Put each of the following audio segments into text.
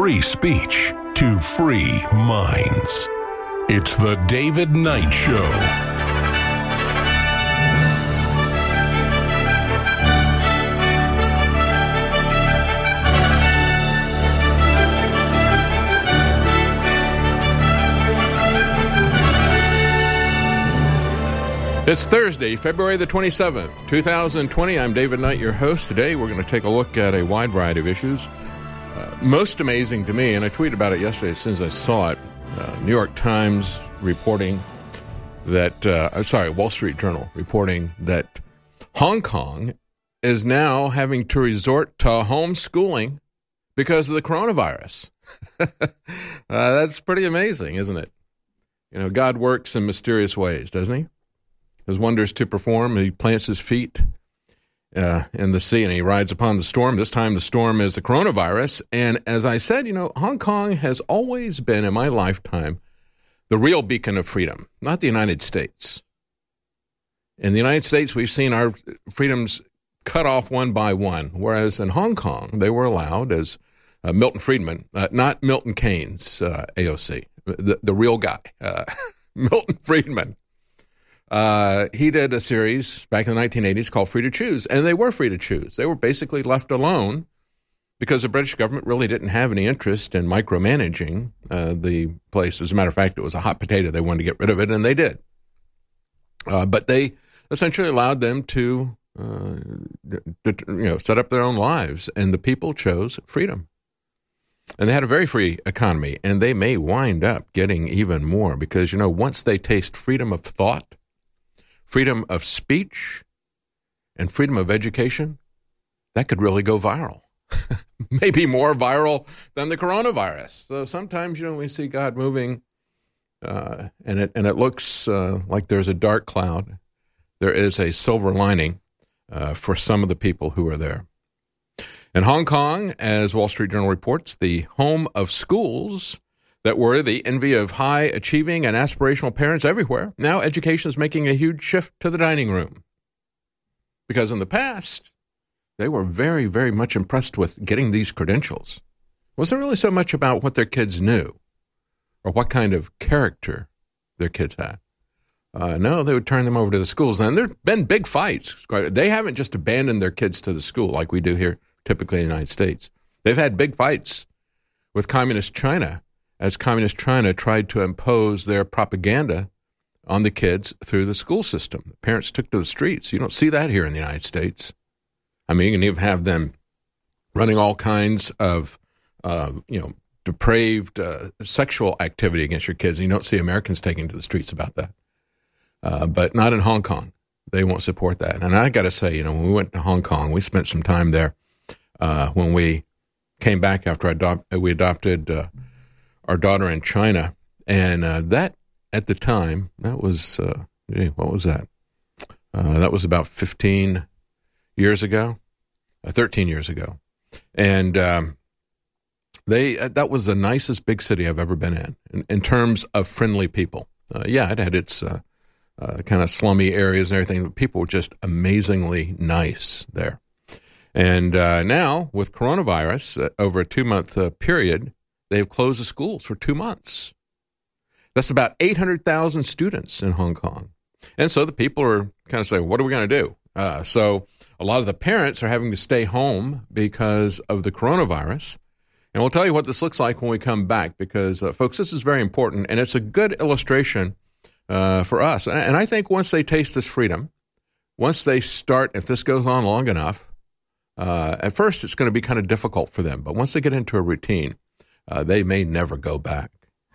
free speech to free minds. It's the David Knight Show. It's Thursday, February the 27th, 2020. I'm David Knight, your host. Today we're going to take a look at a wide variety of issues. Most amazing to me, and I tweeted about it yesterday as soon as I saw it, New York Times reporting that, Wall Street Journal reporting that Hong Kong is now having to resort to homeschooling because of the coronavirus. That's pretty amazing, isn't it? You know, God works in mysterious ways, doesn't he? His wonders to perform. He plants his feet in the sea and he rides upon the storm. This time the storm is the coronavirus. And as I said, you know, Hong Kong has always been, in my lifetime, the real beacon of freedom, not the United States. In the United States, we've seen our freedoms cut off one by one, whereas in Hong Kong, they were allowed, as Milton Friedman, not Milton Keynes, AOC, the real guy, Milton Friedman. He did a series back in the 1980s called Free to Choose, and they were free to choose. They were basically left alone because the British government really didn't have any interest in micromanaging the place. As a matter of fact, it was a hot potato. They wanted to get rid of it, and they did. But they essentially allowed them to set up their own lives, and the people chose freedom. And they had a very free economy, and they may wind up getting even more because, you know, once they taste freedom of thought, freedom of speech, and freedom of education, that could really go viral. Maybe more viral than the coronavirus. So sometimes, you know, we see God moving, and it looks like there's a dark cloud. There is a silver lining for some of the people who are there. In Hong Kong, as Wall Street Journal reports, the home of schools that were the envy of high-achieving and aspirational parents everywhere, now education is making a huge shift to the dining room. Because in the past, they were very, very much impressed with getting these credentials. It wasn't really so much about what their kids knew or what kind of character their kids had. No, they would turn them over to the schools. And there have been big fights. They haven't just abandoned their kids to the school like we do here typically in the United States. They've had big fights with Communist China as Communist China tried to impose their propaganda on the kids through the school system. Parents took to the streets. You don't see that here in the United States. I mean, you can even have them running all kinds of, depraved sexual activity against your kids. And you don't see Americans taking to the streets about that. But not in Hong Kong. They won't support that. And I got to say, you know, when we went to Hong Kong, we spent some time there when we came back after we adopted our daughter in China. And that, at the time, that was, what was that? That was about 15 years ago, 13 years ago. And that was the nicest big city I've ever been in terms of friendly people. It had its kind of slummy areas and everything, but people were just amazingly nice there. And now, with coronavirus, over a 2-month period, they've closed the schools for 2 months. That's about 800,000 students in Hong Kong. And so the people are kind of saying, what are we going to do? So a lot of the parents are having to stay home because of the coronavirus. And we'll tell you what this looks like when we come back because, folks, this is very important. And it's a good illustration for us. And I think once they taste this freedom, once they start, if this goes on long enough, at first it's going to be kind of difficult for them. But once they get into a routine, they may never go back.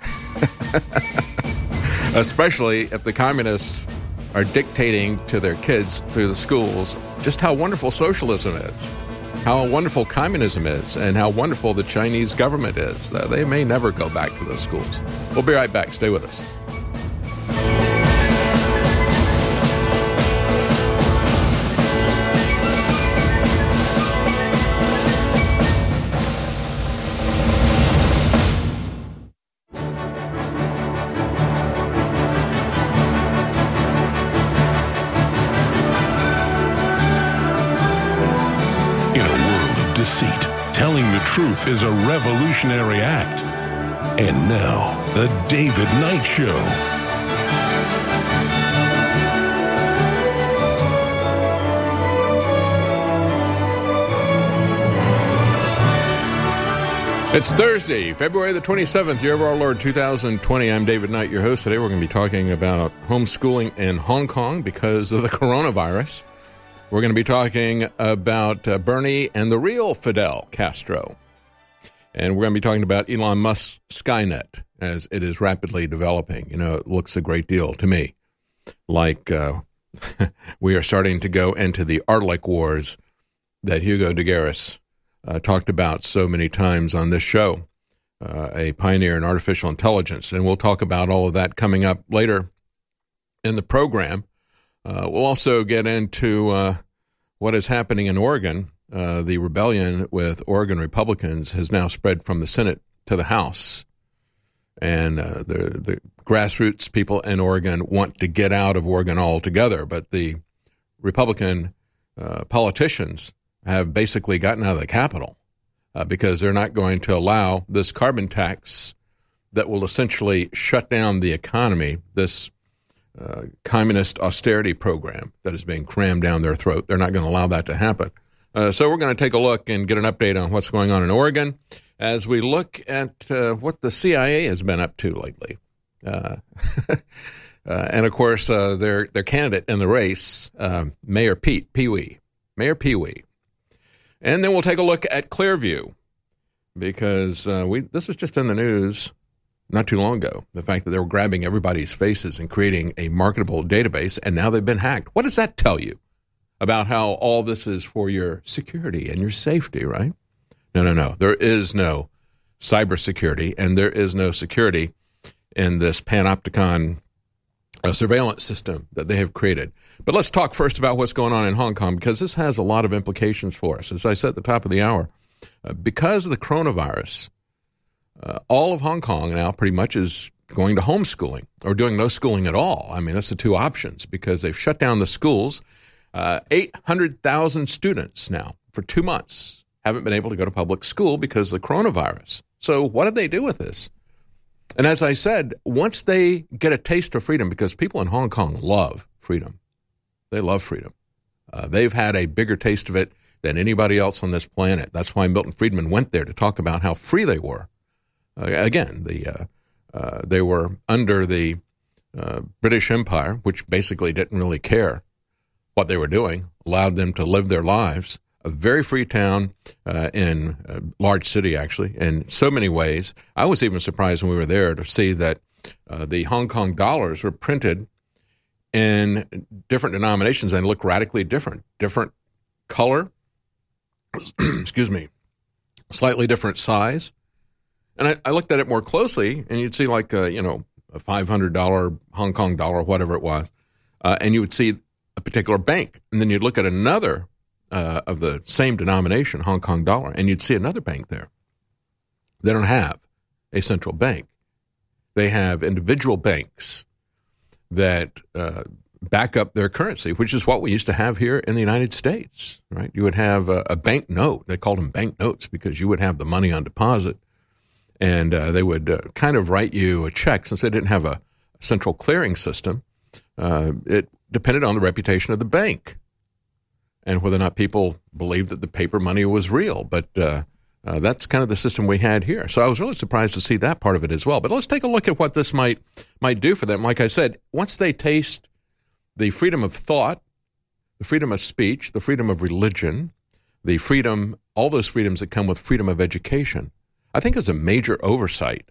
Especially if the communists are dictating to their kids through the schools just how wonderful socialism is, how wonderful communism is, and how wonderful the Chinese government is. They may never go back to those schools. We'll be right back. Stay with us. telling the truth is a revolutionary act. And now, The David Knight Show. It's Thursday, February the 27th, year of our Lord 2020. I'm David Knight, your host. Today we're going to be talking about homeschooling in Hong Kong because of the coronavirus. We're going to be talking about Bernie and the real Fidel Castro. And we're going to be talking about Elon Musk's Skynet as it is rapidly developing. You know, it looks a great deal to me like we are starting to go into the Arlic Wars that Hugo de Garis talked about so many times on this show, a pioneer in artificial intelligence. And we'll talk about all of that coming up later in the program. We'll also get into what is happening in Oregon. The rebellion with Oregon Republicans has now spread from the Senate to the House. And the grassroots people in Oregon want to get out of Oregon altogether. But the Republican politicians have basically gotten out of the Capitol because they're not going to allow this carbon tax that will essentially shut down the economy, this communist austerity program that is being crammed down their throat. They're not going to allow that to happen. So we're going to take a look and get an update on what's going on in Oregon as we look at what the CIA has been up to lately. And, of course, their candidate in the race, Mayor Pee-wee. And then we'll take a look at Clearview because this was just in the news not too long ago, the fact that they were grabbing everybody's faces and creating a marketable database, and now they've been hacked. What does that tell you about how all this is for your security and your safety, right? No. There is no cybersecurity, and there is no security in this panopticon surveillance system that they have created. But let's talk first about what's going on in Hong Kong, because this has a lot of implications for us. As I said at the top of the hour, because of the coronavirus, all of Hong Kong now pretty much is going to homeschooling or doing no schooling at all. I mean, that's the two options because they've shut down the schools. 800,000 students now for 2 months haven't been able to go to public school because of the coronavirus. So what did they do with this? And as I said, once they get a taste of freedom, because people in Hong Kong love freedom. They love freedom. They've had a bigger taste of it than anybody else on this planet. That's why Milton Friedman went there to talk about how free they were. Again, they were under the British Empire, which basically didn't really care what they were doing, allowed them to live their lives. A very free town in a large city, actually, in so many ways. I was even surprised when we were there to see that the Hong Kong dollars were printed in different denominations and look radically different. Different color, excuse me, slightly different size. And I looked at it more closely, and you'd see like, a $500 Hong Kong dollar, whatever it was, and you would see a particular bank. And then you'd look at another of the same denomination, Hong Kong dollar, and you'd see another bank there. They don't have a central bank. They have individual banks that back up their currency, which is what we used to have here in the United States, right? You would have a bank note. They called them bank notes because you would have the money on deposit, and they would kind of write you a check. Since they didn't have a central clearing system, it depended on the reputation of the bank and whether or not people believed that the paper money was real. But that's kind of the system we had here. So I was really surprised to see that part of it as well. But let's take a look at what this might do for them. Like I said, once they taste the freedom of thought, the freedom of speech, the freedom of religion, the freedom, all those freedoms that come with freedom of education, I think is a major oversight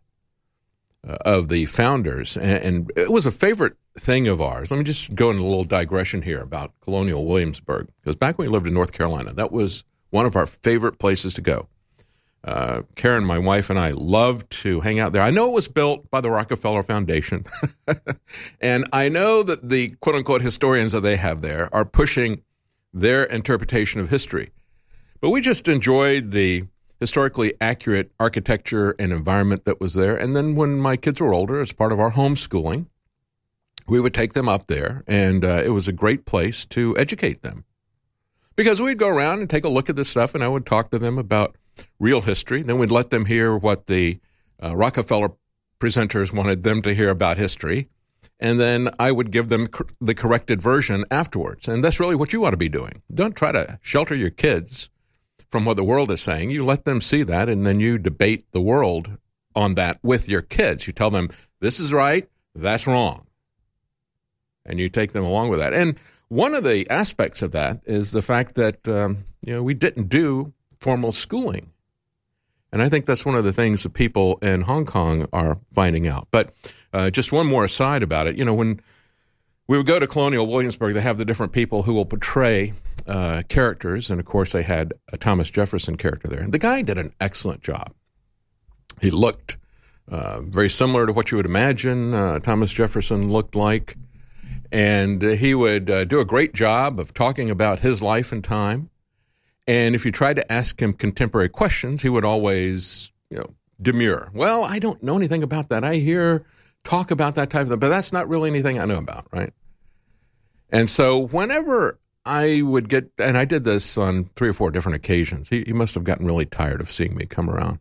of the founders. And it was a favorite thing of ours. Let me just go into a little digression here about Colonial Williamsburg, because back when we lived in North Carolina, that was one of our favorite places to go. Karen, my wife, and I loved to hang out there. I know it was built by the Rockefeller Foundation, and I know that the quote-unquote historians that they have there are pushing their interpretation of history. But we just enjoyed the historically accurate architecture and environment that was there. And then when my kids were older, as part of our homeschooling, we would take them up there, and it was a great place to educate them. Because we'd go around and take a look at this stuff, and I would talk to them about real history. Then we'd let them hear what the Rockefeller presenters wanted them to hear about history. And then I would give them the corrected version afterwards. And that's really what you ought to be doing. Don't try to shelter your kids from what the world is saying. You let them see that, and then you debate the world on that with your kids. You tell them, this is right, that's wrong. And you take them along with that. And one of the aspects of that is the fact that, we didn't do formal schooling. And I think that's one of the things that people in Hong Kong are finding out. But just one more aside about it. When we would go to Colonial Williamsburg, they have the different people who will portray characters. And, of course, they had a Thomas Jefferson character there. And the guy did an excellent job. He looked very similar to what you would imagine Thomas Jefferson looked like. And he would do a great job of talking about his life and time. And if you tried to ask him contemporary questions, he would always, demur. Well, I don't know anything about that. I hear talk about that type of thing, but that's not really anything I know about, right? And so whenever I would get, and I did this on 3 or 4 different occasions, he must have gotten really tired of seeing me come around.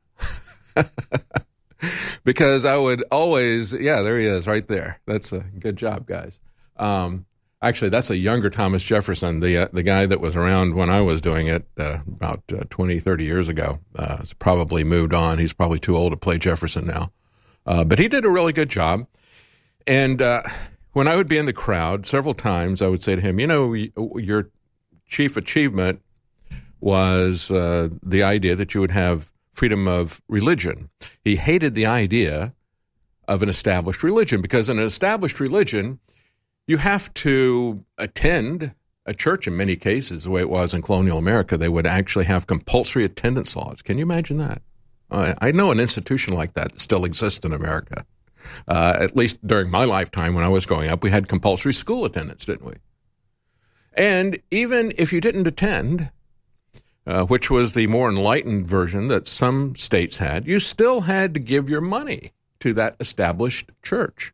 Because I would always, there he is right there. That's a good job, guys. Actually, that's a younger Thomas Jefferson, the guy that was around when I was doing it about 20, 30 years ago. He's probably moved on. He's probably too old to play Jefferson now. But he did a really good job. And when I would be in the crowd, several times I would say to him, your chief achievement was the idea that you would have freedom of religion. He hated the idea of an established religion, because in an established religion, you have to attend a church in many cases, the way it was in colonial America. They would actually have compulsory attendance laws. Can you imagine that? I know an institution like that still exists in America. At least during my lifetime when I was growing up, we had compulsory school attendance, didn't we? And even if you didn't attend, which was the more enlightened version that some states had, you still had to give your money to that established church.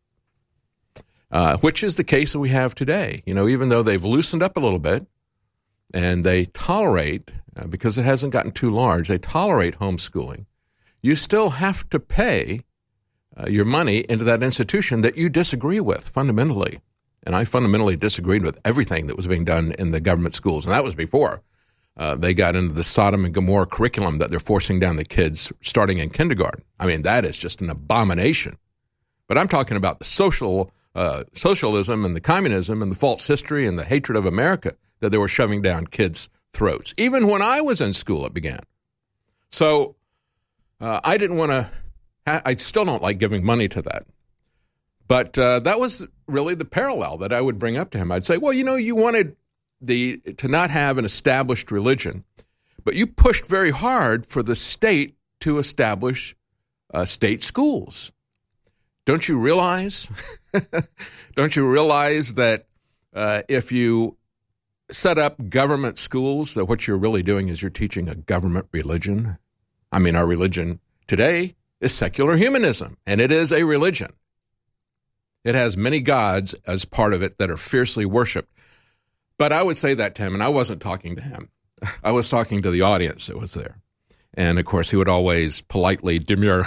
Which is the case that we have today. Even though they've loosened up a little bit and they tolerate, because it hasn't gotten too large, they tolerate homeschooling, you still have to pay your money into that institution that you disagree with fundamentally. And I fundamentally disagreed with everything that was being done in the government schools. And that was before they got into the Sodom and Gomorrah curriculum that they're forcing down the kids starting in kindergarten. I mean, that is just an abomination. But I'm talking about the socialism and the communism and the false history and the hatred of America that they were shoving down kids' throats. Even when I was in school, it began. So I didn't want to, I still don't like giving money to that. But that was really the parallel that I would bring up to him. I'd say, well, you wanted to not have an established religion, but you pushed very hard for the state to establish state schools. Don't you realize? Don't you realize that if you set up government schools, that what you're really doing is you're teaching a government religion? I mean, our religion today is secular humanism, and it is a religion. It has many gods as part of it that are fiercely worshipped. But I would say that to him, and I wasn't talking to him. I was talking to the audience that was there. And, of course, he would always politely demur.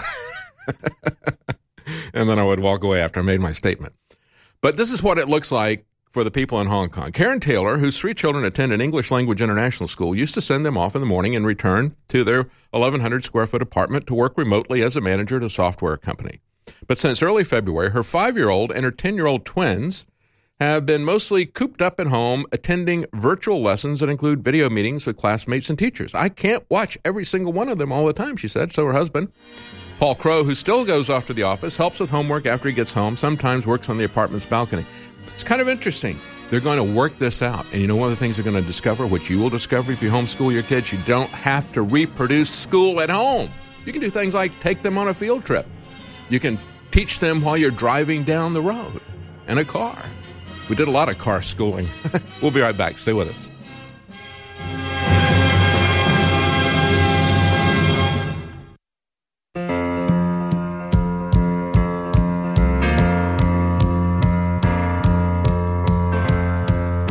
And then I would walk away after I made my statement. But this is what it looks like for the people in Hong Kong. Karen Taylor, whose 3 children attend an English language international school, used to send them off in the morning and return to their 1,100 square foot apartment to work remotely as a manager at a software company. But since early February, her 5-year-old and her 10-year-old twins have been mostly cooped up at home, attending virtual lessons that include video meetings with classmates and teachers. I can't watch every single one of them all the time, she said. So her husband, Paul Crow, who still goes off to the office, helps with homework after he gets home, sometimes works on the apartment's balcony. It's kind of interesting. They're going to work this out. And one of the things they're going to discover, which you will discover if you homeschool your kids, you don't have to reproduce school at home. You can do things like take them on a field trip. You can teach them while you're driving down the road in a car. We did a lot of car schooling. We'll be right back. Stay with us.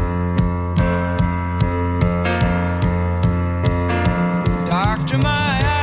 Doctor, my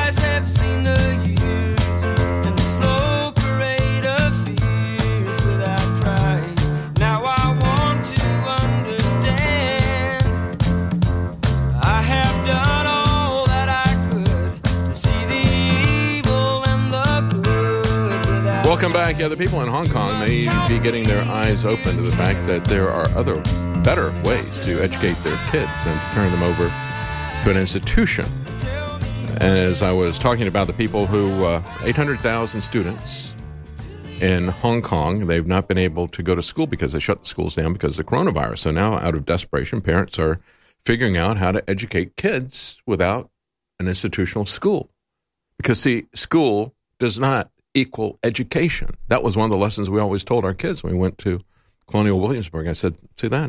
back. Yeah, the people in Hong Kong may be getting their eyes open to the fact that there are other better ways to educate their kids than to turn them over to an institution. As I was talking about the people who, 800,000 students in Hong Kong, they've not been able to go to school because they shut the schools down because of the coronavirus. So now, out of desperation, parents are figuring out how to educate kids without an institutional school. Because, see, school does not equal education. That was one of the lessons we always told our kids when we went to Colonial Williamsburg. I said, see that?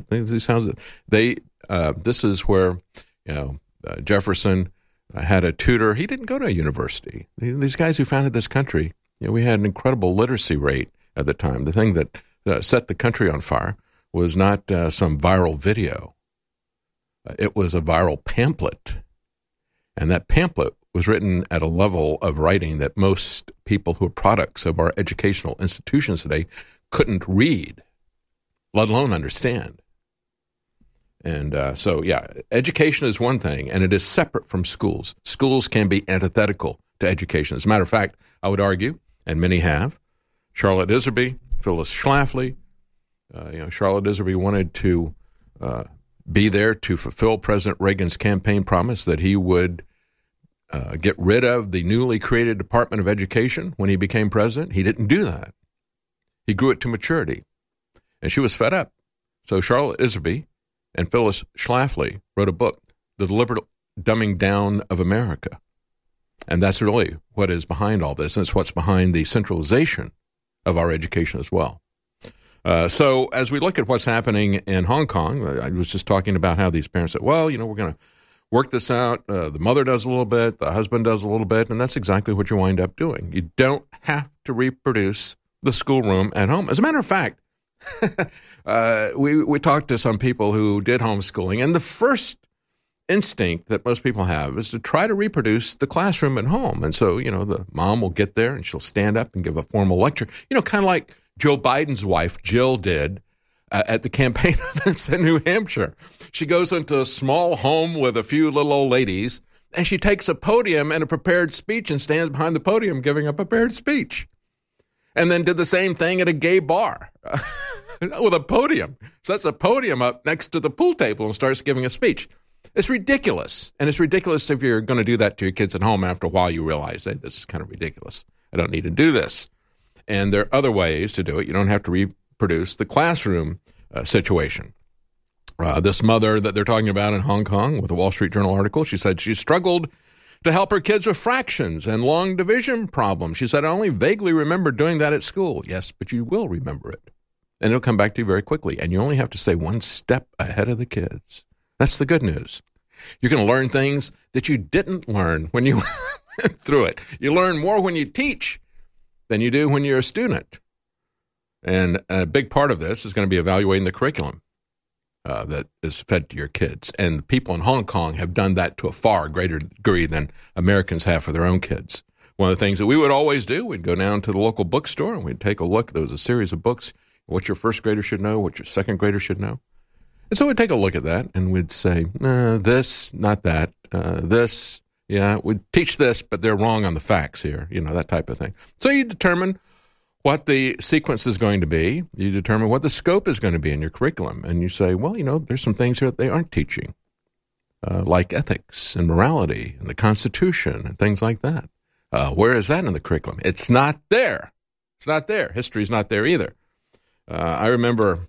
This is where, Jefferson had a tutor. He didn't go to a university. These guys who founded this country, we had an incredible literacy rate at the time. The thing that set the country on fire was not some viral video. It was a viral pamphlet. And that pamphlet was written at a level of writing that most people who are products of our educational institutions today couldn't read, let alone understand. And education is one thing, and it is separate from schools. Schools can be antithetical to education. As a matter of fact, I would argue, and many have, Charlotte Iserby, Phyllis Schlafly, Charlotte Iserby wanted to be there to fulfill President Reagan's campaign promise that he would get rid of the newly created Department of Education when he became president. He didn't do that. He grew it to maturity, and she was fed up. So Charlotte Iserby and Phyllis Schlafly wrote a book, The Deliberate Dumbing Down of America. And that's really what is behind all this, and it's what's behind the centralization of our education as well. So as we look at what's happening in Hong Kong, I was just talking about how these parents said, well, we're going to work this out. The mother does a little bit, the husband does a little bit, and that's exactly what you wind up doing. You don't have to reproduce the schoolroom at home. As a matter of fact, we talked to some people who did homeschooling, and the first instinct that most people have is to try to reproduce the classroom at home. And so, the mom will get there and she'll stand up and give a formal lecture, kind of like Joe Biden's wife, Jill, did at the campaign events in New Hampshire. She goes into a small home with a few little old ladies, and she takes a podium and a prepared speech and stands behind the podium giving a prepared speech. And then did the same thing at a gay bar with a podium. Sets a podium up next to the pool table and starts giving a speech. It's ridiculous. And it's ridiculous if you're going to do that to your kids at home. After a while, you realize, hey, this is kind of ridiculous. I don't need to do this. And there are other ways to do it. You don't have to reproduce the classroom situation. This mother that they're talking about in Hong Kong with a Wall Street Journal article, she said she struggled to help her kids with fractions and long division problems. She said, I only vaguely remember doing that at school. Yes, but you will remember it. And it'll come back to you very quickly. And you only have to stay one step ahead of the kids. That's the good news. You're going to learn things that you didn't learn when you went through it. You learn more when you teach than you do when you're a student. And a big part of this is going to be evaluating the curriculum that is fed to your kids. And the people in Hong Kong have done that to a far greater degree than Americans have for their own kids. One of the things that we would always do, we'd go down to the local bookstore and we'd take a look. There was a series of books, what your first grader should know, what your second grader should know. And so we'd take a look at that and we'd say, this, not that, this, yeah, we'd teach this, but they're wrong on the facts here, that type of thing. So you determine what the sequence is going to be. You determine what the scope is going to be in your curriculum. And you say, well, there's some things here that they aren't teaching, like ethics and morality and the Constitution and things like that. Where is that in the curriculum? It's not there. It's not there. History's not there either. I remember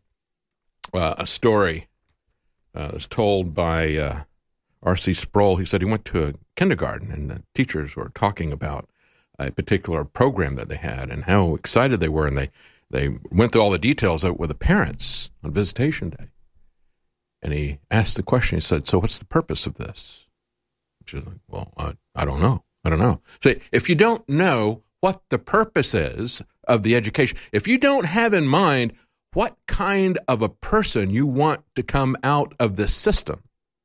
a story was told by R.C. Sproul. He said he went to a kindergarten and the teachers were talking about a particular program that they had and how excited they were. And they went through all the details of it with the parents on visitation day. And he asked the question, he said, so what's the purpose of this? Which is like, well, I don't know. I don't know. So if you don't know what the purpose is of the education, if you don't have in mind what kind of a person you want to come out of this system,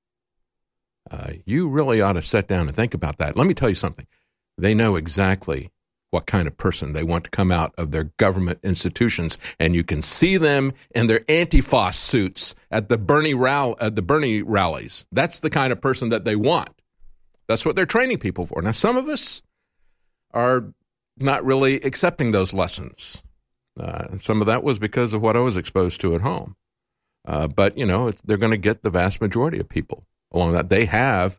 you really ought to sit down and think about that. Let me tell you something. They know exactly what kind of person they want to come out of their government institutions, and you can see them in their Antifa suits at the Bernie rallies. That's the kind of person that they want. That's what they're training people for. Now, some of us are not really accepting those lessons. Some of that was because of what I was exposed to at home. But, they're going to get the vast majority of people along that. They have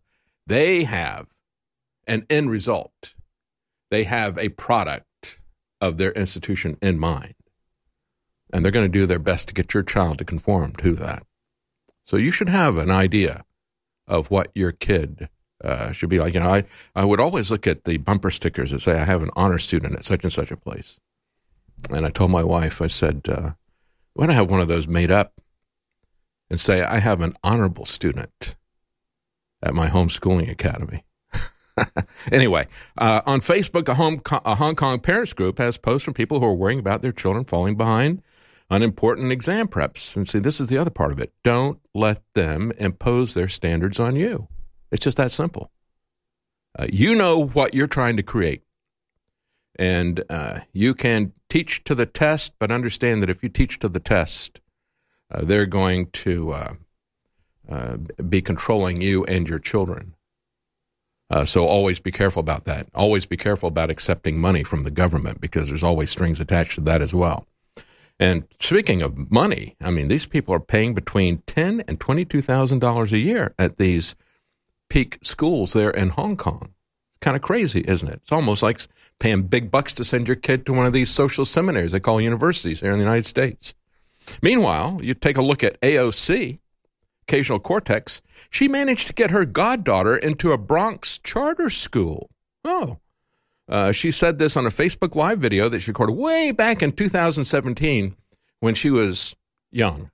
an end result. They have a product of their institution in mind. And they're going to do their best to get your child to conform to that. So you should have an idea of what your kid should be like. I would always look at the bumper stickers that say, I have an honor student at such and such a place. And I told my wife, I said, why don't I have one of those made up and say, I have an honorable student at my homeschooling academy. Anyway, on Facebook, a Hong Kong parents group has posts from people who are worrying about their children falling behind on important exam preps. And see, this is the other part of it. Don't let them impose their standards on you. It's just that simple. You know what you're trying to create. And you can teach to the test, but understand that if you teach to the test, they're going to be controlling you and your children. So always be careful about that. Always be careful about accepting money from the government, because there's always strings attached to that as well. And speaking of money, I mean, these people are paying between $10,000 and $22,000 a year at these peak schools there in Hong Kong. It's kind of crazy, isn't it? It's almost like paying big bucks to send your kid to one of these social seminaries they call universities here in the United States. Meanwhile, you take a look at AOC, Occasional Cortex. She managed to get her goddaughter into a Bronx charter school. She said this on a Facebook Live video that she recorded way back in 2017 when she was young.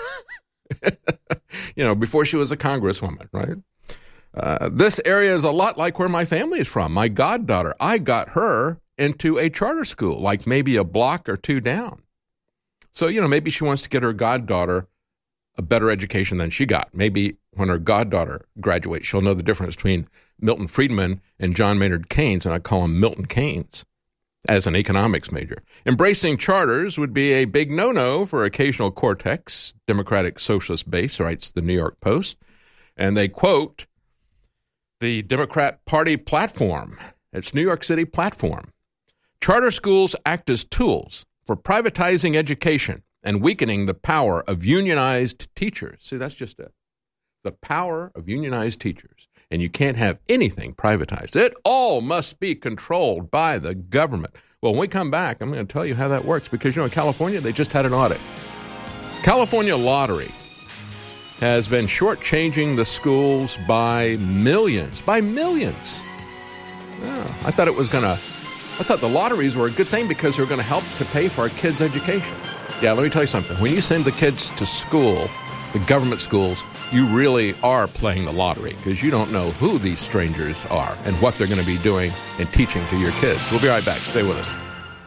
Before she was a congresswoman, right? This area is a lot like where my family is from. My goddaughter, I got her into a charter school, like maybe a block or two down. So, maybe she wants to get her goddaughter a better education than she got. Maybe when her goddaughter graduates, she'll know the difference between Milton Friedman and John Maynard Keynes, and I call him Milton Keynes, as an economics major. Embracing charters would be a big no-no for Occasional Cortex, Democratic Socialist base, writes the New York Post. And they quote the Democrat Party platform. It's New York City platform. Charter schools act as tools for privatizing education and weakening the power of unionized teachers. See, that's just it. The power of unionized teachers. And you can't have anything privatized. It all must be controlled by the government. Well, when we come back, I'm going to tell you how that works, because, in California, they just had an audit. California Lottery has been shortchanging the schools by millions. By millions. I thought the lotteries were a good thing because they were going to help to pay for our kids' education. Yeah, let me tell you something. When you send the kids to school, the government schools, you really are playing the lottery, because you don't know who these strangers are and what they're going to be doing and teaching to your kids. We'll be right back. Stay with us.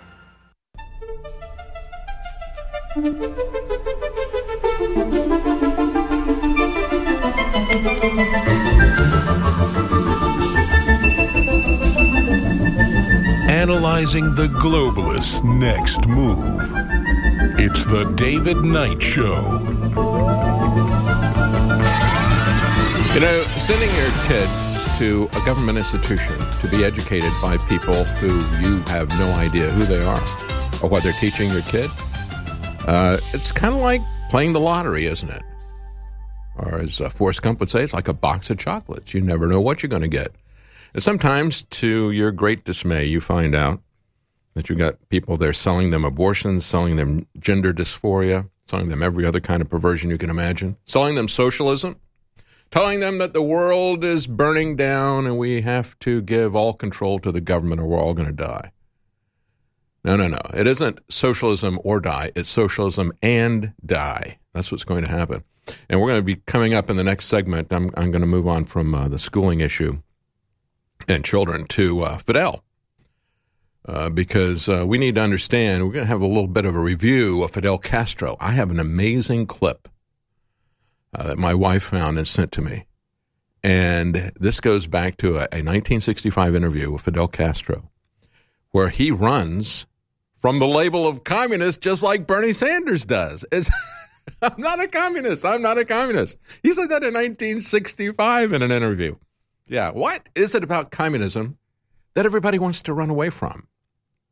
Analyzing the globalists' next move. It's the David Knight Show. Sending your kids to a government institution to be educated by people who you have no idea who they are or what they're teaching your kid, it's kind of like playing the lottery, isn't it? Or as Forrest Gump would say, it's like a box of chocolates. You never know what you're going to get. And sometimes, to your great dismay, you find out that you got people there selling them abortions, selling them gender dysphoria, selling them every other kind of perversion you can imagine, selling them socialism, telling them that the world is burning down and we have to give all control to the government or we're all going to die. No. It isn't socialism or die. It's socialism and die. That's what's going to happen. And we're going to be coming up in the next segment. I'm going to move on from the schooling issue and children to Fidel. Because we need to understand, we're going to have a little bit of a review of Fidel Castro. I have an amazing clip that my wife found and sent to me. And this goes back to a 1965 interview with Fidel Castro, where he runs from the label of communist just like Bernie Sanders does. I'm not a communist. He said that in 1965 in an interview. Yeah, what is it about communism that everybody wants to run away from?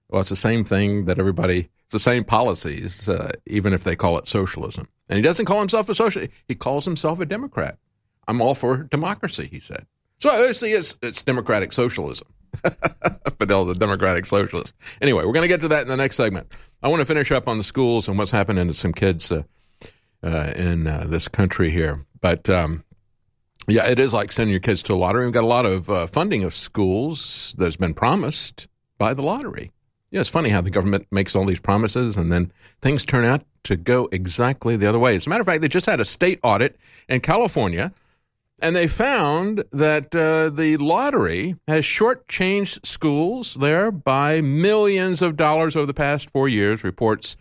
Well, it's the same thing that it's the same policies, even if they call it socialism. And he doesn't call himself a socialist. He calls himself a Democrat. I'm all for democracy, he said. So obviously it's democratic socialism. Fidel's a democratic socialist. Anyway, we're going to get to that in the next segment. I want to finish up on the schools and what's happening to some kids in this country here. But, yeah, it is like sending your kids to a lottery. We've got a lot of funding of schools that's been promised by the lottery. Yeah, it's funny how the government makes all these promises and then things turn out to go exactly the other way. As a matter of fact, they just had a state audit in California, and they found that the lottery has shortchanged schools there by millions of dollars over the past 4 years, reports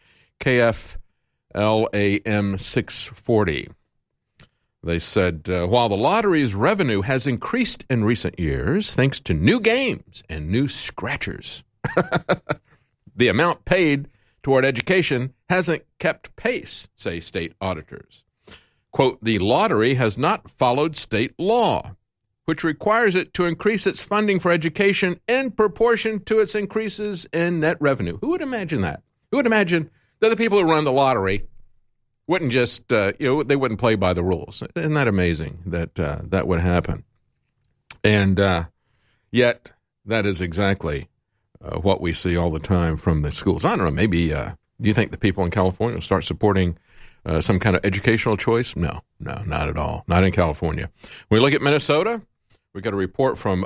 KFLAM 640. They said, while the lottery's revenue has increased in recent years, thanks to new games and new scratchers, the amount paid toward education hasn't kept pace, say state auditors. Quote, the lottery has not followed state law, which requires it to increase its funding for education in proportion to its increases in net revenue. Who would imagine that? Who would imagine that the people who run the lottery wouldn't just, they wouldn't play by the rules? Isn't that amazing that that would happen? And yet, that is exactly what we see all the time from the schools. I don't know, maybe, do you think the people in California will start supporting some kind of educational choice? No, not at all. Not in California. When we look at Minnesota, we got a report from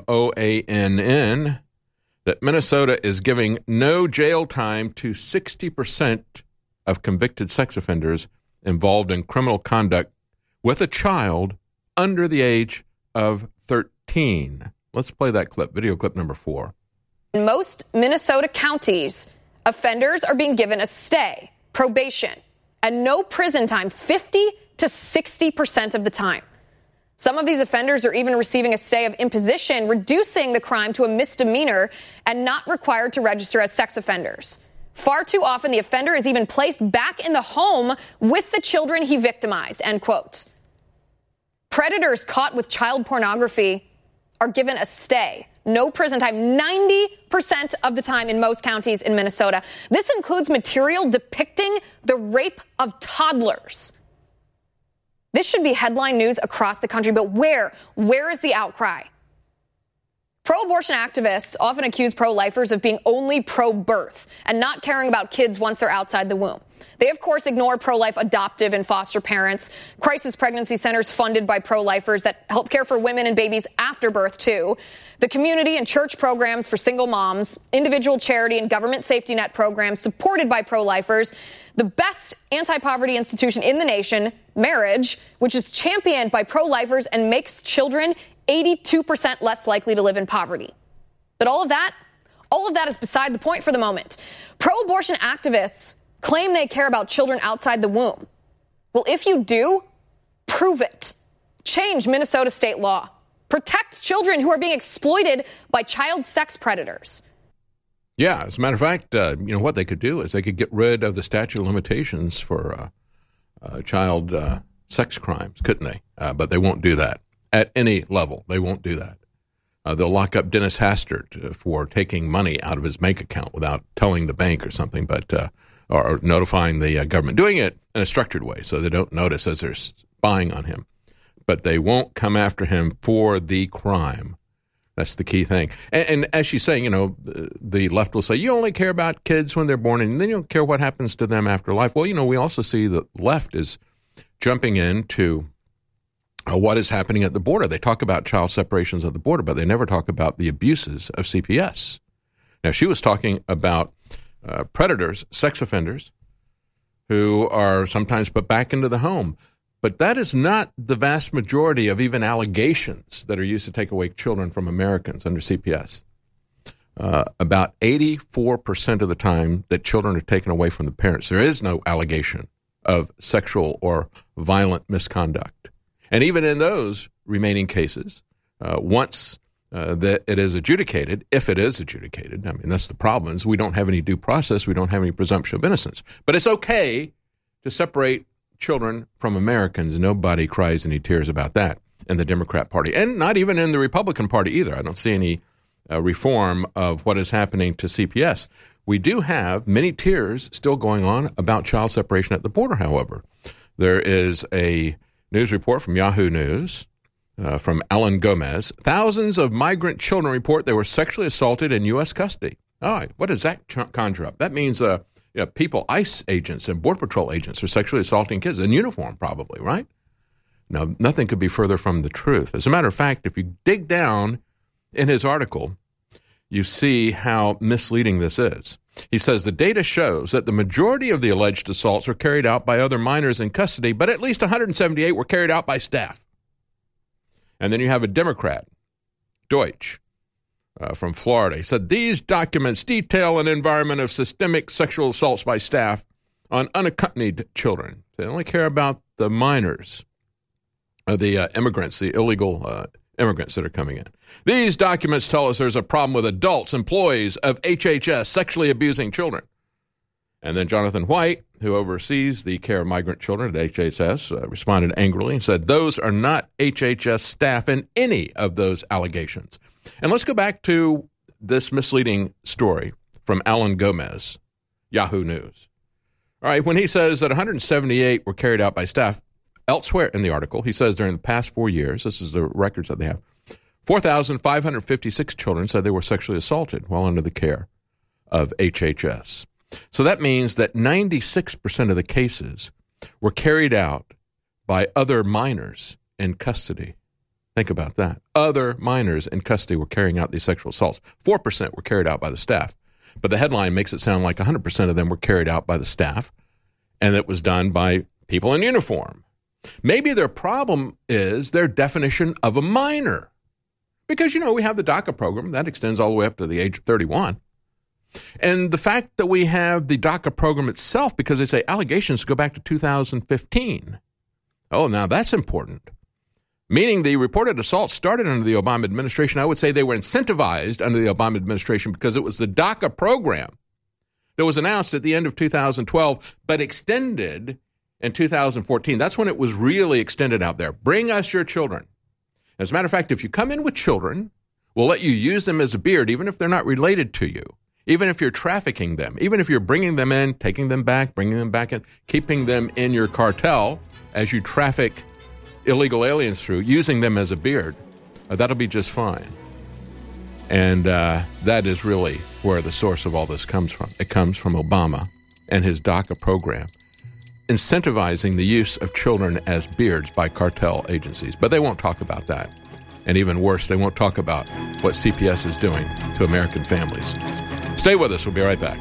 OANN that Minnesota is giving no jail time to 60% of convicted sex offenders involved in criminal conduct with a child under the age of 13. Let's play that clip, video clip number 4. In most Minnesota counties, offenders are being given a stay, probation, and no prison time 50 to 60% of the time. Some of these offenders are even receiving a stay of imposition, reducing the crime to a misdemeanor and not required to register as sex offenders. Far too often, the offender is even placed back in the home with the children he victimized, end quote. Predators caught with child pornography are given a stay. No prison time, 90% of the time in most counties in Minnesota. This includes material depicting the rape of toddlers. This should be headline news across the country, but where is the outcry? Pro-abortion activists often accuse pro-lifers of being only pro-birth and not caring about kids once they're outside the womb. They, of course, ignore pro-life adoptive and foster parents, crisis pregnancy centers funded by pro-lifers that help care for women and babies after birth, too, the community and church programs for single moms, individual charity and government safety net programs supported by pro-lifers, the best anti-poverty institution in the nation, marriage, which is championed by pro-lifers and makes children 82% less likely to live in poverty. But all of that is beside the point for the moment. Pro-abortion activists claim they care about children outside the womb. Well, if you do, prove it. Change Minnesota state law. Protect children who are being exploited by child sex predators. Yeah, as a matter of fact, what they could do is they could get rid of the statute of limitations for child sex crimes, couldn't they? But they won't do that. At any level, they won't do that. They'll lock up Dennis Hastert for taking money out of his bank account without telling the bank or something, but or notifying the government, doing it in a structured way so they don't notice as they're spying on him. But they won't come after him for the crime. That's the key thing. And as she's saying, the left will say, you only care about kids when they're born, and then you don't care what happens to them after life. Well, we also see the left is jumping into what is happening at the border. They talk about child separations at the border, but they never talk about the abuses of CPS. Now, she was talking about predators, sex offenders, who are sometimes put back into the home. But that is not the vast majority of even allegations that are used to take away children from Americans under CPS. About 84% of the time that children are taken away from the parents, there is no allegation of sexual or violent misconduct. And even in those remaining cases, once that it is adjudicated, if it is adjudicated, that's the problem, is we don't have any due process, we don't have any presumption of innocence. But it's okay to separate children from Americans. Nobody cries any tears about that in the Democrat Party, and not even in the Republican Party either. I don't see any reform of what is happening to CPS. We do have many tiers still going on about child separation at the border, however. There is a news report from Yahoo News from Alan Gomez. Thousands of migrant children report they were sexually assaulted in U.S. custody. All right, what does that conjure up? That means people, ICE agents and Border Patrol agents are sexually assaulting kids in uniform probably, right? Now, nothing could be further from the truth. As a matter of fact, if you dig down in his article, you see how misleading this is. He says the data shows that the majority of the alleged assaults were carried out by other minors in custody, but at least 178 were carried out by staff. And then you have a Democrat, Deutsch, from Florida. He said, these documents detail an environment of systemic sexual assaults by staff on unaccompanied children. They only care about the minors, the immigrants, the illegal immigrants that are coming in. These documents tell us there's a problem with adults, employees of HHS sexually abusing children. And then Jonathan White, who oversees the care of migrant children at HHS, responded angrily and said, those are not HHS staff in any of those allegations. And let's go back to this misleading story from Alan Gomez, Yahoo News. All right, when he says that 178 were carried out by staff, elsewhere in the article, he says during the past 4 years, this is the records that they have, 4,556 children said they were sexually assaulted while under the care of HHS. So that means that 96% of the cases were carried out by other minors in custody. Think about that. Other minors in custody were carrying out these sexual assaults. 4% were carried out by the staff. But the headline makes it sound like 100% of them were carried out by the staff, and it was done by people in uniform. Maybe their problem is their definition of a minor. Because, we have the DACA program. That extends all the way up to the age of 31. And the fact that we have the DACA program itself, because they say allegations go back to 2015. Oh, now that's important. Meaning the reported assaults started under the Obama administration. I would say they were incentivized under the Obama administration because it was the DACA program that was announced at the end of 2012, but extended in 2014. That's when it was really extended out there. Bring us your children. As a matter of fact, if you come in with children, we'll let you use them as a beard, even if they're not related to you, even if you're trafficking them, even if you're bringing them in, taking them back, bringing them back in, keeping them in your cartel as you traffic illegal aliens through, using them as a beard, that'll be just fine. And that is really where the source of all this comes from. It comes from Obama and his DACA program, incentivizing the use of children as beards by cartel agencies. But they won't talk about that. And even worse, they won't talk about what CPS is doing to American families. Stay with us. We'll be right back.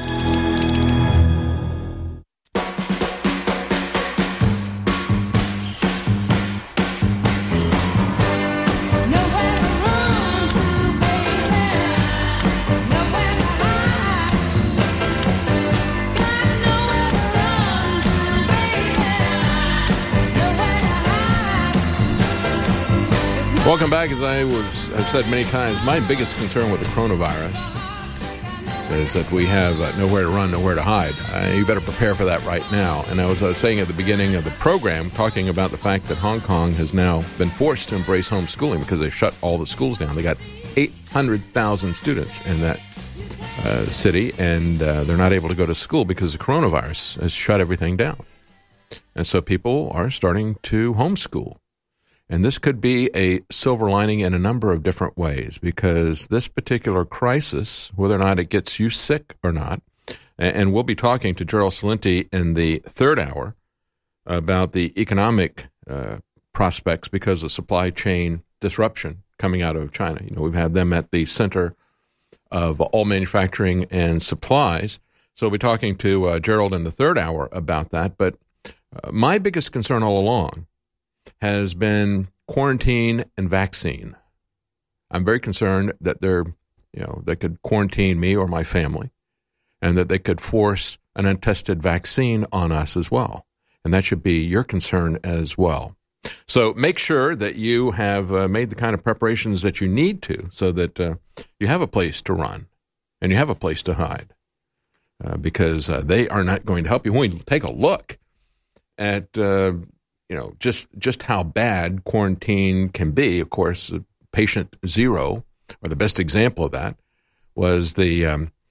Welcome back. As I've said many times, my biggest concern with the coronavirus is that we have nowhere to run, nowhere to hide. You better prepare for that right now. And I was saying at the beginning of the program, talking about the fact that Hong Kong has now been forced to embrace homeschooling because they shut all the schools down. They got 800,000 students in that city, and they're not able to go to school because the coronavirus has shut everything down. And so people are starting to homeschool. And this could be a silver lining in a number of different ways, because this particular crisis, whether or not it gets you sick or not, and we'll be talking to Gerald Celente in the third hour about the economic prospects because of supply chain disruption coming out of China. We've had them at the center of all manufacturing and supplies. So we'll be talking to Gerald in the third hour about that. But my biggest concern all along has been quarantine and vaccine. I'm very concerned that they could quarantine me or my family, and that they could force an untested vaccine on us as well. And that should be your concern as well. So make sure that you have made the kind of preparations that you need to, so that you have a place to run and you have a place to hide, because they are not going to help you. When we take a look at just how bad quarantine can be. Of course, patient zero, or the best example of that, was the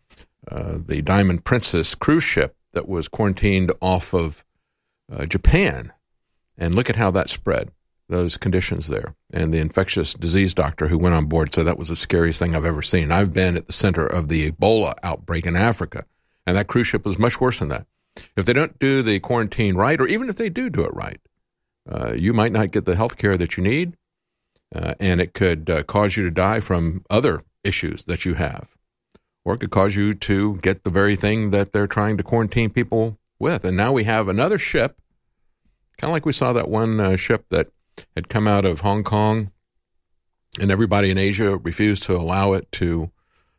the Diamond Princess cruise ship that was quarantined off of Japan. And look at how that spread, those conditions there. And the infectious disease doctor who went on board said that was the scariest thing I've ever seen. I've been at the center of the Ebola outbreak in Africa, and that cruise ship was much worse than that. If they don't do the quarantine right, or even if they do it right, you might not get the health care that you need, and it could cause you to die from other issues that you have. Or it could cause you to get the very thing that they're trying to quarantine people with. And now we have another ship, kind of like we saw that one ship that had come out of Hong Kong, and everybody in Asia refused to allow it to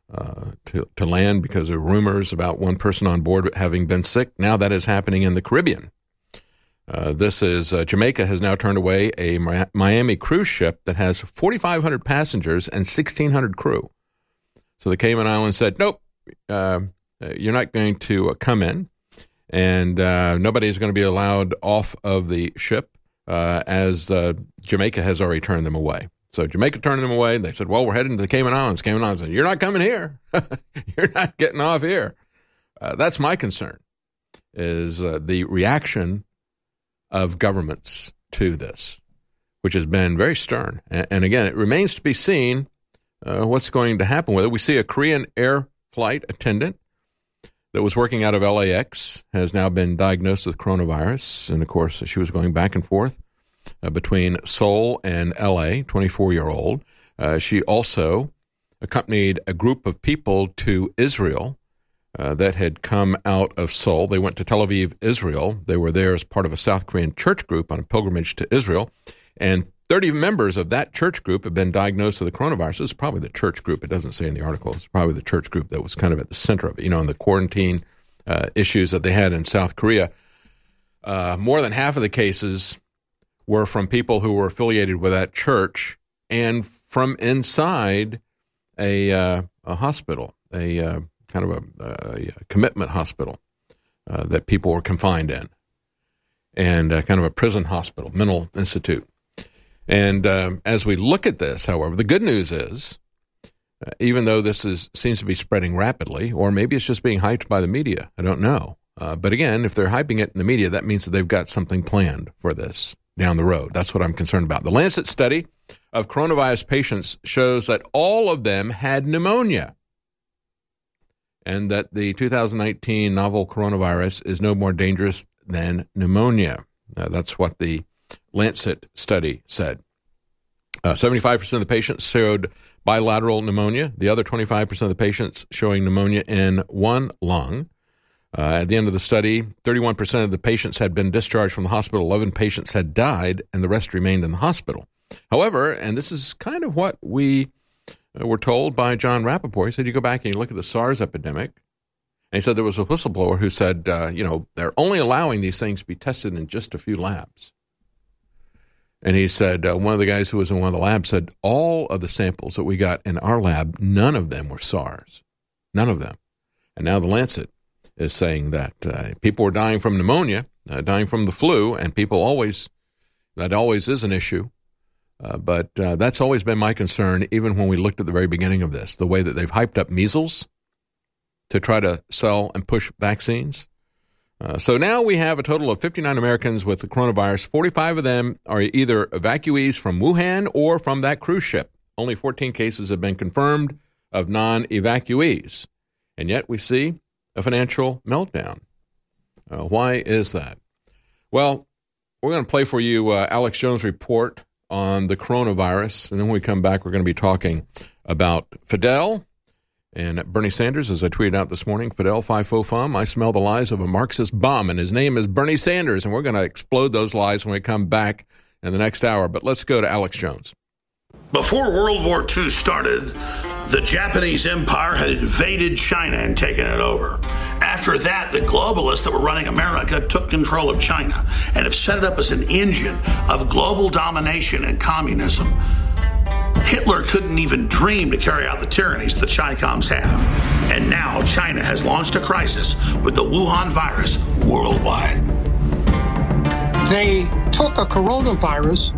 land because of rumors about one person on board having been sick. Now that is happening in the Caribbean. This is Jamaica has now turned away a Miami cruise ship that has 4,500 passengers and 1,600 crew. So the Cayman Islands said, nope, you're not going to come in, and nobody's going to be allowed off of the ship as Jamaica has already turned them away. So Jamaica turned them away. They said, well, we're heading to the Cayman Islands. Cayman Islands said, you're not coming here. You're not getting off here. That's my concern, is the reaction of governments to this, which has been very stern. And again, it remains to be seen what's going to happen with it. We see a Korean Air flight attendant that was working out of LAX has now been diagnosed with coronavirus. And, of course, she was going back and forth between Seoul and LA, 24-year-old. She also accompanied a group of people to Israel that had come out of Seoul. They went to Tel Aviv, Israel. They were there as part of a South Korean church group on a pilgrimage to Israel. And 30 members of that church group have been diagnosed with the coronavirus. It's probably the church group. It doesn't say in the article. It's probably the church group that was kind of at the center of it, in the quarantine issues that they had in South Korea. More than half of the cases were from people who were affiliated with that church and from inside a hospital, a kind of a commitment hospital that people were confined in, and kind of a prison hospital, mental institute. And as we look at this, however, the good news is, even though this seems to be spreading rapidly, or maybe it's just being hyped by the media, I don't know. But again, if they're hyping it in the media, that means that they've got something planned for this down the road. That's what I'm concerned about. The Lancet study of coronavirus patients shows that all of them had pneumonia, and that the 2019 novel coronavirus is no more dangerous than pneumonia. That's what the Lancet study said. 75% of the patients showed bilateral pneumonia. The other 25% of the patients showing pneumonia in one lung. At the end of the study, 31% of the patients had been discharged from the hospital. 11 patients had died, and the rest remained in the hospital. However, and this is kind of what we were told by John Rappaport. He said, you go back and you look at the SARS epidemic, and he said there was a whistleblower who said, they're only allowing these things to be tested in just a few labs. And he said, one of the guys who was in one of the labs said, all of the samples that we got in our lab, none of them were SARS. None of them. And now the Lancet is saying that people were dying from pneumonia, dying from the flu, and that always is an issue. But that's always been my concern, even when we looked at the very beginning of this, the way that they've hyped up measles to try to sell and push vaccines. So now we have a total of 59 Americans with the coronavirus. 45 of them are either evacuees from Wuhan or from that cruise ship. Only 14 cases have been confirmed of non-evacuees. And yet we see a financial meltdown. Why is that? Well, we're going to play for you Alex Jones' report on the coronavirus. And then when we come back, we're going to be talking about Fidel and Bernie Sanders. As I tweeted out this morning, Fidel FIFO FUM, I smell the lies of a Marxist bomb, and his name is Bernie Sanders, and we're going to explode those lies when we come back in the next hour. But let's go to Alex Jones. Before World War II started, the Japanese Empire had invaded China and taken it over. After that, the globalists that were running America took control of China and have set it up as an engine of global domination and communism. Hitler couldn't even dream to carry out the tyrannies the Chi-Coms have. And now China has launched a crisis with the Wuhan virus worldwide. They took a coronavirus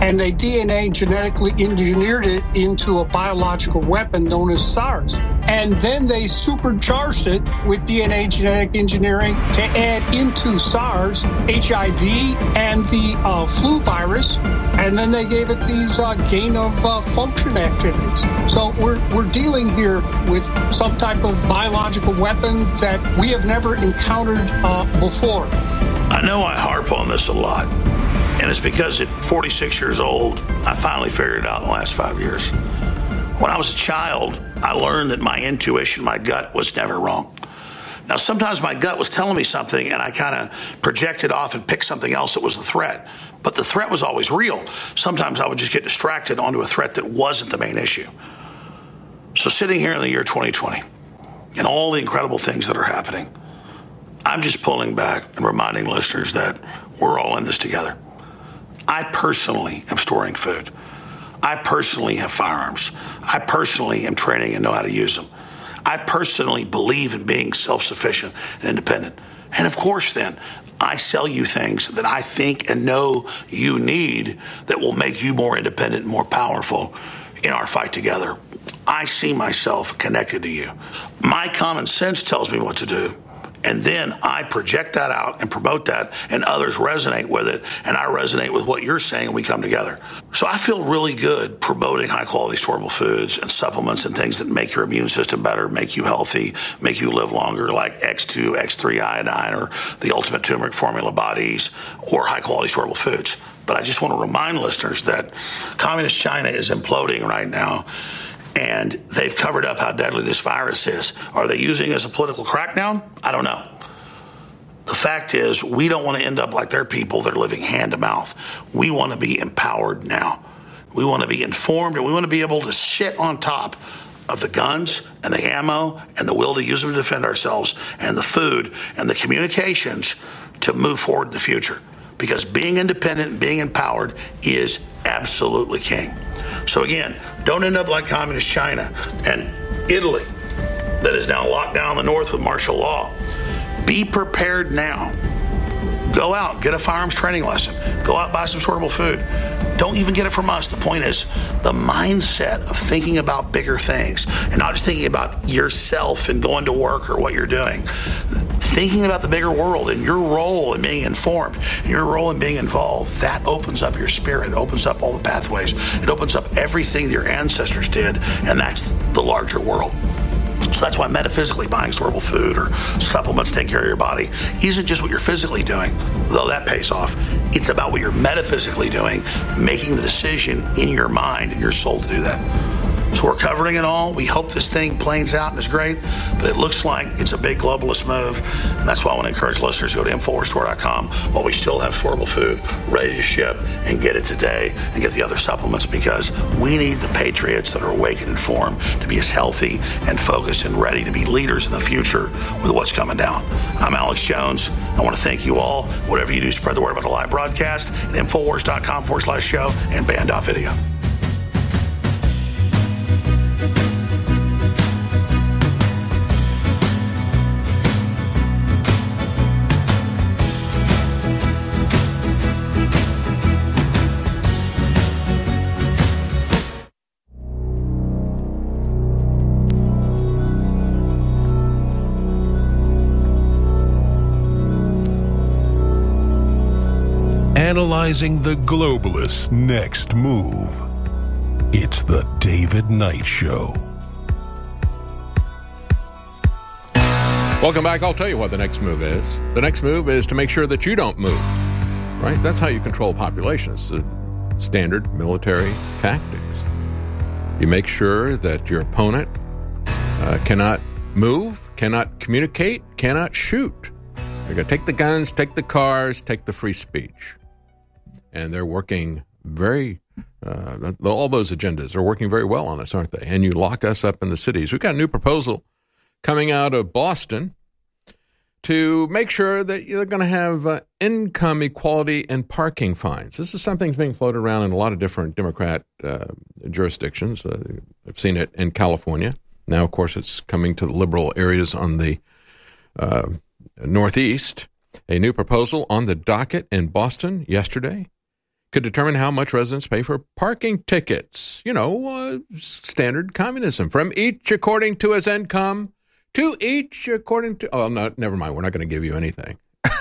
and they DNA genetically engineered it into a biological weapon known as SARS. And then they supercharged it with DNA genetic engineering to add into SARS, HIV, and the flu virus, and then they gave it these gain of function activities. So we're dealing here with some type of biological weapon that we have never encountered before. I know I harp on this a lot, and it's because at 46 years old, I finally figured it out in the last 5 years. When I was a child, I learned that my intuition, my gut, was never wrong. Now, sometimes my gut was telling me something, and I kind of projected off and picked something else that was the threat. But the threat was always real. Sometimes I would just get distracted onto a threat that wasn't the main issue. So sitting here in the year 2020, and all the incredible things that are happening, I'm just pulling back and reminding listeners that we're all in this together. I personally am storing food. I personally have firearms. I personally am training and know how to use them. I personally believe in being self-sufficient and independent. And of course, then, I sell you things that I think and know you need that will make you more independent and more powerful in our fight together. I see myself connected to you. My common sense tells me what to do. And then I project that out and promote that, and others resonate with it, and I resonate with what you're saying, and we come together. So I feel really good promoting high-quality storable foods and supplements and things that make your immune system better, make you healthy, make you live longer, like X2, X3 iodine, or the Ultimate Turmeric Formula Bodies, or high-quality storable foods. But I just want to remind listeners that Communist China is imploding right now, and they've covered up how deadly this virus is. Are they using it as a political crackdown? I don't know. The fact is, we don't want to end up like their people that are living hand to mouth. We want to be empowered now. We want to be informed, and we want to be able to sit on top of the guns and the ammo and the will to use them to defend ourselves, and the food and the communications to move forward in the future. Because being independent and being empowered is absolutely king. So again, don't end up like Communist China and Italy that is now locked down the north with martial law. Be prepared now. Go out, get a firearms training lesson. Go out, buy some storable food. Don't even get it from us. The point is the mindset of thinking about bigger things and not just thinking about yourself and going to work or what you're doing. Thinking about the bigger world and your role in being informed, and your role in being involved, that opens up your spirit. It opens up all the pathways. It opens up everything that your ancestors did, and that's the larger world. So that's why metaphysically buying storable food or supplements taking care of your body isn't just what you're physically doing, though that pays off. It's about what you're metaphysically doing, making the decision in your mind and your soul to do that. So we're covering it all. We hope this thing planes out and is great, but it looks like it's a big globalist move. And that's why I want to encourage listeners to go to InfoWarsStore.com while we still have storable food ready to ship, and get it today and get the other supplements, because we need the patriots that are awake and informed to be as healthy and focused and ready to be leaders in the future with what's coming down. I'm Alex Jones. I want to thank you all. Whatever you do, spread the word about the live broadcast at InfoWars.com/show and Band.video. Analyzing the globalists' next move. It's the David Knight Show. Welcome back. I'll tell you what the next move is. The next move is to make sure that you don't move, right? That's how you control populations. Standard military tactics. You make sure that your opponent cannot move, cannot communicate, cannot shoot. You're going to take the guns, take the cars, take the free speech. And they're working all those agendas are working very well on us, aren't they? And you lock us up in the cities. We've got a new proposal coming out of Boston to make sure that you're going to have income equality and parking fines. This is something that's being floated around in a lot of different Democrat jurisdictions. I've seen it in California. Now, of course, it's coming to the liberal areas on the Northeast. A new proposal on the docket in Boston yesterday could determine how much residents pay for parking tickets. Standard communism. From each according to his income, to each according to... Oh, no, never mind. We're not going to give you anything.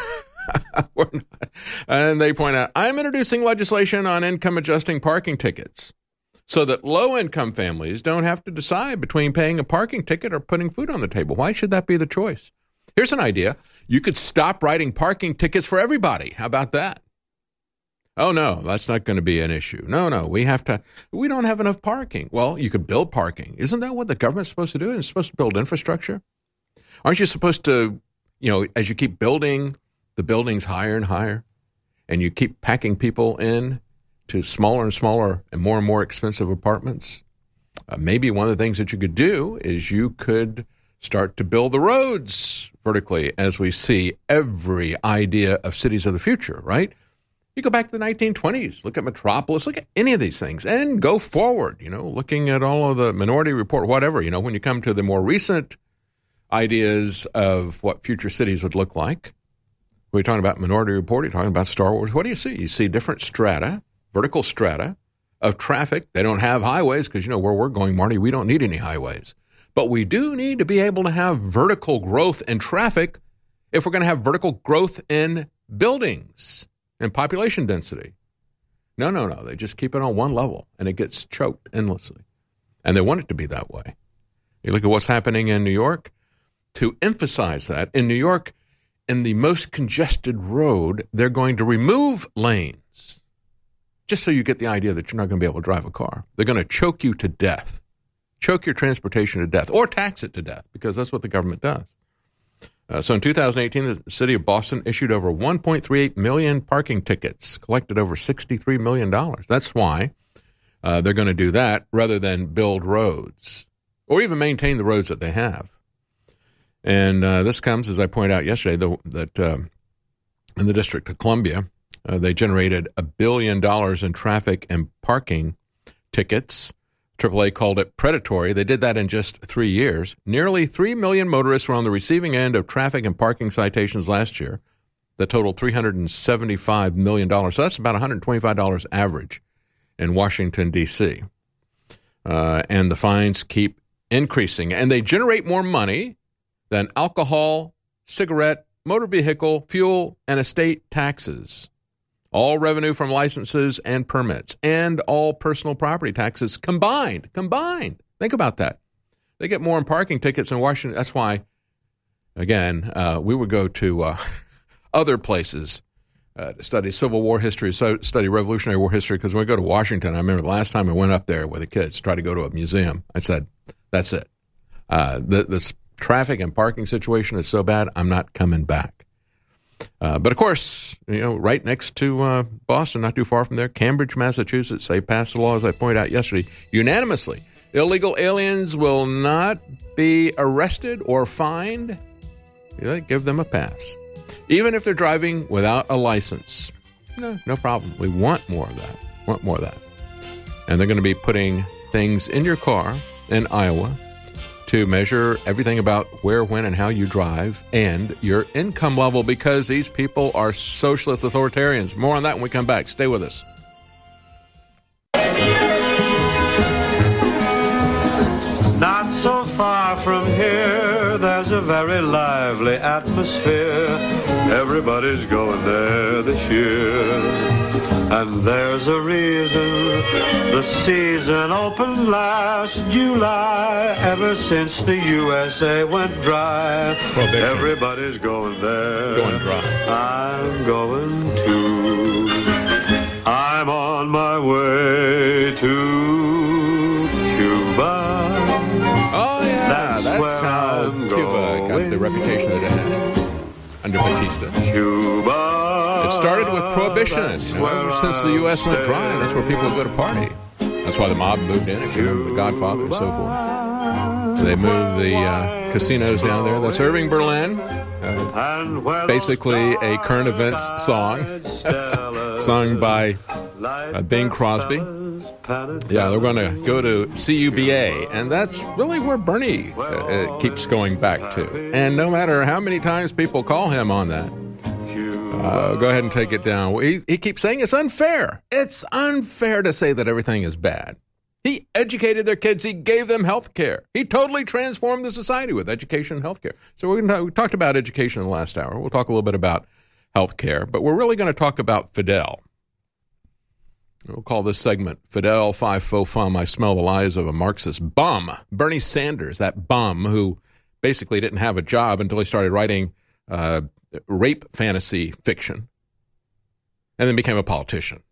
And they point out, I'm introducing legislation on income-adjusting parking tickets so that low-income families don't have to decide between paying a parking ticket or putting food on the table. Why should that be the choice? Here's an idea. You could stop writing parking tickets for everybody. How about that? Oh, no, that's not going to be an issue. No, we don't have enough parking. Well, you could build parking. Isn't that what the government's supposed to do? It's supposed to build infrastructure. Aren't you supposed to, as you keep building the buildings higher and higher, and you keep packing people in to smaller and smaller and more expensive apartments, maybe one of the things that you could do is you could start to build the roads vertically, as we see every idea of cities of the future, right? You go back to the 1920s, look at Metropolis, look at any of these things, and go forward, looking at all of the Minority Report, whatever, when you come to the more recent ideas of what future cities would look like. We're talking about Minority Report, you're talking about Star Wars. What do you see? You see different strata, vertical strata of traffic. They don't have highways because, where we're going, Marty, we don't need any highways. But we do need to be able to have vertical growth in traffic if we're going to have vertical growth in buildings and population density. No. They just keep it on one level, and it gets choked endlessly. And they want it to be that way. You look at what's happening in New York. To emphasize that, in New York, in the most congested road, they're going to remove lanes, just so you get the idea that you're not going to be able to drive a car. They're going to choke you to death, choke your transportation to death, or tax it to death, because that's what the government does. So in 2018, the city of Boston issued over 1.38 million parking tickets, collected over $63 million. That's why they're going to do that rather than build roads or even maintain the roads that they have. And this comes, as I pointed out yesterday, that in the District of Columbia, they generated $1 billion in traffic and parking tickets. AAA called it predatory. They did that in just 3 years. Nearly 3 million motorists were on the receiving end of traffic and parking citations last year that totaled $375 million. So that's about $125 average in Washington, D.C. And the fines keep increasing. And they generate more money than alcohol, cigarette, motor vehicle, fuel, and estate taxes. All revenue from licenses and permits, and all personal property taxes combined. Think about that. They get more in parking tickets in Washington. That's why, again, we would go to other places to study Civil War history, study Revolutionary War history, because when we go to Washington, I remember the last time I went up there with the kids, tried to go to a museum, I said, that's it. This traffic and parking situation is so bad, I'm not coming back. But of course, right next to Boston, not too far from there, Cambridge, Massachusetts, they passed the law, as I pointed out yesterday, unanimously. Illegal aliens will not be arrested or fined. Give them a pass. Even if they're driving without a license. No problem. We want more of that. And they're going to be putting things in your car in Iowa to measure everything about where, when, and how you drive and your income level, because these people are socialist authoritarians. More on that when we come back. Stay with us. Not so far from here, there's a very lively atmosphere. Everybody's going there this year. And there's a reason the season opened last July. Ever since the USA went dry, Prohibition. Everybody's going there. Going dry. I'm going too. I'm on my way to Cuba. Oh, yeah. That's how Cuba got the reputation that it had under Batista. Cuba. It started with Prohibition. Ever since the U.S. went dry, that's where people would go to party. That's why the mob moved in, if you remember The Godfather and so forth. They moved the casinos down there. That's Irving Berlin. Basically a current events song sung by Bing Crosby. Yeah, they're going to go to CUBA, and that's really where Bernie keeps going back to. And no matter how many times people call him on that, Go ahead and take it down. He keeps saying it's unfair. It's unfair to say that everything is bad. He educated their kids. He gave them health care. He totally transformed the society with education and health care. So we talked about education in the last hour. We'll talk a little bit about health care, but we're really going to talk about Fidel. We'll call this segment Fidel, Five Faux Fum, I Smell the Lies of a Marxist Bum. Bernie Sanders, that bum who basically didn't have a job until he started writing rape fantasy fiction and then became a politician.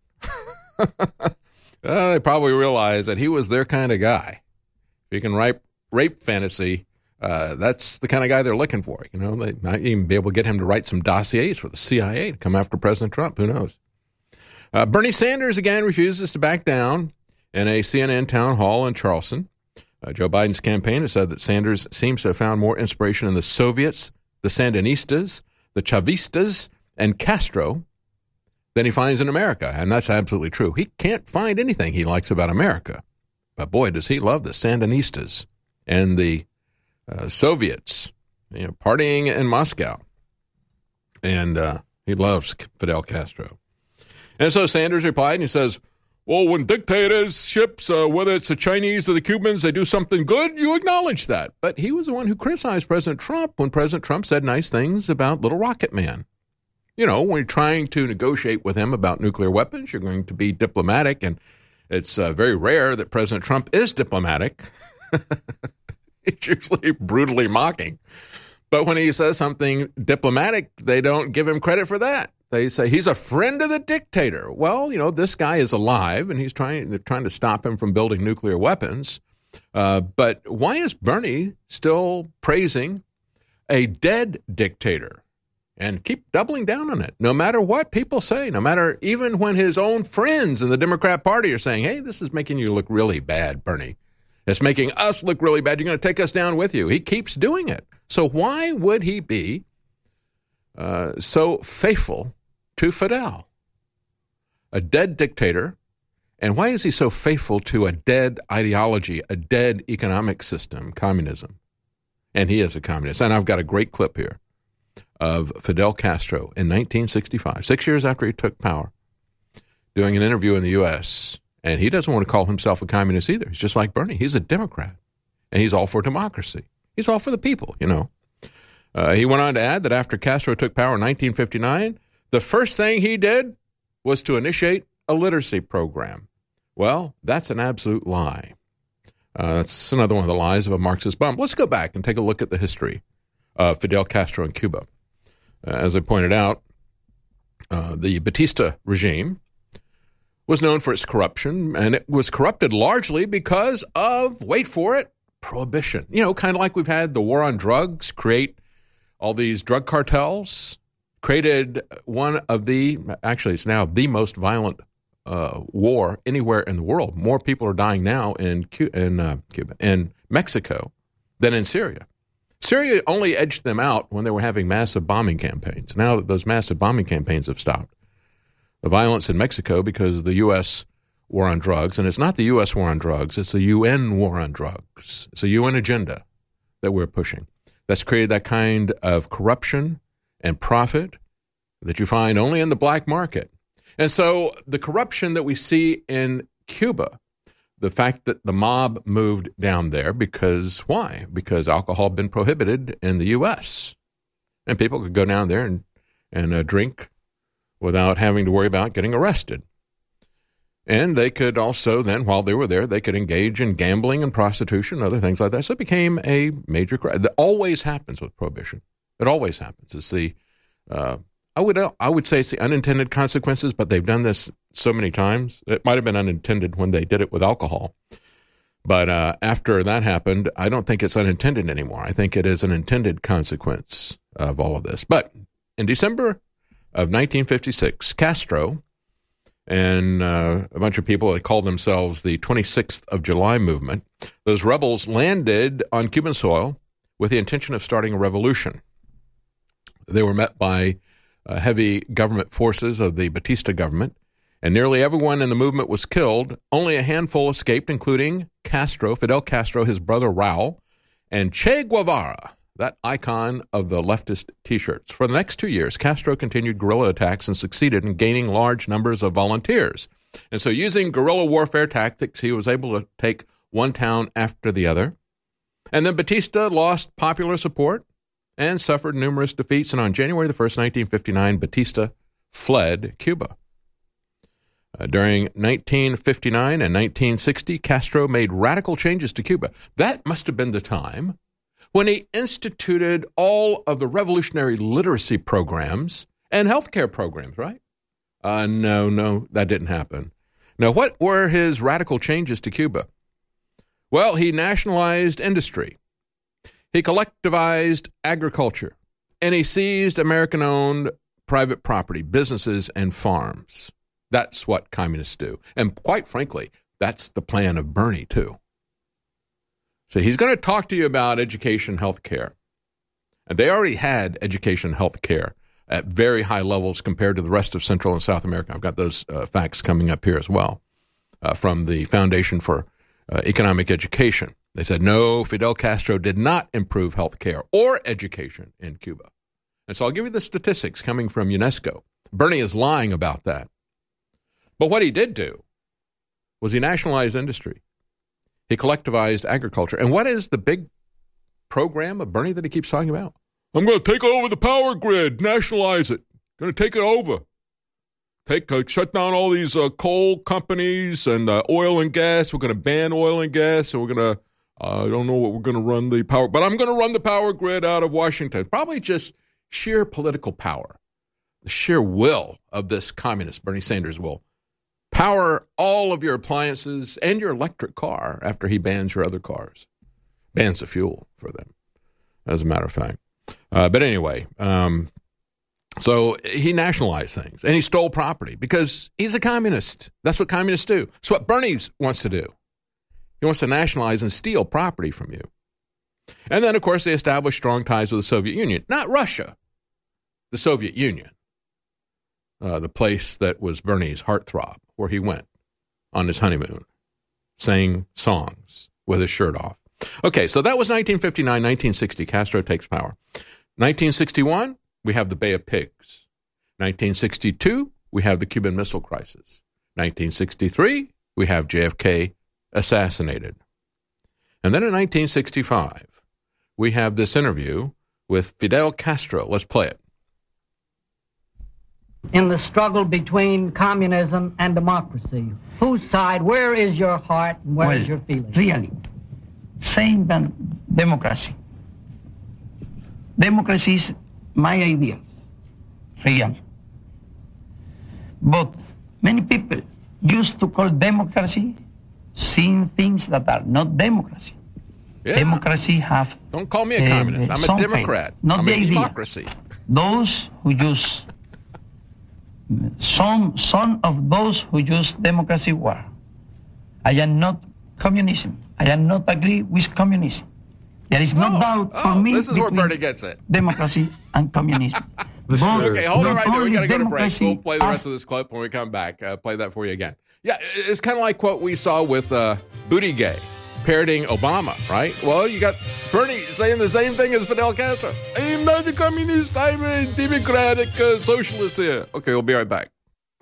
They probably realized that he was their kind of guy. If you can write rape fantasy, that's the kind of guy they're looking for. You know, they might even be able to get him to write some dossiers for the CIA to come after President Trump. Who knows? Bernie Sanders, again, refuses to back down in a CNN town hall in Charleston. Joe Biden's campaign has said that Sanders seems to have found more inspiration in the Soviets, the Sandinistas, the Chavistas, and Castro than he finds in America. And that's absolutely true. He can't find anything he likes about America. But boy, does he love the Sandinistas and the Soviets, you know, partying in Moscow. And he loves Fidel Castro. And so Sanders replied, and he says, well, when dictatorships, whether it's the Chinese or the Cubans, they do something good, you acknowledge that. But he was the one who criticized President Trump when President Trump said nice things about Little Rocket Man. You know, when you're trying to negotiate with him about nuclear weapons, you're going to be diplomatic, and it's very rare that President Trump is diplomatic. It's usually brutally mocking. But when he says something diplomatic, they don't give him credit for that. They say he's a friend of the dictator. Well, you know, this guy is alive, and they're trying to stop him from building nuclear weapons. But why is Bernie still praising a dead dictator? And keep doubling down on it, no matter what people say, no matter even when his own friends in the Democrat Party are saying, hey, this is making you look really bad, Bernie. It's making us look really bad. You're going to take us down with you. He keeps doing it. So why would he be so faithful to Fidel, a dead dictator? And why is he so faithful to a dead ideology, a dead economic system, communism? And he is a communist. And I've got a great clip here of Fidel Castro in 1965, 6 years after he took power, doing an interview in the U.S., and he doesn't want to call himself a communist either. He's just like Bernie. He's a Democrat, and he's all for democracy. He's all for the people, you know. He went on to add that after Castro took power in 1959, the first thing he did was to initiate a literacy program. Well, that's an absolute lie. That's another one of the lies of a Marxist bum. Let's go back and take a look at the history of Fidel Castro in Cuba. As I pointed out, the Batista regime was known for its corruption, and it was corrupted largely because of, wait for it, prohibition. You know, kind of like we've had the war on drugs create all these drug cartels, created one of actually it's now the most violent war anywhere in the world. More people are dying now in Mexico than in Syria. Syria only edged them out when they were having massive bombing campaigns. Now that those massive bombing campaigns have stopped, the violence in Mexico because of the U.S. war on drugs, and it's not the U.S. war on drugs, it's the UN war on drugs. It's a UN agenda that we're pushing. That's created that kind of corruption and profit that you find only in the black market. And so the corruption that we see in Cuba, the fact that the mob moved down there because, why? Because alcohol had been prohibited in the U.S. And people could go down there and drink without having to worry about getting arrested. And they could also then, while they were there, they could engage in gambling and prostitution and other things like that. So it became a major crime. That always happens with prohibition. It always happens. It's the, I would say it's the unintended consequences, but they've done this so many times. It might have been unintended when they did it with alcohol. But after that happened, I don't think it's unintended anymore. I think it is an intended consequence of all of this. But in December of 1956, Castro and a bunch of people that called themselves the 26th of July movement, those rebels landed on Cuban soil with the intention of starting a revolution. They were met by heavy government forces of the Batista government, and nearly everyone in the movement was killed. Only a handful escaped, including Castro, Fidel Castro, his brother Raul, and Che Guevara, that icon of the leftist T-shirts. For the next 2 years, Castro continued guerrilla attacks and succeeded in gaining large numbers of volunteers. And so using guerrilla warfare tactics, he was able to take one town after the other. And then Batista lost popular support and suffered numerous defeats. And on January the 1st, 1959, Batista fled Cuba. During 1959 and 1960, Castro made radical changes to Cuba. That must have been the time when he instituted all of the revolutionary literacy programs and healthcare programs, right? No, that didn't happen. Now, what were his radical changes to Cuba? Well, he nationalized industry. He collectivized agriculture. And he seized American-owned private property, businesses, and farms. That's what communists do. And quite frankly, that's the plan of Bernie, too. So he's going to talk to you about education, health care. And they already had education, health care at very high levels compared to the rest of Central and South America. I've got those facts coming up here as well from the Foundation for Economic Education. They said, no, Fidel Castro did not improve health care or education in Cuba. And so I'll give you the statistics coming from UNESCO. Bernie is lying about that. But what he did do was he nationalized industry. He collectivized agriculture. And what is the big program of Bernie that he keeps talking about? I'm going to take over the power grid, nationalize it. Going to take it over. Shut down all these coal companies and oil and gas. We're going to ban oil and gas. And we're going to, I don't know what we're going to run the power, but I'm going to run the power grid out of Washington. Probably just sheer political power. The sheer will of this communist, Bernie Sanders will power all of your appliances and your electric car after he bans your other cars. Bans the fuel for them, as a matter of fact. But anyway, so he nationalized things and he stole property because he's a communist. That's what communists do. That's what Bernie wants to do. He wants to nationalize and steal property from you. And then, of course, they established strong ties with the Soviet Union. Not Russia, the Soviet Union. The place that was Bernie's heartthrob, where he went on his honeymoon, sang songs with his shirt off. Okay, so that was 1959, 1960. Castro takes power. 1961, we have the Bay of Pigs. 1962, we have the Cuban Missile Crisis. 1963, we have JFK assassinated. And then in 1965, we have this interview with Fidel Castro. Let's play it. In the struggle between communism and democracy, whose side, where is your heart, and where is your feeling? Really, saying that democracy. Democracy is my ideas, real. But many people used to call democracy seeing things that are not democracy. Yeah. Democracy have... Don't call me a communist. I'm a Democrat. Not I'm the a idea. democracy. Those who use... Some of those who use democracy were. I am not communism. I am not agree with communism. There is no doubt for me. This is where Bernie gets it. Democracy and communism. Okay, hold on right there. We got to go to break. democracy We'll play the rest of this clip when we come back. Play that for you again. Yeah, it's kind of like what we saw with Buttigieg parroting Obama, right? Well, you got Bernie saying the same thing as Fidel Castro. I'm not a communist. I'm a democratic socialist here. Okay, we'll be right back.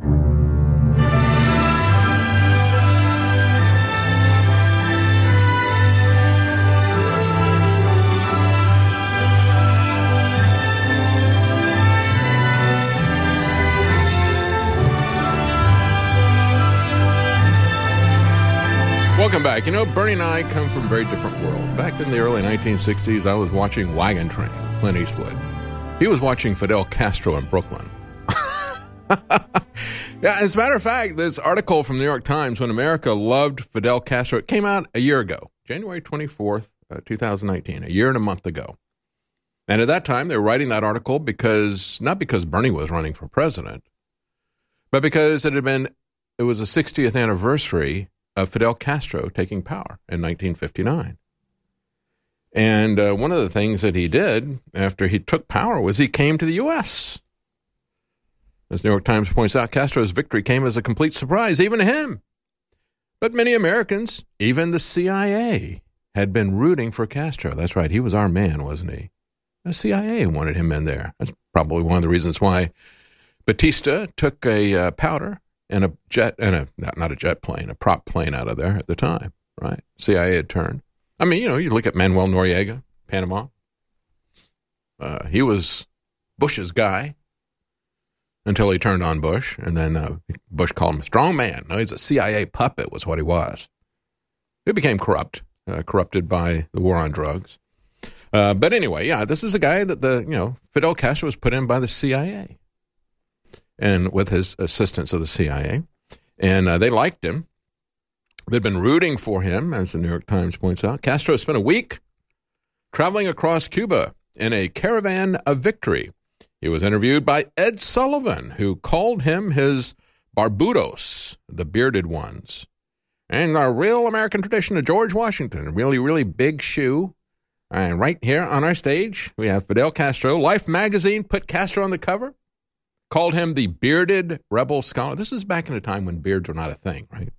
Welcome back. You know, Bernie and I come from very different worlds. Back in the early 1960s, I was watching Wagon Train, Clint Eastwood. He was watching Fidel Castro in Brooklyn. Yeah, as a matter of fact, this article from the New York Times, When America Loved Fidel Castro, it came out a year ago, January 24th, 2019, a year and a month ago. And at that time, they were writing that article not because Bernie was running for president, but because it was the 60th anniversary of Fidel Castro taking power in 1959. And one of the things that he did after he took power was he came to the U.S. As New York Times points out, Castro's victory came as a complete surprise, even to him. But many Americans, even the CIA, had been rooting for Castro. That's right, he was our man, wasn't he? The CIA wanted him in there. That's probably one of the reasons why Batista took a powder and a jet, and not a jet plane, a prop plane out of there at the time, right? CIA had turned. I mean, you look at Manuel Noriega, Panama. He was Bush's guy until he turned on Bush, and then Bush called him a strong man. No, he's a CIA puppet was what he was. He became corrupted by the war on drugs. But anyway, yeah, this is a guy that Fidel Castro was put in by the CIA, and with his assistance of the CIA, and they liked him. They'd been rooting for him, as the New York Times points out. Castro spent a week traveling across Cuba in a caravan of victory. He was interviewed by Ed Sullivan, who called him his Barbudos, the bearded ones. And the real American tradition of George Washington, a really, really big shoe. And right here on our stage, we have Fidel Castro. Life magazine put Castro on the cover, called him the bearded rebel scholar. This is back in a time when beards were not a thing, right?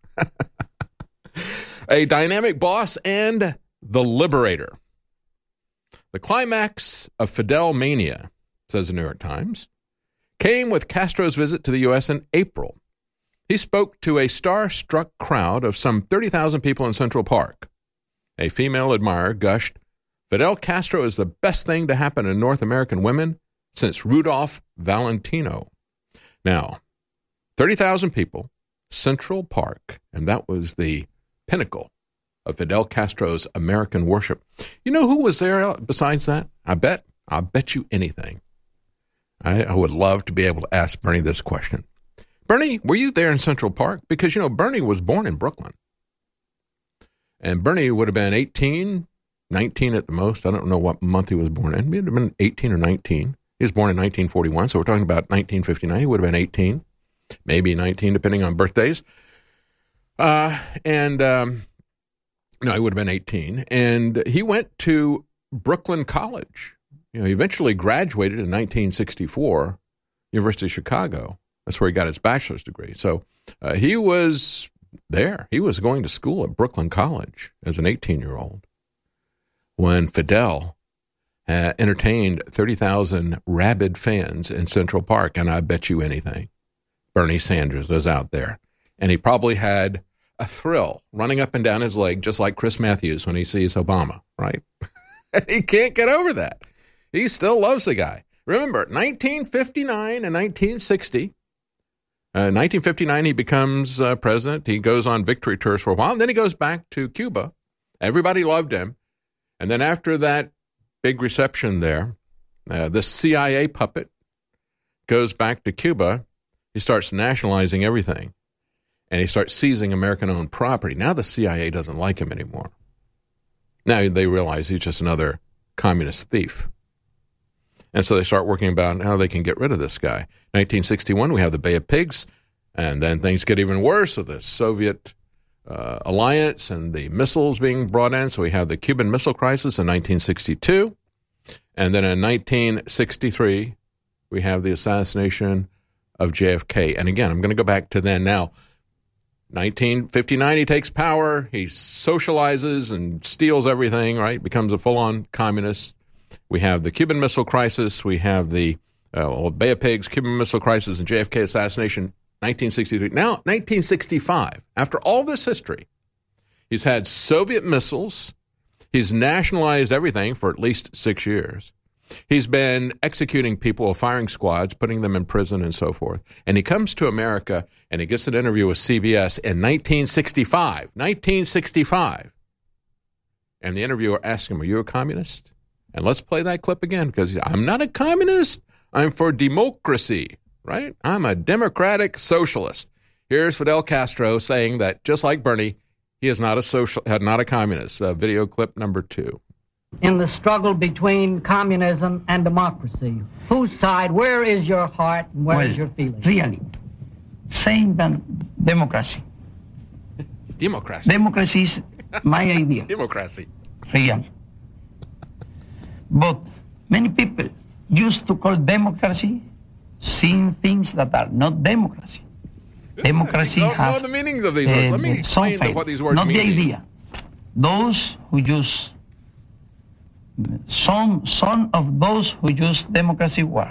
A dynamic boss and the liberator. The climax of Fidel mania, says the New York Times, came with Castro's visit to the U.S. in April. He spoke to a star-struck crowd of some 30,000 people in Central Park. A female admirer gushed, "Fidel Castro is the best thing to happen to North American women since Rudolph Valentino." Now, 30,000 people, Central Park, and that was the pinnacle of Fidel Castro's American worship. You know who was there besides that? I'll bet you anything. I would love to be able to ask Bernie this question. Bernie, were you there in Central Park? Because, Bernie was born in Brooklyn. And Bernie would have been 18, 19 at the most. I don't know what month he was born in. He would have been 18 or 19. He was born in 1941, so we're talking about 1959. He would have been 18, maybe 19, depending on birthdays. No, he would have been 18. And he went to Brooklyn College. He eventually graduated in 1964, University of Chicago. That's where he got his bachelor's degree. So he was there. He was going to school at Brooklyn College as an 18-year-old when Fidel entertained 30,000 rabid fans in Central Park. And I bet you anything, Bernie Sanders was out there. And he probably had a thrill running up and down his leg, just like Chris Matthews when he sees Obama, right? He can't get over that. He still loves the guy. Remember, 1959 and 1960. 1959, he becomes president. He goes on victory tours for a while, and then he goes back to Cuba. Everybody loved him. And then after that big reception there, the CIA puppet goes back to Cuba. He starts nationalizing everything, and he starts seizing American-owned property. Now the CIA doesn't like him anymore. Now they realize he's just another communist thief. And so they start working about how they can get rid of this guy. 1961, we have the Bay of Pigs, and then things get even worse with the Soviet alliance and the missiles being brought in. So we have the Cuban Missile Crisis in 1962. And then in 1963, we have the assassination of JFK. And again, I'm going to go back to then now. 1959, he takes power. He socializes and steals everything, right? Becomes a full-on communist. We have the Cuban Missile Crisis. We have the Bay of Pigs, Cuban Missile Crisis, and JFK assassination, 1963. Now, 1965, after all this history, he's had Soviet missiles. He's nationalized everything for at least 6 years. He's been executing people, firing squads, putting them in prison and so forth. And he comes to America, and he gets an interview with CBS in 1965. 1965. And the interviewer asks him, "Are you a communist?" And let's play that clip again, because I'm not a communist. I'm for democracy, right? I'm a democratic socialist. Here's Fidel Castro saying that, just like Bernie, he is not a communist. Video clip number 2. In the struggle between communism and democracy, whose side, where is your heart, and where is your feeling? Really, saying that democracy. Democracy. Democracy is my idea. Democracy. Real. But many people used to call democracy seeing things that are not democracy. Democracy has... don't know the meanings of these words. Let me explain what these words mean. Not the idea. Those who use some of those who use democracy war.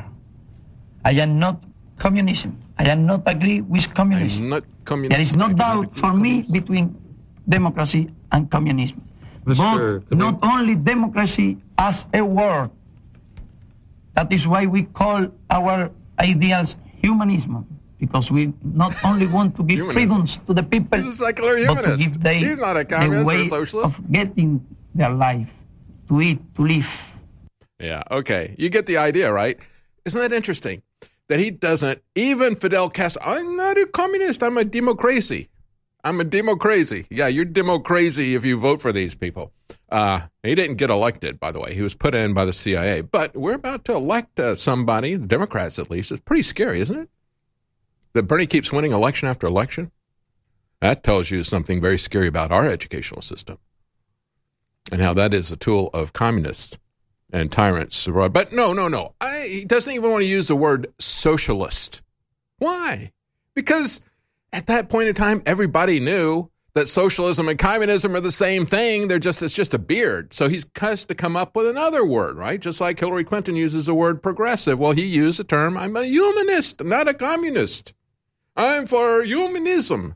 I am not communism. I am not agree with communism. I'm not communist. There is no doubt for me between democracy and communism. But not only democracy as a word. That is why we call our ideals humanism, because we not only want to give freedoms to the people, He's a secular humanist. but to give them He's not a communist the way or a socialist. of getting their life, to eat, to live. Yeah, okay. You get the idea, right? Isn't that interesting? That he doesn't, even Fidel Castro, I'm not a communist, I'm a democracy. I'm a democracy. Yeah, you're democracy if you vote for these people. He didn't get elected, by the way. He was put in by the CIA. But we're about to elect somebody, the Democrats at least. It's pretty scary, isn't it? That Bernie keeps winning election after election. That tells you something very scary about our educational system and how that is a tool of communists and tyrants abroad. But no. He doesn't even want to use the word socialist. Why? Because at that point in time, everybody knew that socialism and communism are the same thing. It's just a beard. So he's has to come up with another word, right? Just like Hillary Clinton uses the word progressive. Well, he used the term, I'm a humanist, not a communist. I'm for humanism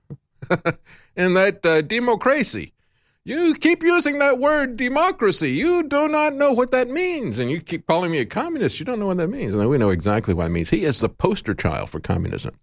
and that democracy. You keep using that word democracy. You do not know what that means. And you keep calling me a communist. You don't know what that means. And we know exactly what it means. He is the poster child for communism.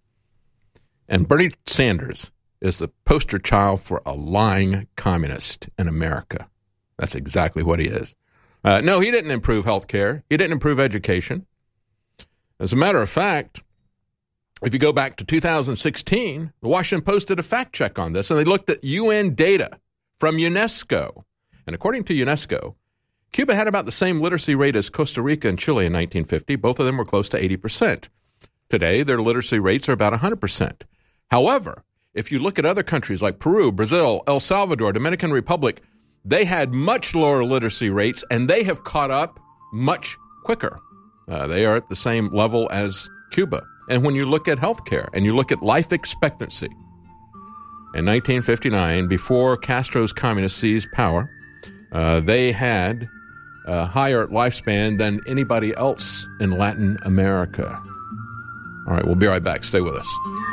And Bernie Sanders is the poster child for a lying communist in America. That's exactly what he is. No, he didn't improve health care. He didn't improve education. As a matter of fact, if you go back to 2016, the Washington Post did a fact check on this, and they looked at UN data from UNESCO. And according to UNESCO, Cuba had about the same literacy rate as Costa Rica and Chile in 1950. Both of them were close to 80%. Today, their literacy rates are about 100%. However, if you look at other countries like Peru, Brazil, El Salvador, Dominican Republic, they had much lower literacy rates, and they have caught up much quicker. They are at the same level as Cuba. And when you look at healthcare and you look at life expectancy, in 1959, before Castro's communists seized power, they had a higher lifespan than anybody else in Latin America. All right, we'll be right back. Stay with us.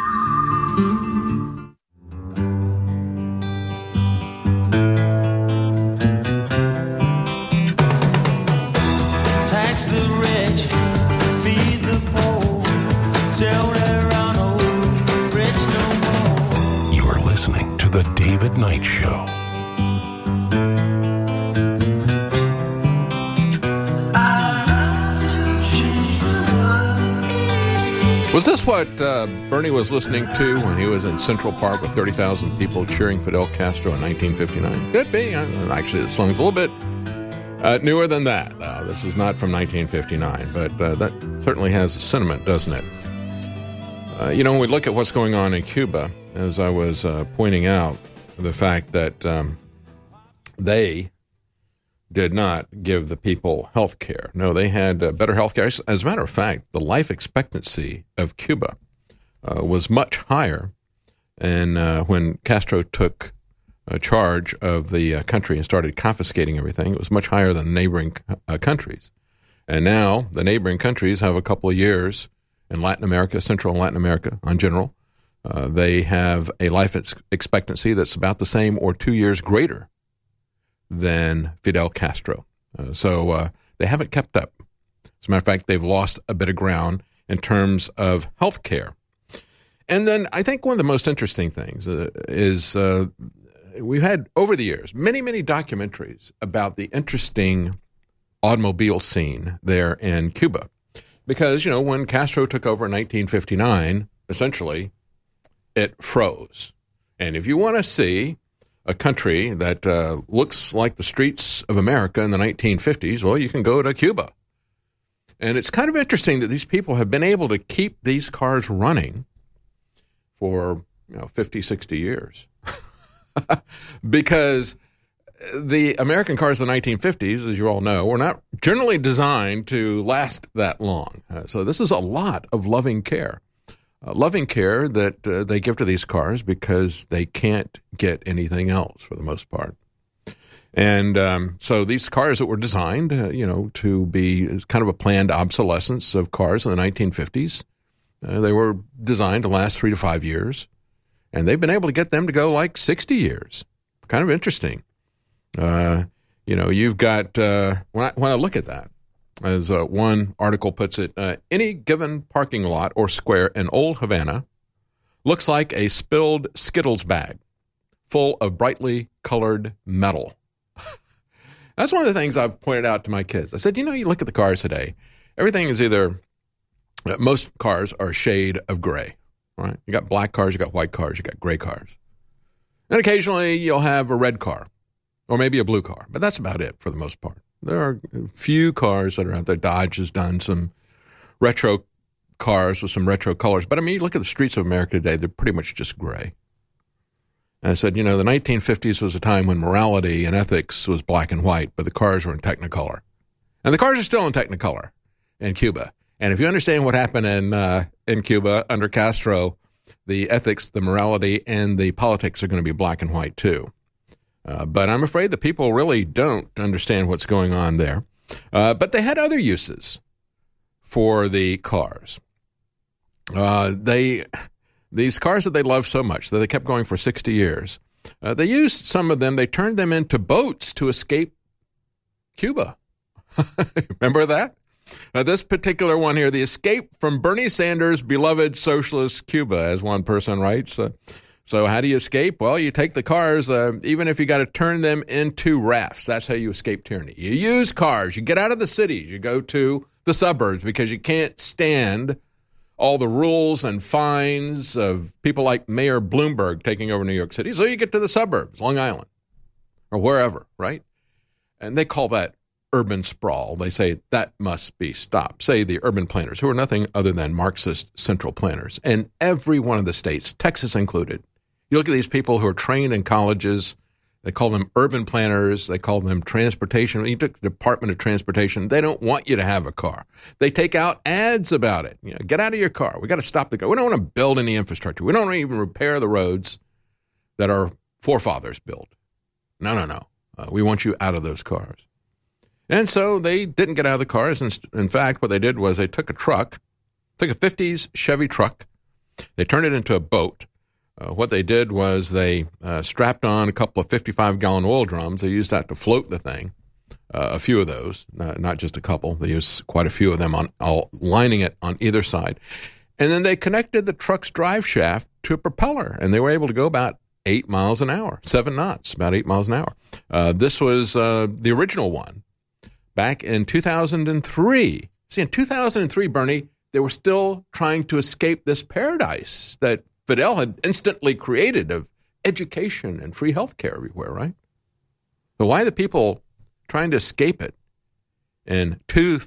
Tax the rich, feed the poor, tell there are no rich no more. You're listening to The David Knight Show. Was this what Bernie was listening to when he was in Central Park with 30,000 people cheering Fidel Castro in 1959? Could be. Actually, the song's a little bit newer than that. This is not from 1959, but that certainly has a sentiment, doesn't it? When we look at what's going on in Cuba, as I was pointing out, the fact that they did not give the people health care. No, they had better health care. As a matter of fact, the life expectancy of Cuba was much higher. And when Castro took charge of the country and started confiscating everything, it was much higher than neighboring countries. And now the neighboring countries have a couple of years in Latin America, Central and Latin America in general. They have a life expectancy that's about the same or 2 years greater than Fidel Castro. So they haven't kept up. As a matter of fact, they've lost a bit of ground in terms of health care. And then I think one of the most interesting things is we've had, over the years, many, many documentaries about the interesting automobile scene there in Cuba. Because, when Castro took over in 1959, essentially, it froze. And if you want to see a country that looks like the streets of America in the 1950s, well, you can go to Cuba. And it's kind of interesting that these people have been able to keep these cars running for 50, 60 years. Because the American cars in the 1950s, as you all know, were not generally designed to last that long. So this is a lot of loving care. Loving care that they give to these cars because they can't get anything else for the most part. And so these cars that were designed, to be kind of a planned obsolescence of cars in the 1950s, they were designed to last 3 to 5 years. And they've been able to get them to go like 60 years. Kind of interesting. You've got, when I look at that, as one article puts it, any given parking lot or square in Old Havana looks like a spilled Skittles bag full of brightly colored metal. That's one of the things I've pointed out to my kids. I said, you look at the cars today. Everything is most cars are a shade of gray, right? You got black cars, you got white cars, you got gray cars. And occasionally you'll have a red car or maybe a blue car, but that's about it for the most part. There are a few cars that are out there. Dodge has done some retro cars with some retro colors. But, you look at the streets of America today, they're pretty much just gray. And I said, the 1950s was a time when morality and ethics was black and white, but the cars were in Technicolor. And the cars are still in Technicolor in Cuba. And if you understand what happened in Cuba under Castro, the ethics, the morality, and the politics are going to be black and white too. But I'm afraid the people really don't understand what's going on there. But they had other uses for the cars. These cars that they loved so much that they kept going for 60 years, they used some of them, they turned them into boats to escape Cuba. Remember that? This particular one here, the escape from Bernie Sanders' beloved socialist Cuba, as one person writes. So how do you escape? Well, you take the cars, even if you got to turn them into rafts. That's how you escape tyranny. You use cars. You get out of the cities. You go to the suburbs because you can't stand all the rules and fines of people like Mayor Bloomberg taking over New York City. So you get to the suburbs, Long Island, or wherever, right? And they call that urban sprawl. They say that must be stopped. Say the urban planners, who are nothing other than Marxist central planners. And every one of the states, Texas included, you look at these people who are trained in colleges, they call them urban planners, they call them transportation. You took the Department of Transportation, they don't want you to have a car. They take out ads about it. Get out of your car. We got to stop the car. We don't want to build any infrastructure. We don't even repair the roads that our forefathers built. No. We want you out of those cars. And so they didn't get out of the cars. In fact, what they did was they took a 50s Chevy truck, they turned it into a boat. What they did was they strapped on a couple of 55-gallon oil drums. They used that to float the thing, a few of those, not just a couple. They used quite a few of them lining it on either side. And then they connected the truck's drive shaft to a propeller, and they were able to go about 8 miles an hour, 7 knots, about 8 miles an hour. This was the original one back in 2003. See, in 2003, Bernie, they were still trying to escape this paradise that Fidel had instantly created of education and free health care everywhere, right? But why are the people trying to escape it in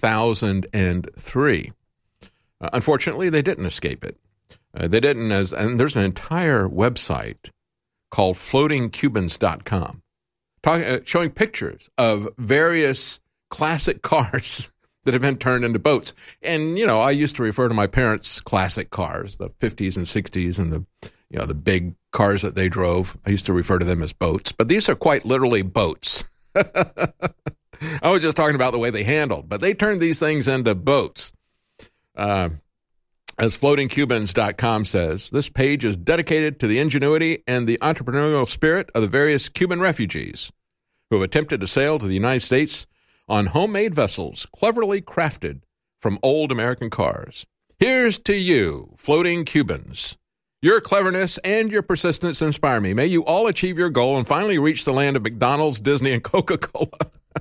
2003? Unfortunately, they didn't escape it. They didn't, and there's an entire website called floatingcubans.com showing pictures of various classic cars that have been turned into boats. And, I used to refer to my parents' classic cars, the 50s and 60s and the big cars that they drove. I used to refer to them as boats, but these are quite literally boats. I was just talking about the way they handled, but they turned these things into boats. As floatingcubans.com says, this page is dedicated to the ingenuity and the entrepreneurial spirit of the various Cuban refugees who have attempted to sail to the United States on homemade vessels cleverly crafted from old American cars. Here's to you, floating Cubans. Your cleverness and your persistence inspire me. May you all achieve your goal and finally reach the land of McDonald's, Disney, and Coca-Cola.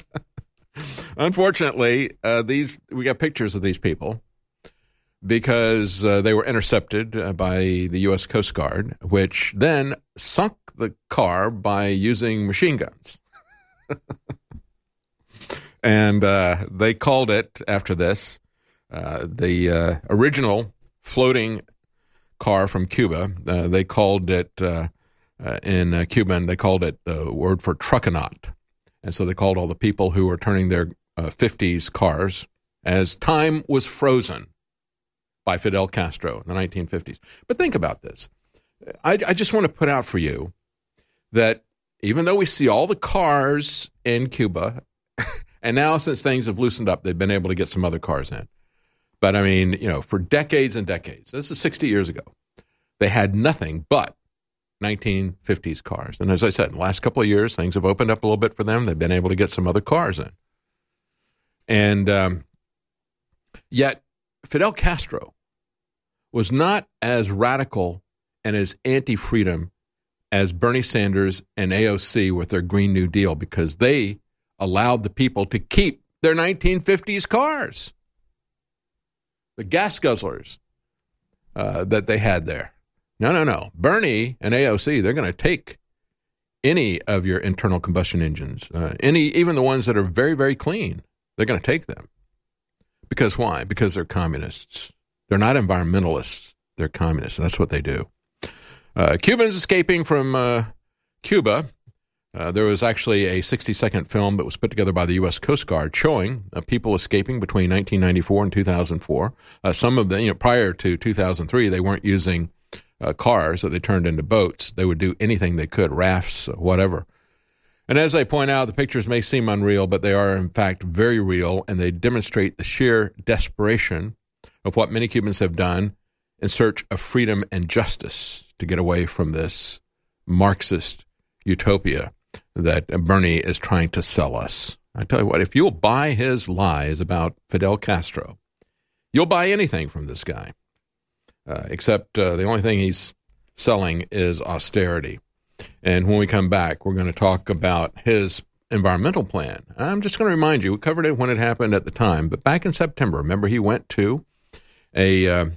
Unfortunately, we got pictures of these people because they were intercepted by the U.S. Coast Guard, which then sunk the car by using machine guns. And they called it, after this, the original floating car from Cuba. They called it, in Cuban, they called it the word for truckanaut. And so they called all the people who were turning their 50s cars as time was frozen by Fidel Castro in the 1950s. But think about this. I just want to put out for you that even though we see all the cars in Cuba, and now since things have loosened up, they've been able to get some other cars in. But I mean, for decades and decades, this is 60 years ago, they had nothing but 1950s cars. And as I said, in the last couple of years, things have opened up a little bit for them. They've been able to get some other cars in. And yet, Fidel Castro was not as radical and as anti-freedom as Bernie Sanders and AOC with their Green New Deal, because they allowed the people to keep their 1950s cars. The gas guzzlers that they had there. No. Bernie and AOC, they're going to take any of your internal combustion engines, even the ones that are very, very clean. They're going to take them. Because why? Because they're communists. They're not environmentalists. They're communists. That's what they do. Cubans escaping from Cuba. There was actually a 60-second film that was put together by the U.S. Coast Guard showing people escaping between 1994 and 2004. Some of them, prior to 2003, they weren't using cars that they turned into boats. They would do anything they could, rafts, whatever. And as I point out, the pictures may seem unreal, but they are, in fact, very real, and they demonstrate the sheer desperation of what many Cubans have done in search of freedom and justice to get away from this Marxist utopia that Bernie is trying to sell us. I tell you what, if you'll buy his lies about Fidel Castro, you'll buy anything from this guy, except the only thing he's selling is austerity. And when we come back, we're going to talk about his environmental plan. I'm just going to remind you, we covered it when it happened at the time, but back in September, remember he went to a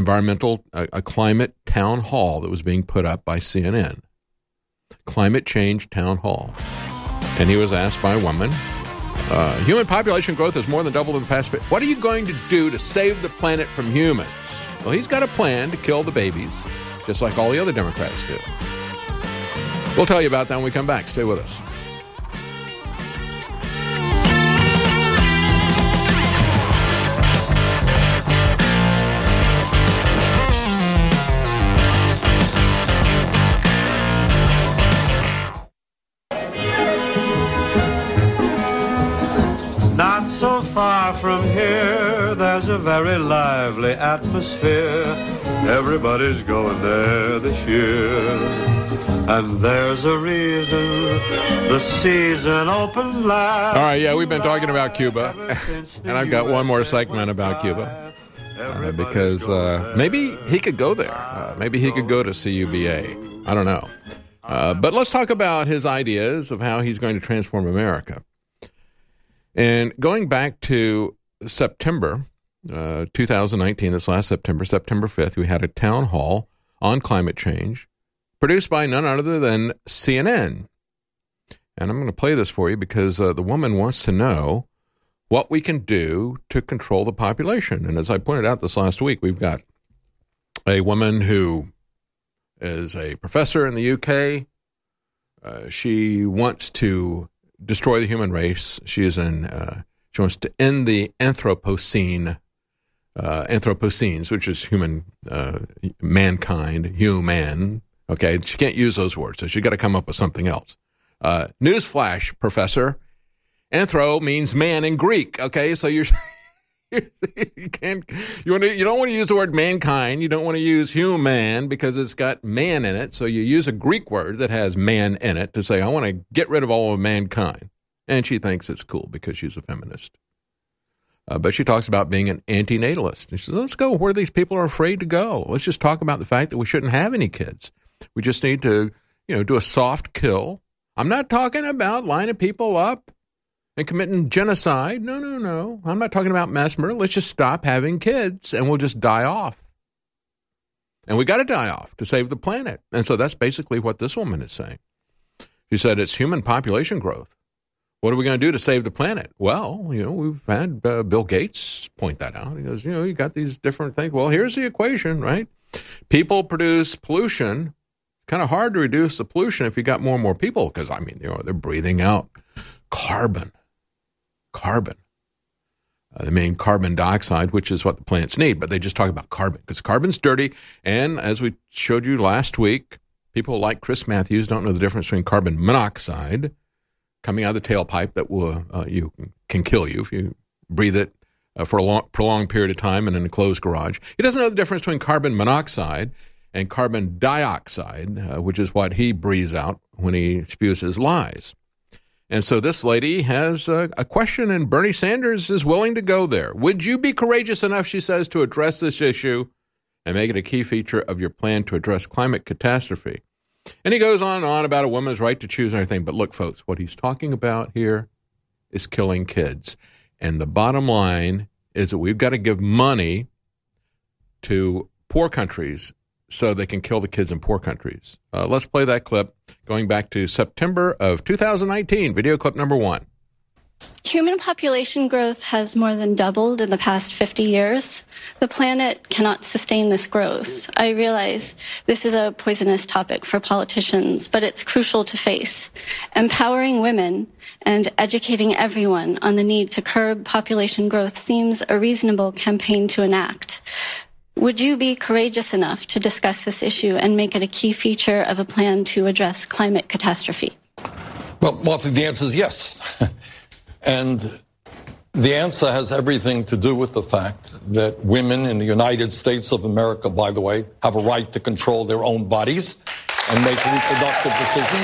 climate town hall that was being put up by CNN. Climate Change Town Hall. And he was asked by a woman, human population growth has more than doubled in the past. What are you going to do to save the planet from humans? Well, he's got a plan to kill the babies, just like all the other Democrats do. We'll tell you about that when we come back. Stay with us. Not so far from here, there's a very lively atmosphere. Everybody's going there this year. And there's a reason the season opened last. All right, yeah, we've been talking about Cuba. And I've got one more segment about Cuba. Because maybe he could go there. Maybe he could go to CUBA. I don't know. But let's talk about his ideas of how he's going to transform America. And going back to September 2019, this last September 5th, we had a town hall on climate change produced by none other than CNN. And I'm going to play this for you because the woman wants to know what we can do to control the population. And as I pointed out this last week, we've got a woman who is a professor in the UK. She wants to destroy the human race. She wants to end the Anthropocenes, which is mankind, human. Okay, she can't use those words, so she's got to come up with something else. Newsflash, Professor. Anthro means man in Greek. Okay, so you don't want to use the word mankind. You don't want to use human because it's got man in it. So you use a Greek word that has man in it to say, I want to get rid of all of mankind. And she thinks it's cool because she's a feminist. But she talks about being an antinatalist. She says, let's go where these people are afraid to go. Let's just talk about the fact that we shouldn't have any kids. We just need to, do a soft kill. I'm not talking about lining people up and committing genocide. No. I'm not talking about mass murder. Let's just stop having kids and we'll just die off. And we got to die off to save the planet. And so that's basically what this woman is saying. She said it's human population growth. What are we going to do to save the planet? Well, we've had Bill Gates point that out. He goes, you got these different things. Well, here's the equation, right? People produce pollution. Kind of hard to reduce the pollution if you got more and more people because, they're breathing out carbon. They mean carbon dioxide, which is what the plants need, but they just talk about carbon because carbon's dirty. And as we showed you last week, People like Chris Matthews don't know the difference between carbon monoxide coming out of the tailpipe that will can kill you if you breathe it for a prolonged period of time in an enclosed garage. He doesn't know the difference between carbon monoxide and carbon dioxide, which is what he breathes out when he spews his lies. And so this lady has a question, and Bernie Sanders is willing to go there. Would you be courageous enough, she says, to address this issue and make it a key feature of your plan to address climate catastrophe? And he goes on and on about a woman's right to choose and everything. But look, folks, what he's talking about here is killing kids. And the bottom line is that we've got to give money to poor countries so they can kill the kids in poor countries. Let's play that clip going back to September of 2019, video clip number 1. Human population growth has more than doubled in the past 50 years. The planet cannot sustain this growth. I realize this is a poisonous topic for politicians, but it's crucial to face. Empowering women and educating everyone on the need to curb population growth seems a reasonable campaign to enact. Would you be courageous enough to discuss this issue and make it a key feature of a plan to address climate catastrophe? Well, Martha, the answer is yes. And the answer has everything to do with the fact that women in the United States of America, by the way, have a right to control their own bodies and make reproductive decisions.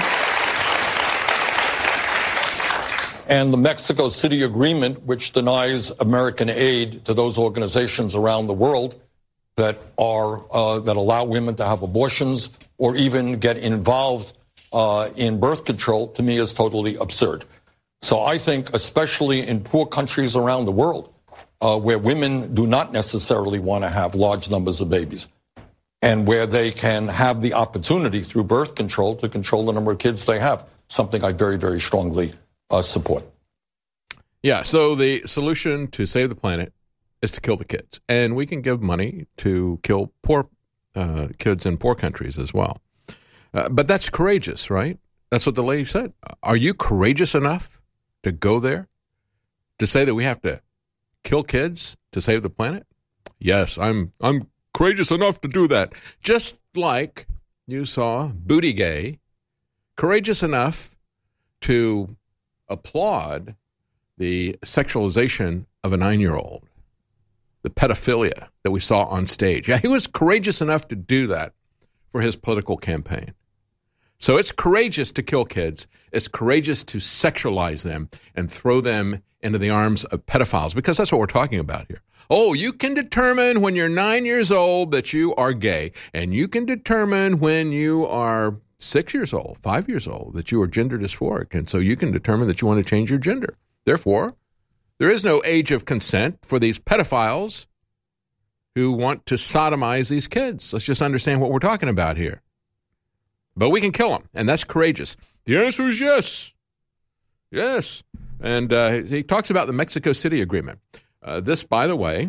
And the Mexico City Agreement, which denies American aid to those organizations around the world that allow women to have abortions or even get involved in birth control, to me is totally absurd. So I think, especially in poor countries around the world, where women do not necessarily want to have large numbers of babies, and where they can have the opportunity through birth control to control the number of kids they have, something I very, very strongly support. Yeah, so the solution to save the planet is to kill the kids. And we can give money to kill poor kids in poor countries as well. But that's courageous, right? That's what the lady said. Are you courageous enough to go there, to say that we have to kill kids to save the planet? Yes, I'm courageous enough to do that. Just like you saw Buttigieg, courageous enough to applaud the sexualization of a 9-year-old, the pedophilia that we saw on stage. Yeah, he was courageous enough to do that for his political campaign. So it's courageous to kill kids. It's courageous to sexualize them and throw them into the arms of pedophiles, because that's what we're talking about here. Oh, you can determine when you're 9 years old that you are gay, and you can determine when you are 6 years old, 5 years old, that you are gender dysphoric, and so you can determine that you want to change your gender. Therefore, there is no age of consent for these pedophiles who want to sodomize these kids. Let's just understand what we're talking about here. But we can kill them, and that's courageous. The answer is yes. Yes. And he talks about the Mexico City Agreement. This, by the way,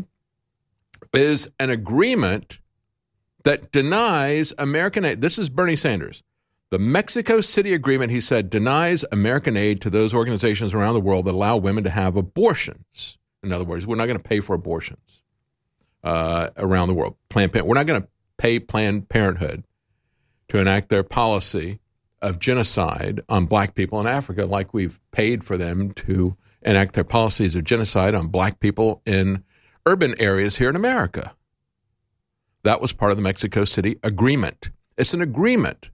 is an agreement that denies American aid. This is Bernie Sanders. The Mexico City Agreement, he said, denies American aid to those organizations around the world that allow women to have abortions. In other words, we're not going to pay for abortions around the world. We're not going to pay Planned Parenthood to enact their policy of genocide on black people in Africa, like we've paid for them to enact their policies of genocide on black people in urban areas here in America. That was part of the Mexico City Agreement. It's an agreement,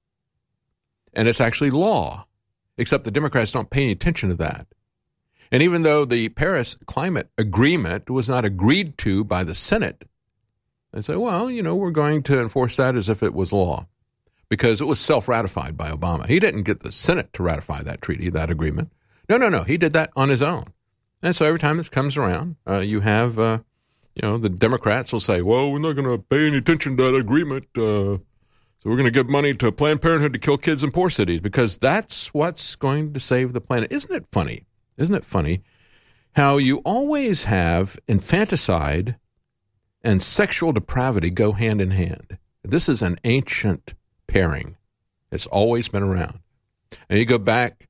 and it's actually law, except the Democrats don't pay any attention to that. And even though the Paris Climate Agreement was not agreed to by the Senate, they say, well, we're going to enforce that as if it was law, because it was self-ratified by Obama. He didn't get the Senate to ratify that treaty, that agreement. No. He did that on his own. And so every time this comes around, you have, the Democrats will say, well, we're not going to pay any attention to that agreement, so we're going to give money to Planned Parenthood to kill kids in poor cities, because that's what's going to save the planet. Isn't it funny? Isn't it funny how you always have infanticide and sexual depravity go hand in hand? This is an ancient pairing. It's always been around. And you go back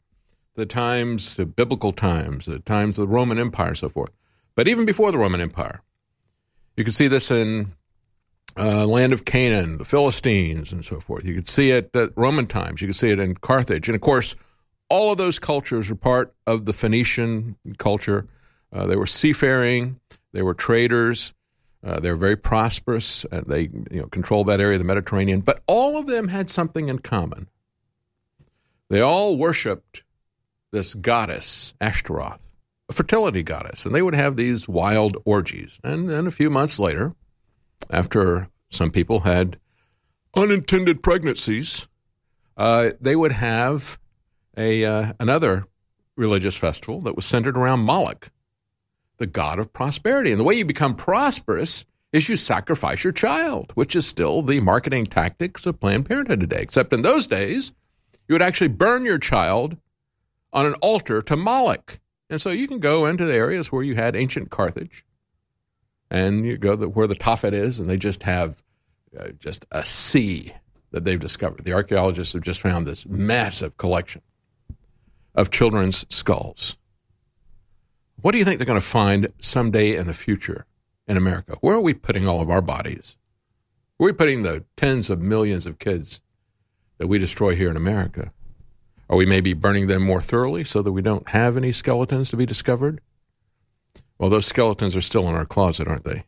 to biblical times, the times of the Roman Empire, so forth. But even before the Roman Empire, you can see this in land of Canaan, the Philistines, and so forth. You could see it at Roman times. You could see it in Carthage. And, of course, all of those cultures were part of the Phoenician culture. They were seafaring. They were traders. They were very prosperous. They controlled that area of the Mediterranean. But all of them had something in common. They all worshipped this goddess, Ashtaroth, a fertility goddess. And they would have these wild orgies. And then a few months later, after some people had unintended pregnancies, they would have another religious festival that was centered around Moloch, the god of prosperity. And the way you become prosperous is you sacrifice your child, which is still the marketing tactics of Planned Parenthood today. Except in those days, you would actually burn your child on an altar to Moloch. And so you can go into the areas where you had ancient Carthage, and you go where the Tophet is, and they just have just a sea that they've discovered. The archaeologists have just found this massive collection of children's skulls. What do you think they're going to find someday in the future in America? Where are we putting all of our bodies? Where are we putting the tens of millions of kids that we destroy here in America? Are we maybe burning them more thoroughly so that we don't have any skeletons to be discovered? Well, those skeletons are still in our closet, aren't they?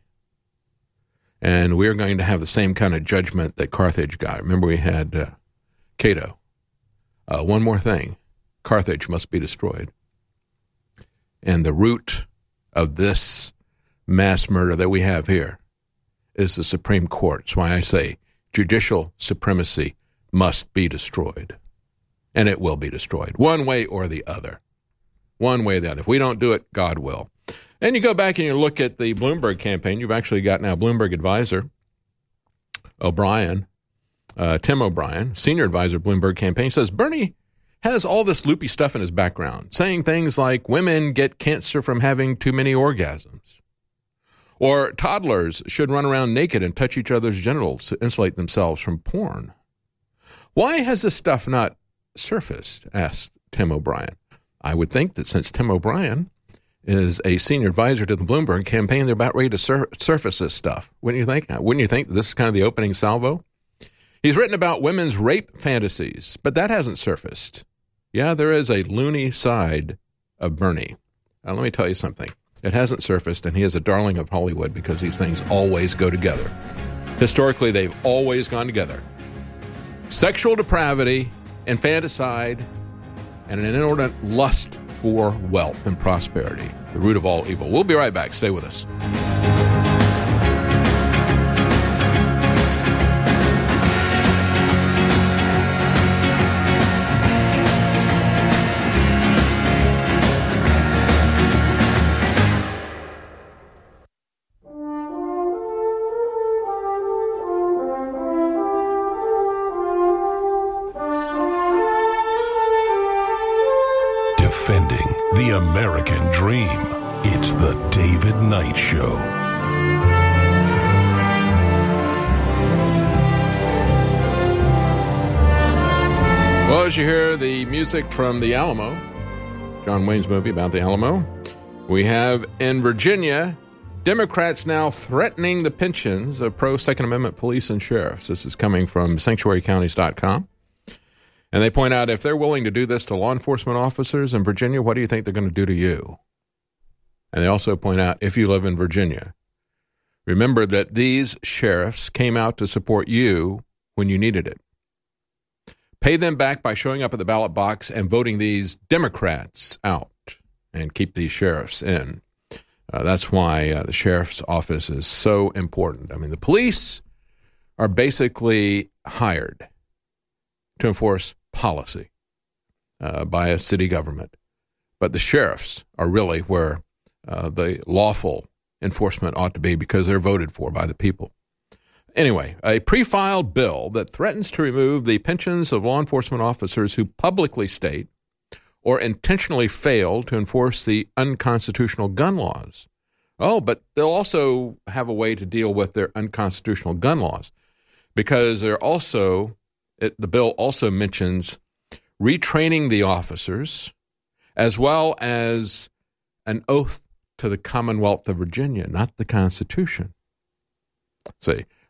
And we're going to have the same kind of judgment that Carthage got. Remember, we had Cato. One more thing. Carthage must be destroyed. And the root of this mass murder that we have here is the Supreme Court. That's why I say judicial supremacy must be destroyed. And it will be destroyed, one way or the other. One way or the other. If we don't do it, God will. And you go back and you look at the Bloomberg campaign. You've actually got now Bloomberg advisor O'Brien, Tim O'Brien, senior advisor Bloomberg campaign, says Bernie has all this loopy stuff in his background, saying things like women get cancer from having too many orgasms, or toddlers should run around naked and touch each other's genitals to insulate themselves from porn. Why has this stuff not surfaced? Asked Tim O'Brien. I would think that since Tim O'Brien is a senior advisor to the Bloomberg campaign, they're about ready to surface this stuff. Wouldn't you think? Wouldn't you think this is kind of the opening salvo? He's written about women's rape fantasies, but that hasn't surfaced. Yeah, there is a loony side of Bernie. Let me tell you something. It hasn't surfaced, and he is a darling of Hollywood because these things always go together. Historically, they've always gone together. Sexual depravity, infanticide, and an inordinate lust for wealth and prosperity, the root of all evil. We'll be right back. Stay with us. Defending the American dream. It's the David Knight Show. Well, as you hear the music from The Alamo, John Wayne's movie about the Alamo, we have in Virginia, Democrats now threatening the pensions of pro-Second Amendment police and sheriffs. This is coming from sanctuarycounties.com. And they point out if they're willing to do this to law enforcement officers in Virginia, what do you think they're going to do to you? And they also point out if you live in Virginia, remember that these sheriffs came out to support you when you needed it. Pay them back by showing up at the ballot box and voting these Democrats out and keep these sheriffs in. That's why the sheriff's office is so important. I mean, the police are basically hired to enforce policy by a city government. But the sheriffs are really where the lawful enforcement ought to be because they're voted for by the people. Anyway, a pre-filed bill that threatens to remove the pensions of law enforcement officers who publicly state or intentionally fail to enforce the unconstitutional gun laws. Oh, but they'll also have a way to deal with their unconstitutional gun laws because they're also... the bill also mentions retraining the officers as well as an oath to the Commonwealth of Virginia, not the Constitution. See,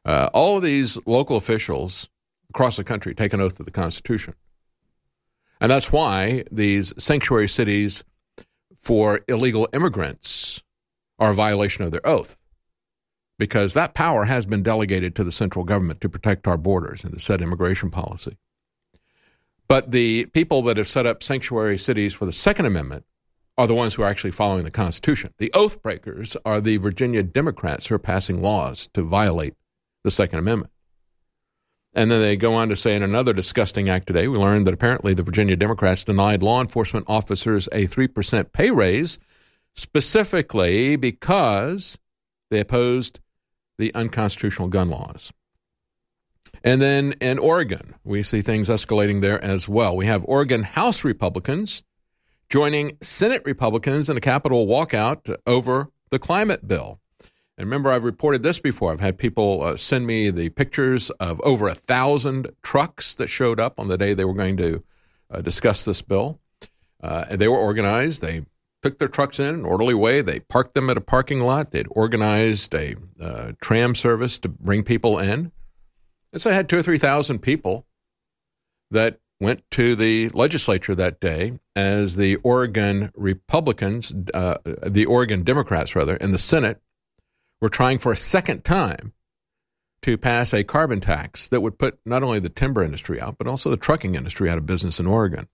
All of these local officials across the country take an oath to the Constitution. And that's why these sanctuary cities for illegal immigrants are a violation of their oath, because that power has been delegated to the central government to protect our borders and to set immigration policy. But the people that have set up sanctuary cities for the Second Amendment are the ones who are actually following the Constitution. The oath breakers are the Virginia Democrats who are passing laws to violate the Second Amendment. And then they go on to say in another disgusting act today, we learned that apparently the Virginia Democrats denied law enforcement officers a 3% pay raise specifically because they opposed the unconstitutional gun laws. And then in Oregon, we see things escalating there as well. We have Oregon House Republicans joining Senate Republicans in a Capitol walkout over the climate bill. And remember, I've reported this before. I've had people send me the pictures of over 1,000 trucks that showed up on the day they were going to discuss this bill. And they were organized. They took their trucks in an orderly way. They parked them at a parking lot. They'd organized a tram service to bring people in. And so I had 2,000 or 3,000 people that went to the legislature that day as the Oregon Republicans, the Oregon Democrats, rather, in the Senate, were trying for a second time to pass a carbon tax that would put not only the timber industry out, but also the trucking industry out of business in Oregon.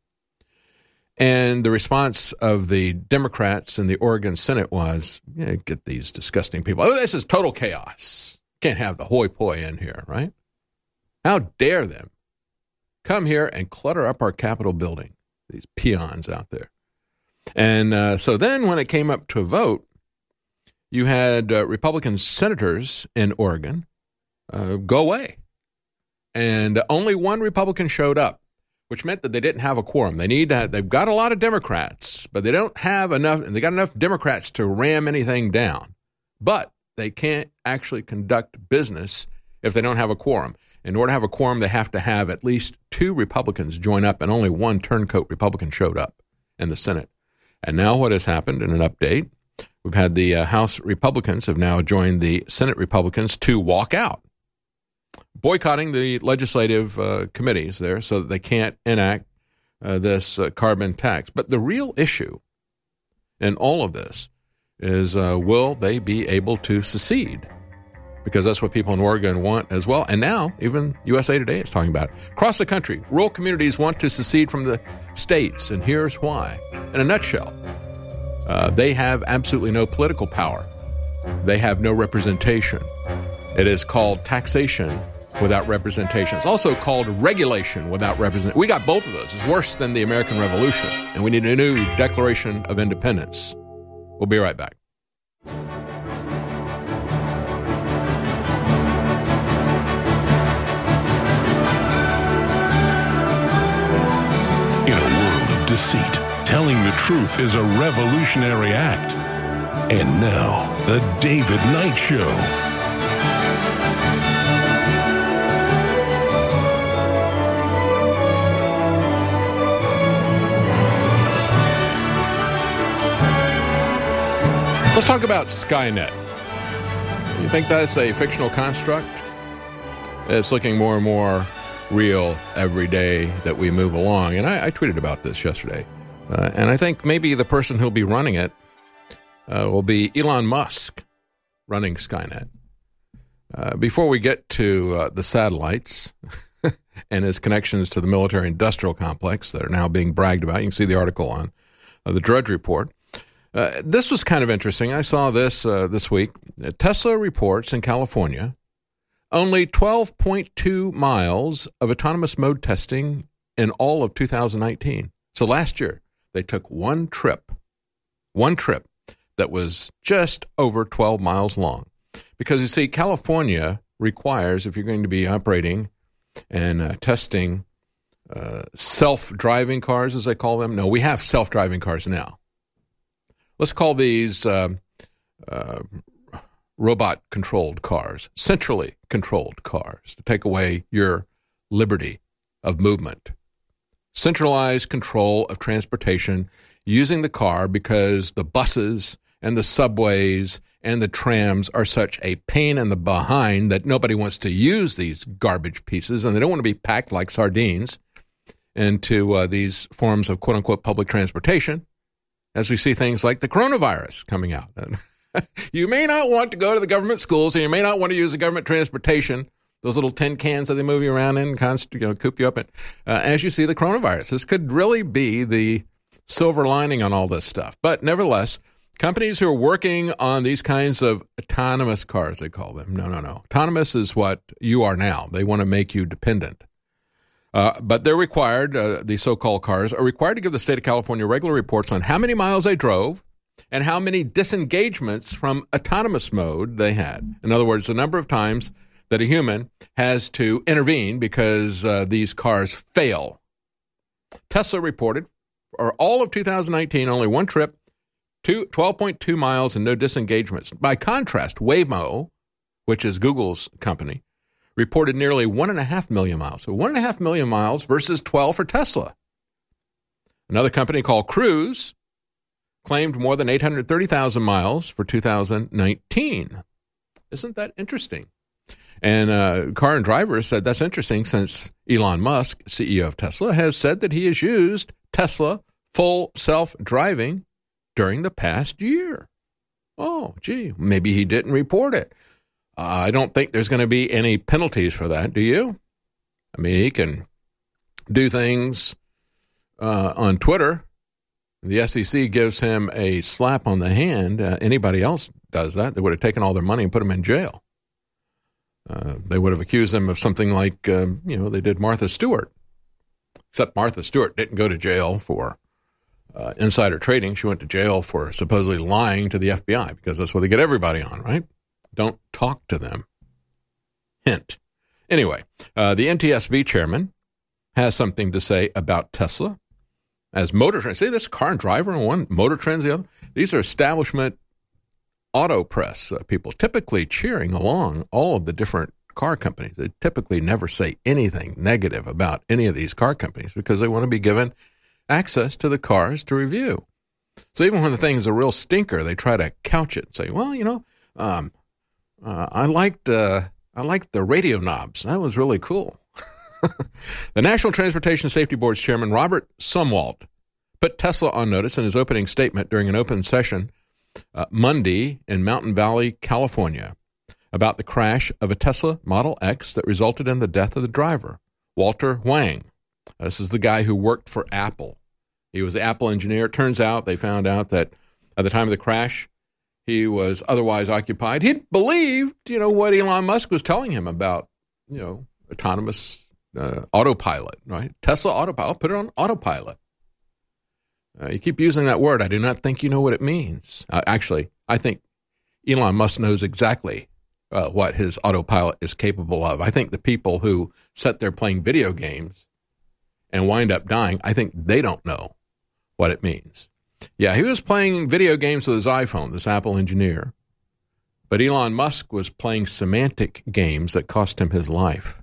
And the response of the Democrats in the Oregon Senate was, yeah, get these disgusting people. Oh, this is total chaos. Can't have the hoi polloi in here, right? How dare them come here and clutter up our Capitol building, these peons out there. And so then when it came up to a vote, you had Republican senators in Oregon go away. And only one Republican showed up, which meant that they didn't have a quorum. They've got a lot of Democrats, but they don't have enough, and they got enough Democrats to ram anything down. But they can't actually conduct business if they don't have a quorum. In order to have a quorum, they have to have at least 2 Republicans join up, and only one turncoat Republican showed up in the Senate. And now what has happened in an update, we've had the House Republicans have now joined the Senate Republicans to walk out, boycotting the legislative committees there so that they can't enact this carbon tax. But the real issue in all of this is will they be able to secede? Because that's what people in Oregon want as well. And now, even USA Today is talking about it. Across the country, rural communities want to secede from the states, and here's why. In a nutshell, they have absolutely no political power. They have no representation. It is called taxation without representation. It's also called regulation without representation. We got both of those. It's worse than the American Revolution, and we need a new Declaration of Independence. We'll be right back. In a world of deceit, telling the truth is a revolutionary act. And now, The David Knight Show. Let's talk about Skynet. You think that's a fictional construct? It's looking more and more real every day that we move along. And I tweeted about this yesterday. And I think maybe the person who'll be running it will be Elon Musk running Skynet. Before we get to the satellites and his connections to the military-industrial complex that are now being bragged about, you can see the article on the Drudge Report. This was kind of interesting. I saw this this week. Tesla reports in California only 12.2 miles of autonomous mode testing in all of 2019. So last year, they took one trip that was just over 12 miles long. Because you see, California requires, if you're going to be operating and testing self-driving cars, as they call them. No, we have self-driving cars now. Let's call these robot-controlled cars, centrally controlled cars, to take away your liberty of movement. Centralized control of transportation using the car because the buses and the subways and the trams are such a pain in the behind that nobody wants to use these garbage pieces, and they don't want to be packed like sardines into these forms of quote-unquote public transportation, as we see things like the coronavirus coming out. You may not want to go to the government schools, and you may not want to use the government transportation, those little tin cans that they move you around in, coop you up in, as you see the coronavirus. This could really be the silver lining on all this stuff. But nevertheless, companies who are working on these kinds of autonomous cars, they call them. No. Autonomous is what you are now. They want to make you dependent. But they're required, these so-called cars, are required to give the state of California regular reports on how many miles they drove and how many disengagements from autonomous mode they had. In other words, the number of times that a human has to intervene because these cars fail. Tesla reported for all of 2019, only one trip, 12.2 miles and no disengagements. By contrast, Waymo, which is Google's company, reported nearly 1.5 million miles. So 1.5 million miles versus 12 for Tesla. Another company called Cruise claimed more than 830,000 miles for 2019. Isn't that interesting? And Car and Driver said that's interesting since Elon Musk, CEO of Tesla, has said that he has used Tesla full self-driving during the past year. Oh, gee, maybe he didn't report it. I don't think there's going to be any penalties for that, do you? I mean, he can do things on Twitter. The SEC gives him a slap on the hand. Anybody else does that, they would have taken all their money and put him in jail. They would have accused him of something like, they did Martha Stewart. Except Martha Stewart didn't go to jail for insider trading. She went to jail for supposedly lying to the FBI, because that's what they get everybody on, right? Don't talk to them. Hint. Anyway, the NTSB chairman has something to say about Tesla. As Motor Trend, see this Car and Driver on one, Motor Trend's the other. These are establishment auto press people, typically cheering along all of the different car companies. They typically never say anything negative about any of these car companies because they want to be given access to the cars to review. So even when the thing is a real stinker, they try to couch it and say, well, I liked the radio knobs. That was really cool. The National Transportation Safety Board's chairman, Robert Sumwalt, put Tesla on notice in his opening statement during an open session Monday in Mountain Valley, California, about the crash of a Tesla Model X that resulted in the death of the driver, Walter Wang. This is the guy who worked for Apple. He was an Apple engineer. It turns out they found out that at the time of the crash, he was otherwise occupied. He believed, what Elon Musk was telling him about, autonomous autopilot, right? Tesla autopilot, put it on autopilot. You keep using that word. I do not think you know what it means. Actually, I think Elon Musk knows exactly what his autopilot is capable of. I think the people who sit there playing video games and wind up dying, I think they don't know what it means. Yeah, he was playing video games with his iPhone, this Apple engineer. But Elon Musk was playing semantic games that cost him his life.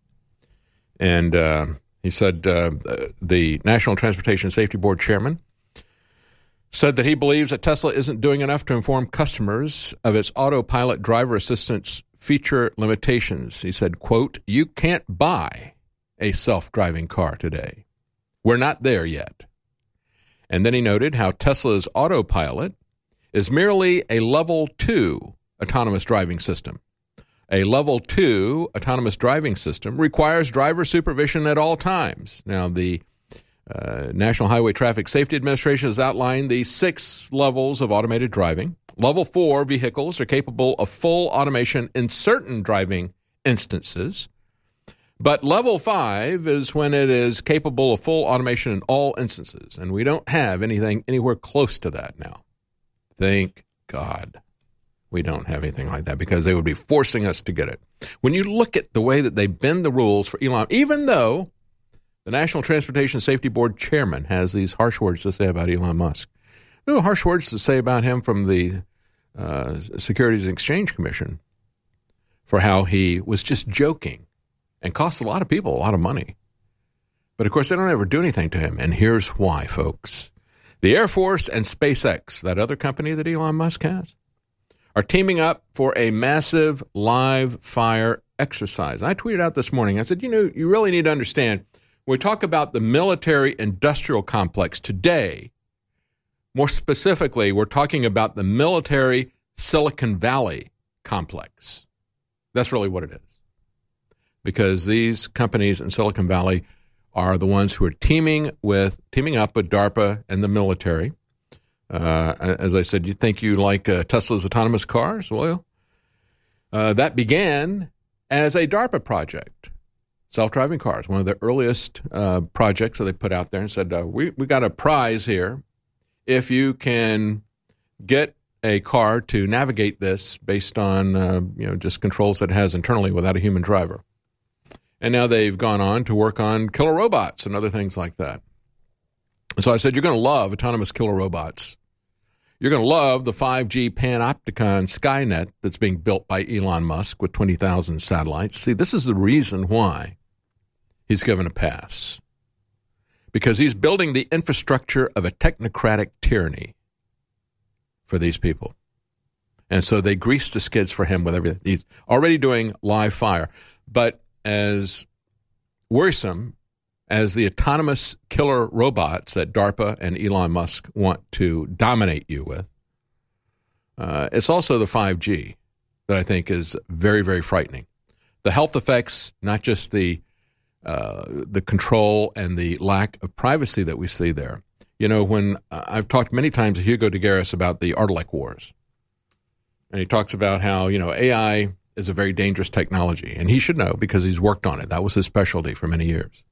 And he said the National Transportation Safety Board chairman said that he believes that Tesla isn't doing enough to inform customers of its autopilot driver assistance feature limitations. He said, quote, "You can't buy a self-driving car today. We're not there yet." And then he noted how Tesla's autopilot is merely a level 2 autonomous driving system. A level 2 autonomous driving system requires driver supervision at all times. Now, the National Highway Traffic Safety Administration has outlined the 6 levels of automated driving. Level 4 vehicles are capable of full automation in certain driving instances. But level 5 is when it is capable of full automation in all instances. And we don't have anything anywhere close to that now. Thank God we don't have anything like that, because they would be forcing us to get it. When you look at the way that they bend the rules for Elon, even though the National Transportation Safety Board chairman has these harsh words to say about Elon Musk, harsh words to say about him from the Securities and Exchange Commission for how he was just joking and cost a lot of people a lot of money. But, of course, they don't ever do anything to him. And here's why, folks. The Air Force and SpaceX, that other company that Elon Musk has, are teaming up for a massive live fire exercise. I tweeted out this morning, I said, you really need to understand, when we talk about the military-industrial complex today, more specifically, we're talking about the military Silicon Valley complex. That's really what it is. Because these companies in Silicon Valley are the ones who are teaming up with DARPA and the military. As I said, you think you like Tesla's autonomous cars? Well, that began as a DARPA project, self-driving cars, one of the earliest projects that they put out there, and said, we got a prize here if you can get a car to navigate this based on just controls that it has internally without a human driver. And now they've gone on to work on killer robots and other things like that. So I said, you're going to love autonomous killer robots. You're going to love the 5G Panopticon Skynet that's being built by Elon Musk with 20,000 satellites. See, this is the reason why he's given a pass. Because he's building the infrastructure of a technocratic tyranny for these people. And so they grease the skids for him with everything. He's already doing live fire. But as worrisome as the autonomous killer robots that DARPA and Elon Musk want to dominate you with, it's also the 5G that I think is very, very frightening. The health effects, not just the control and the lack of privacy that we see there. When I've talked many times to Hugo de Garis about the Ardalek Wars, and he talks about how, AI is a very dangerous technology, and he should know because he's worked on it. That was his specialty for many years.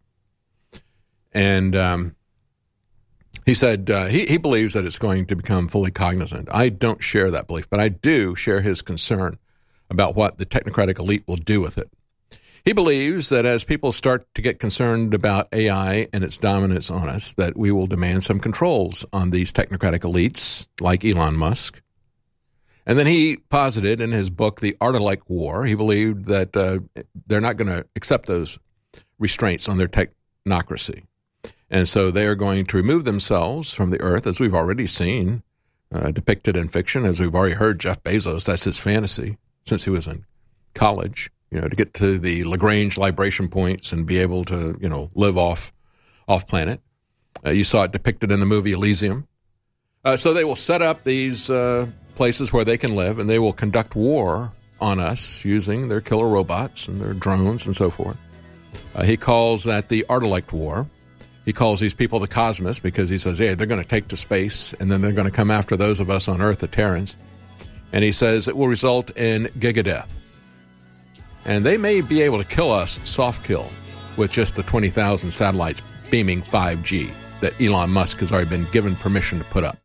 And he said he believes that it's going to become fully cognizant. I don't share that belief, but I do share his concern about what the technocratic elite will do with it. He believes that as people start to get concerned about AI and its dominance on us, that we will demand some controls on these technocratic elites like Elon Musk. And then he posited in his book, The Ardalek War, he believed that they're not going to accept those restraints on their technocracy. And so they are going to remove themselves from the earth, as we've already seen depicted in fiction, as we've already heard Jeff Bezos, that's his fantasy since he was in college, to get to the Lagrange libration points and be able to, live off planet. You saw it depicted in the movie Elysium. So they will set up these places where they can live, and they will conduct war on us using their killer robots and their drones and so forth. He calls that the Ardalek War. He calls these people the Cosmos because he says, they're going to take to space, and then they're going to come after those of us on Earth, the Terrans. And he says it will result in gigadeath. And they may be able to kill us soft kill with just the 20,000 satellites beaming 5G that Elon Musk has already been given permission to put up.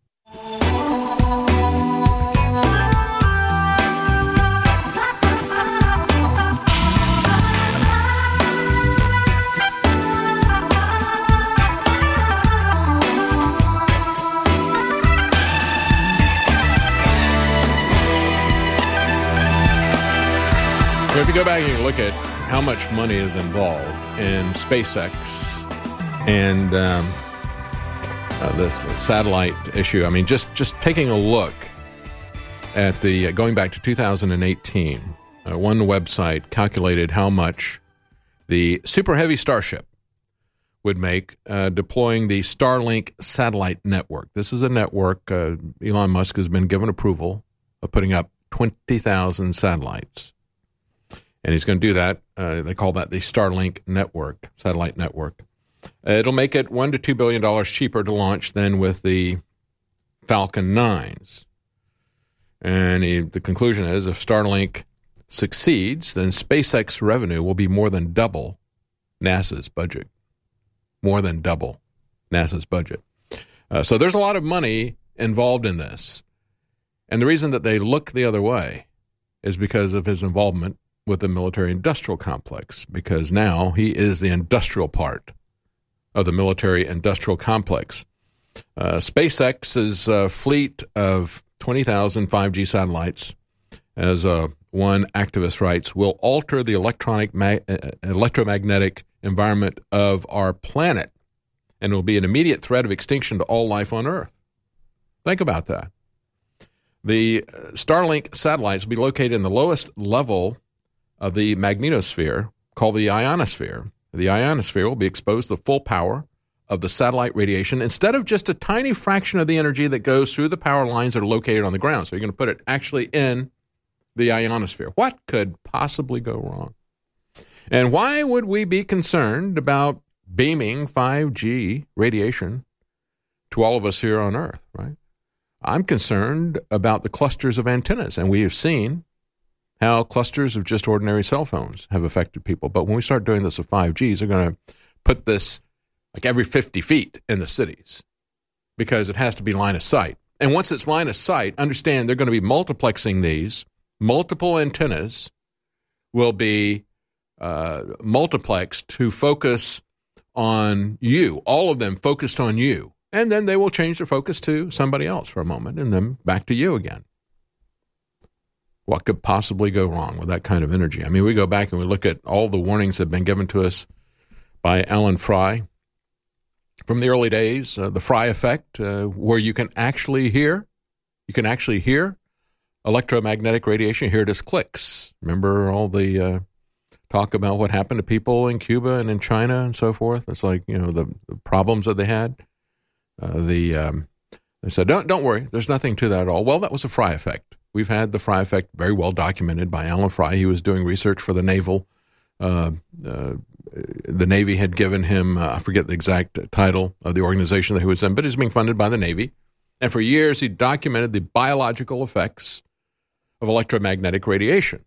If you go back and you look at how much money is involved in SpaceX and this satellite issue, I mean, just taking a look at the going back to 2018, one website calculated how much the Super Heavy Starship would make deploying the Starlink satellite network. This is a network Elon Musk has been given approval of putting up 20,000 satellites. And he's going to do that. They call that the Starlink network, satellite network. It'll make it $1 to $2 billion cheaper to launch than with the Falcon 9s. And the conclusion is if Starlink succeeds, then SpaceX revenue will be more than double NASA's budget. More than double NASA's budget. So there's a lot of money involved in this. And the reason that they look the other way is because of his involvement with the military-industrial complex, because now he is the industrial part of the military-industrial complex. SpaceX's fleet of 20,000 5G satellites, as one activist writes, will alter the electromagnetic environment of our planet and will be an immediate threat of extinction to all life on Earth. Think about that. The Starlink satellites will be located in the lowest level of the magnetosphere, called the ionosphere. The ionosphere will be exposed to the full power of the satellite radiation instead of just a tiny fraction of the energy that goes through the power lines that are located on the ground. So you're going to put it actually in the ionosphere. What could possibly go wrong? And why would we be concerned about beaming 5G radiation to all of us here on Earth, right? I'm concerned about the clusters of antennas, and we have seen how clusters of just ordinary cell phones have affected people. But when we start doing this with 5Gs, they're going to put this like every 50 feet in the cities because it has to be line of sight. And once it's line of sight, understand they're going to be multiplexing these. Multiple antennas will be multiplexed to focus on you, all of them focused on you. And then they will change their focus to somebody else for a moment and then back to you again. What could possibly go wrong with that kind of energy? I mean, we go back and we look at all the warnings that have been given to us by Alan Fry from the early days, the Fry effect, where you can actually hear electromagnetic radiation. Hear it as clicks. Remember all the talk about what happened to people in Cuba and in China and so forth? It's like, the problems that they had. They said, don't worry, there's nothing to that at all. Well, that was a Fry effect. We've had the Fry effect very well documented by Alan Fry. He was doing research for the naval. The Navy had given him, I forget the exact title of the organization that he was in, but he's being funded by the Navy. And for years, he documented the biological effects of electromagnetic radiation.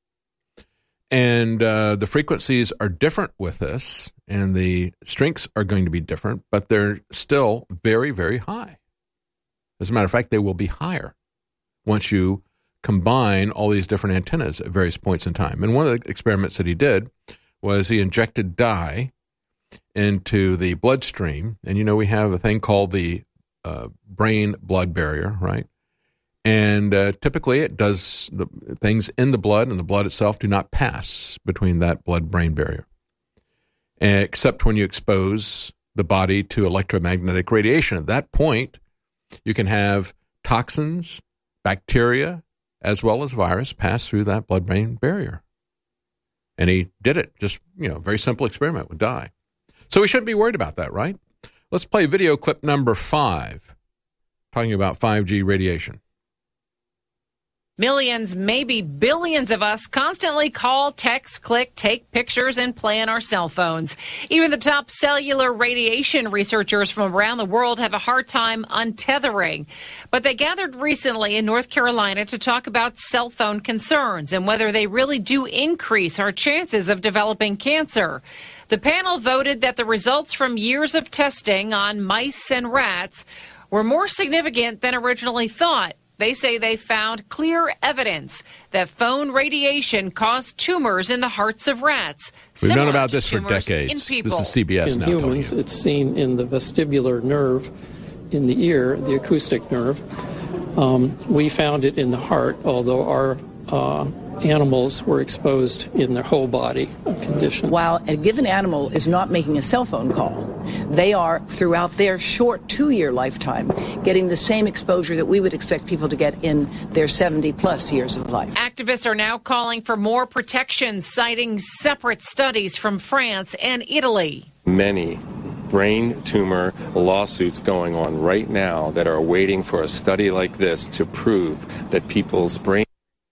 And the frequencies are different with this, and the strengths are going to be different, but they're still very, very high. As a matter of fact, they will be higher once you combine all these different antennas at various points in time. And one of the experiments that he did was he injected dye into the bloodstream. And, we have a thing called the brain-blood barrier, right? And typically it does the things in the blood, and the blood itself do not pass between that blood-brain barrier, except when you expose the body to electromagnetic radiation. At that point, you can have toxins, bacteria, as well as virus pass through that blood-brain barrier. And he did it, just, very simple experiment with dye. So we shouldn't be worried about that, right? Let's play video clip number 5, talking about 5G radiation. Millions, maybe billions of us constantly call, text, click, take pictures, and play on our cell phones. Even the top cellular radiation researchers from around the world have a hard time untethering. But they gathered recently in North Carolina to talk about cell phone concerns and whether they really do increase our chances of developing cancer. The panel voted that the results from years of testing on mice and rats were more significant than originally thought. They say they found clear evidence that phone radiation caused tumors in the hearts of rats. We've known about this for decades. This is CBS now. In humans, it's seen in the vestibular nerve in the ear, the acoustic nerve. We found it in the heart, although our animals were exposed in their whole body condition. While a given animal is not making a cell phone call, they are, throughout their short 2-year lifetime, getting the same exposure that we would expect people to get in their 70-plus years of life. Activists are now calling for more protections, citing separate studies from France and Italy. Many brain tumor lawsuits going on right now that are waiting for a study like this to prove that people's brain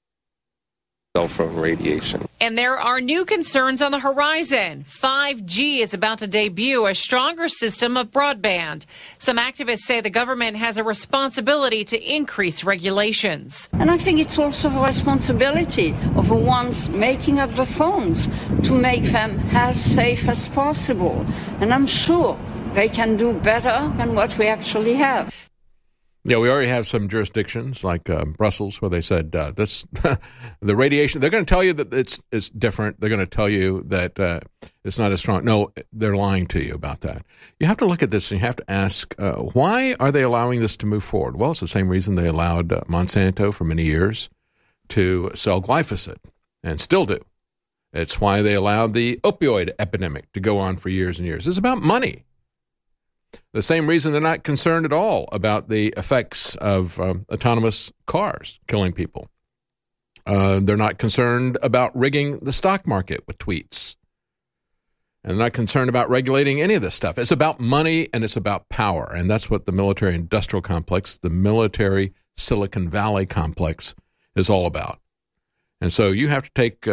cell phone radiation. And there are new concerns on the horizon. 5G is about to debut a stronger system of broadband. Some activists say the government has a responsibility to increase regulations. And I think it's also a responsibility of the ones making up the phones to make them as safe as possible. And I'm sure they can do better than what we actually have. Yeah, we already have some jurisdictions like Brussels where they said this the radiation. They're going to tell you that it's different. They're going to tell you that it's not as strong. No, they're lying to you about that. You have to look at this and you have to ask, why are they allowing this to move forward? Well, it's the same reason they allowed Monsanto for many years to sell glyphosate and still do. It's why they allowed the opioid epidemic to go on for years and years. It's about money. the same reason they're not concerned at all about the effects of autonomous cars killing people. They're not concerned about rigging the stock market with tweets. And they're not concerned about regulating any of this stuff. It's about money and it's about power. And that's what the military-industrial complex, the military Silicon Valley complex, is all about. And so you have to take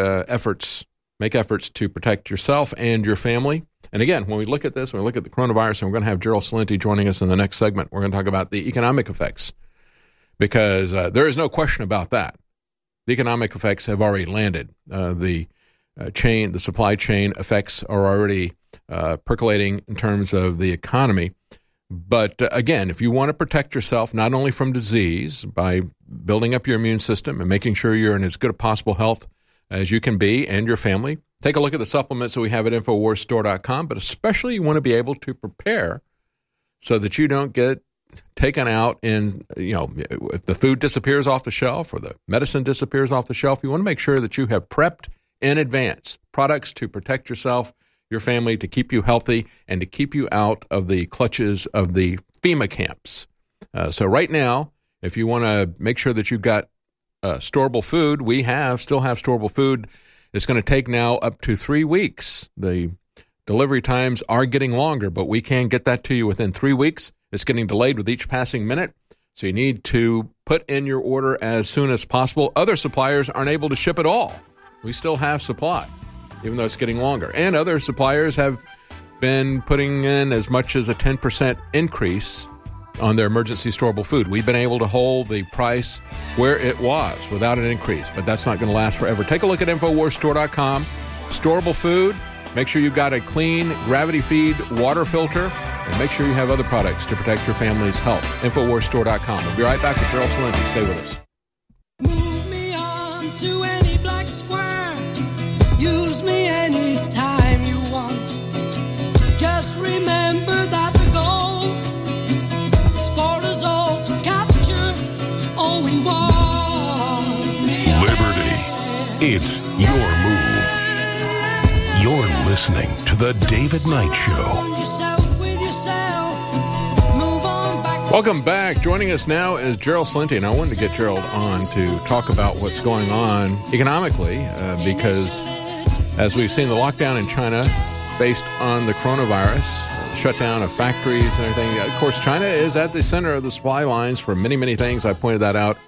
make efforts to protect yourself and your family. And again, when we look at this, when we look at the coronavirus, and we're going to have Gerald Celente joining us in the next segment, we're going to talk about the economic effects, because there is no question about that. The economic effects have already landed. The supply chain effects are already percolating in terms of the economy. But again, if you want to protect yourself not only from disease by building up your immune system and making sure you're in as good a possible health as you can be and your family, take a look at the supplements that we have at InfoWarsStore.com, but especially you want to be able to prepare so that you don't get taken out in, if the food disappears off the shelf or the medicine disappears off the shelf. You want to make sure that you have prepped in advance products to protect yourself, your family, to keep you healthy, and to keep you out of the clutches of the FEMA camps. So right now, if you want to make sure that you've got storable food, we still have storable food. It's going to take now up to 3 weeks. The delivery times are getting longer, but we can get that to you within 3 weeks. It's getting delayed with each passing minute, so you need to put in your order as soon as possible. Other suppliers aren't able to ship at all. We still have supply, even though it's getting longer. And other suppliers have been putting in as much as a 10% increase on their emergency storable food. We've been able to hold the price where it was without an increase, but that's not going to last forever. Take a look at InfoWarsStore.com. Storable food. Make sure you've got a clean gravity feed water filter, and make sure you have other products to protect your family's health. InfoWarsStore.com. We'll be right back with Gerald Celente. Stay with us. Move me on to any black square. Use me anytime you want. Just remember that the goal is for us all to capture all we want. Liberty. It's your move. You're listening to The David Knight Show. Welcome back. Joining us now is Gerald Celente, and I wanted to get Gerald on to talk about what's going on economically, because as we've seen the lockdown in China based on the coronavirus, shutdown of factories and everything. Of course, China is at the center of the supply lines for many, many things. I pointed that out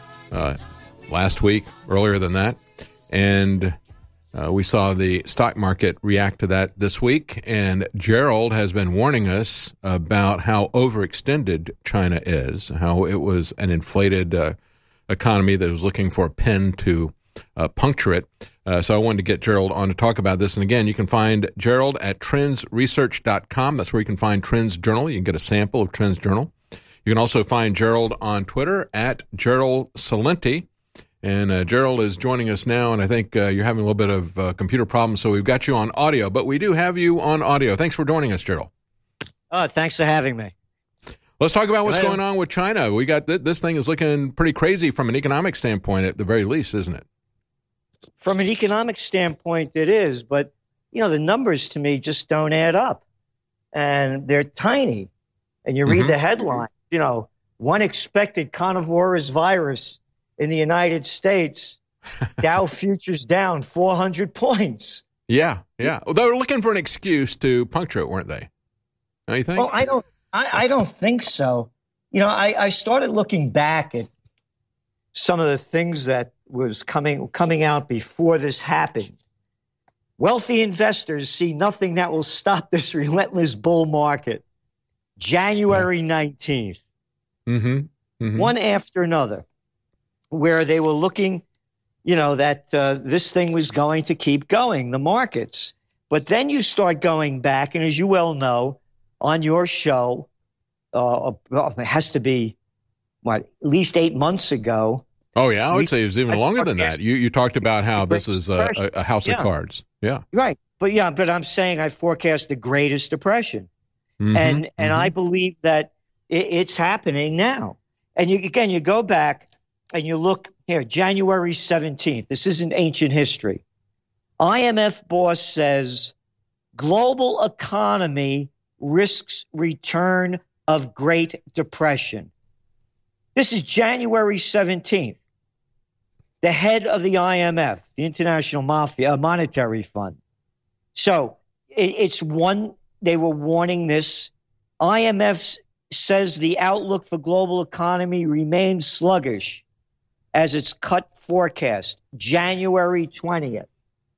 last week, earlier than that. And we saw the stock market react to that this week, and Gerald has been warning us about how overextended China is, how it was an inflated economy that was looking for a pin to puncture it. So I wanted to get Gerald on to talk about this. And again, you can find Gerald at trendsresearch.com. That's where you can find Trends Journal. You can get a sample of Trends Journal. You can also find Gerald on Twitter at Gerald Celente. And Gerald is joining us now, and I think you're having a little bit of computer problems, so we've got you on audio. But we do have you on audio. Thanks for joining us, Gerald. Thanks for having me. Let's talk about what's going on with China. We got this thing is looking pretty crazy from an economic standpoint, at the very least, isn't it? From an economic standpoint, it is. But, the numbers to me just don't add up. And they're tiny. And you read the headline, one expected carnivorous virus in the United States, Dow futures down 400 points. Yeah. Well, they were looking for an excuse to puncture it, weren't they? Don't you think? Well, I don't think so. I started looking back at some of the things that was coming out before this happened. Wealthy investors see nothing that will stop this relentless bull market. January 19th. One after another, where they were looking, that this thing was going to keep going, the markets. But then you start going back, and as you well know, on your show, it has to be, at least 8 months ago. Oh, yeah, I would say it was even longer than that. You talked about how this is a house of cards. Yeah. Right. But I'm saying I forecast the greatest depression. And I believe that it's happening now. And you go back and you look here, January 17th. This isn't ancient history. IMF boss says global economy risks return of Great Depression. This is January 17th. The head of the IMF, the International Monetary Fund. So it's one, they were warning this. IMF says the outlook for global economy remains sluggish as its cut forecast, January 20th.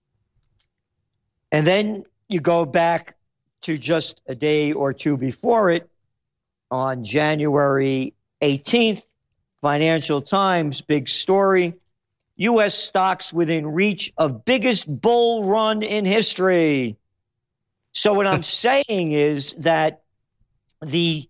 And then you go back to just a day or two before it, on January 18th, Financial Times, big story, U.S. stocks within reach of biggest bull run in history. So what I'm saying is that the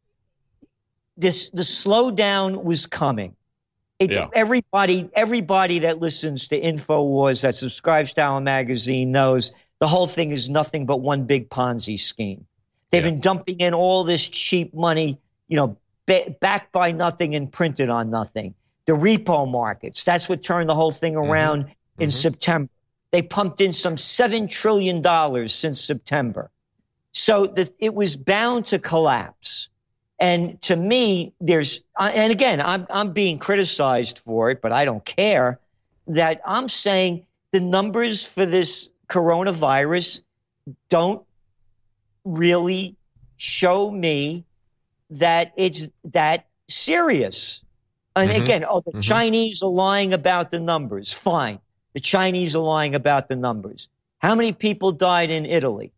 slowdown was coming. Everybody that listens to InfoWars, that subscribes to our magazine, knows the whole thing is nothing but one big Ponzi scheme. They've been dumping in all this cheap money, backed by nothing and printed on nothing. The repo markets, that's what turned the whole thing around in September. They pumped in some $7 trillion since September. So it was bound to collapse. And to me, and again, I'm being criticized for it, but I don't care, that I'm saying the numbers for this coronavirus don't really show me that it's that serious. And again, the Chinese are lying about the numbers. Fine. The Chinese are lying about the numbers. How many people died in Italy?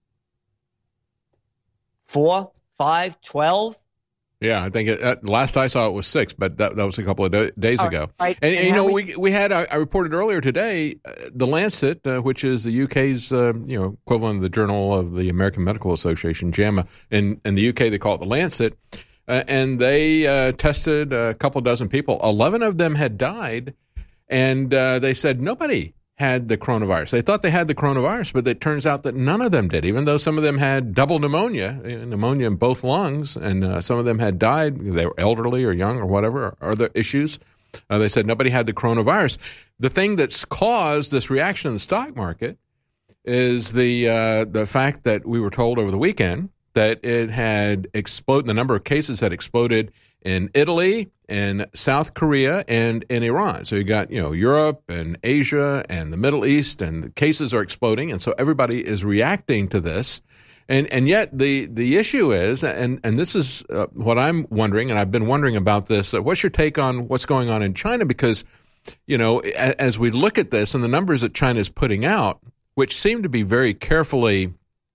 4, 5, 12? Yeah, I think last I saw it was 6, but that was a couple of days ago. Right. And we had I reported earlier today, the Lancet, which is the UK's equivalent of the Journal of the American Medical Association, JAMA. In the UK, they call it the Lancet, and they tested a couple dozen people. 11 of them had died, and they said nobody had the coronavirus. They thought they had the coronavirus, but it turns out that none of them did, even though some of them had double pneumonia in both lungs, and some of them had died. They were elderly or young or whatever, or other issues. They said nobody had the coronavirus. The thing that's caused this reaction in the stock market is the fact that we were told over the weekend that it had exploded, the number of cases had exploded in Italy, in South Korea, and in Iran. So you got, Europe and Asia and the Middle East, and the cases are exploding, and so everybody is reacting to this. And yet the issue is, and this is what I'm wondering, and I've been wondering about this, what's your take on what's going on in China? Because, as we look at this and the numbers that China is putting out, which seem to be very carefully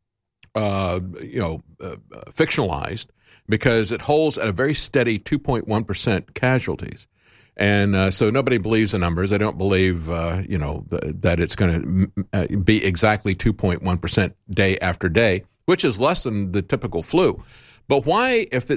fictionalized, because it holds at a very steady 2.1% casualties. And so nobody believes the numbers. They don't believe, that it's going to be exactly 2.1% day after day, which is less than the typical flu. But why, if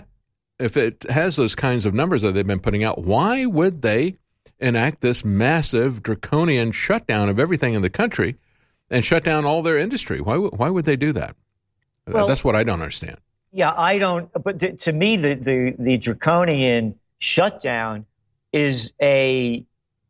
it has those kinds of numbers that they've been putting out, why would they enact this massive draconian shutdown of everything in the country and shut down all their industry? Why would they do that? Well, that's what I don't understand. Yeah, I don't. But to me, the draconian shutdown is a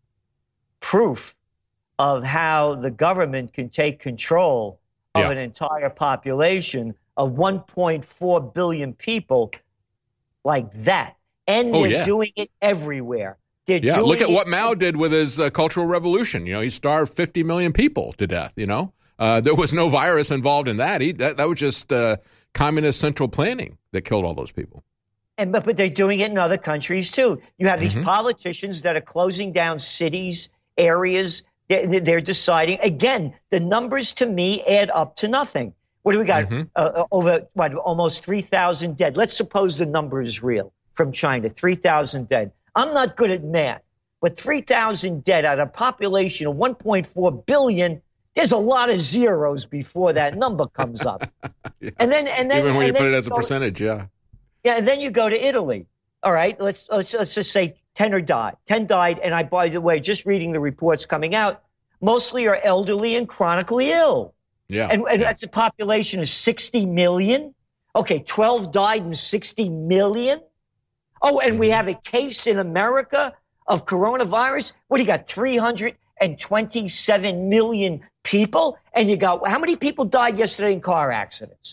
proof of how the government can take control of an entire population of 1.4 billion people like that. And they're doing it everywhere. Look at what Mao did with his Cultural Revolution. He starved 50 million people to death, There was no virus involved in that. That was just communist central planning that killed all those people. But they're doing it in other countries, too. You have these politicians that are closing down cities, areas. They're deciding. Again, the numbers to me add up to nothing. What do we got? Almost 3,000 dead. Let's suppose the number is real from China, 3,000 dead. I'm not good at math, but 3,000 dead out of a population of 1.4 billion, there's a lot of zeros before that number comes up. And then even when you put it as a percentage, Yeah, and then you go to Italy. All right, let's just say 10 died. 10 died, and by the way, just reading the reports coming out, mostly are elderly and chronically ill. Yeah. And that's a population of 60 million. Okay, 12 died and 60 million. Oh, and we have a case in America of coronavirus. What do you got? 327 million people, and you got how many people died yesterday in car accidents?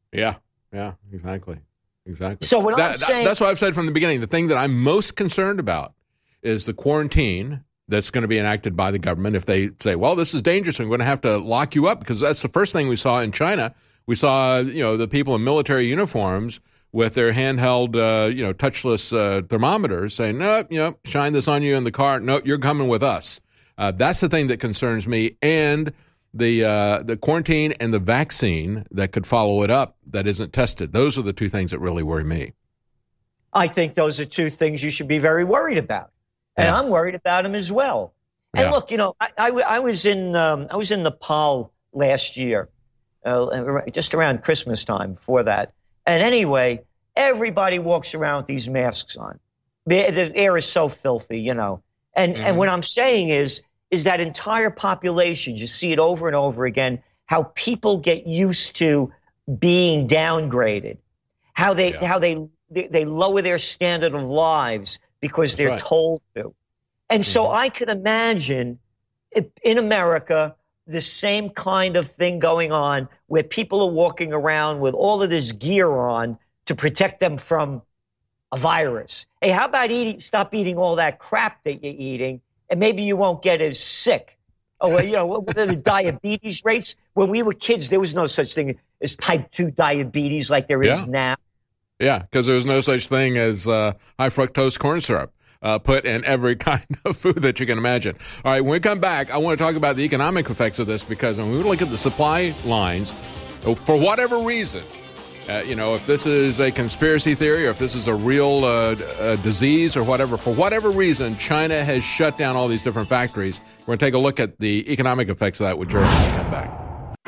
Yeah, exactly. So what I'm saying, that's what I've said from the beginning. The thing that I'm most concerned about is the quarantine that's going to be enacted by the government. If they say, well, this is dangerous, and we're going to have to lock you up, because that's the first thing we saw in China. We saw, the people in military uniforms with their handheld, touchless thermometers saying, no, shine this on you in the car. No, you're coming with us. That's the thing that concerns me. And the quarantine and the vaccine that could follow it up that isn't tested. Those are the two things that really worry me. I think those are two things you should be very worried about. And I'm worried about them as well. And look, I was in Nepal last year, just around Christmas time before that. And anyway, everybody walks around with these masks on. The air is so filthy, And what I'm saying is that entire population, you see it over and over again, how people get used to being downgraded, how they lower their standard of lives because they're told to. And so I could imagine in America the same kind of thing going on where people are walking around with all of this gear on to protect them from a virus. Hey, how about stop eating all that crap that you're eating, and maybe you won't get as sick. Oh, what are the diabetes rates? When we were kids, there was no such thing as type 2 diabetes like there is now. Yeah, because there was no such thing as high fructose corn syrup put in every kind of food that you can imagine. All right, when we come back, I want to talk about the economic effects of this, because when we look at the supply lines, for whatever reason, if this is a conspiracy theory or if this is a real disease or whatever, for whatever reason, China has shut down all these different factories. We're going to take a look at the economic effects of that with Gerald when we come back.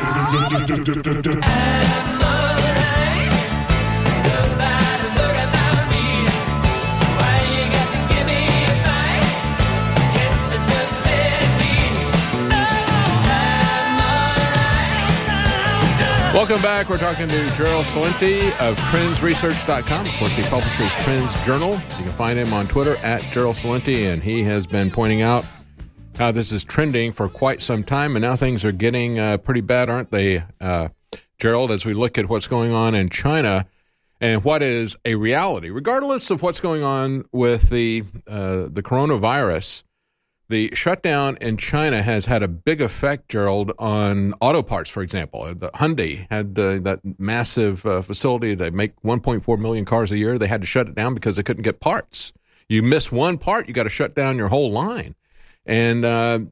Welcome back. We're talking to Gerald Celente of TrendsResearch.com. Of course, he publishes Trends Journal. You can find him on Twitter at Gerald Celente, and he has been pointing out how this is trending for quite some time, and now things are getting pretty bad, aren't they, Gerald, as we look at what's going on in China and what is a reality. Regardless of what's going on with the coronavirus, the shutdown in China has had a big effect, Gerald, on auto parts, for example. The Hyundai had that massive facility. They make 1.4 million cars a year. They had to shut it down because they couldn't get parts. You miss one part, you got to shut down your whole line. And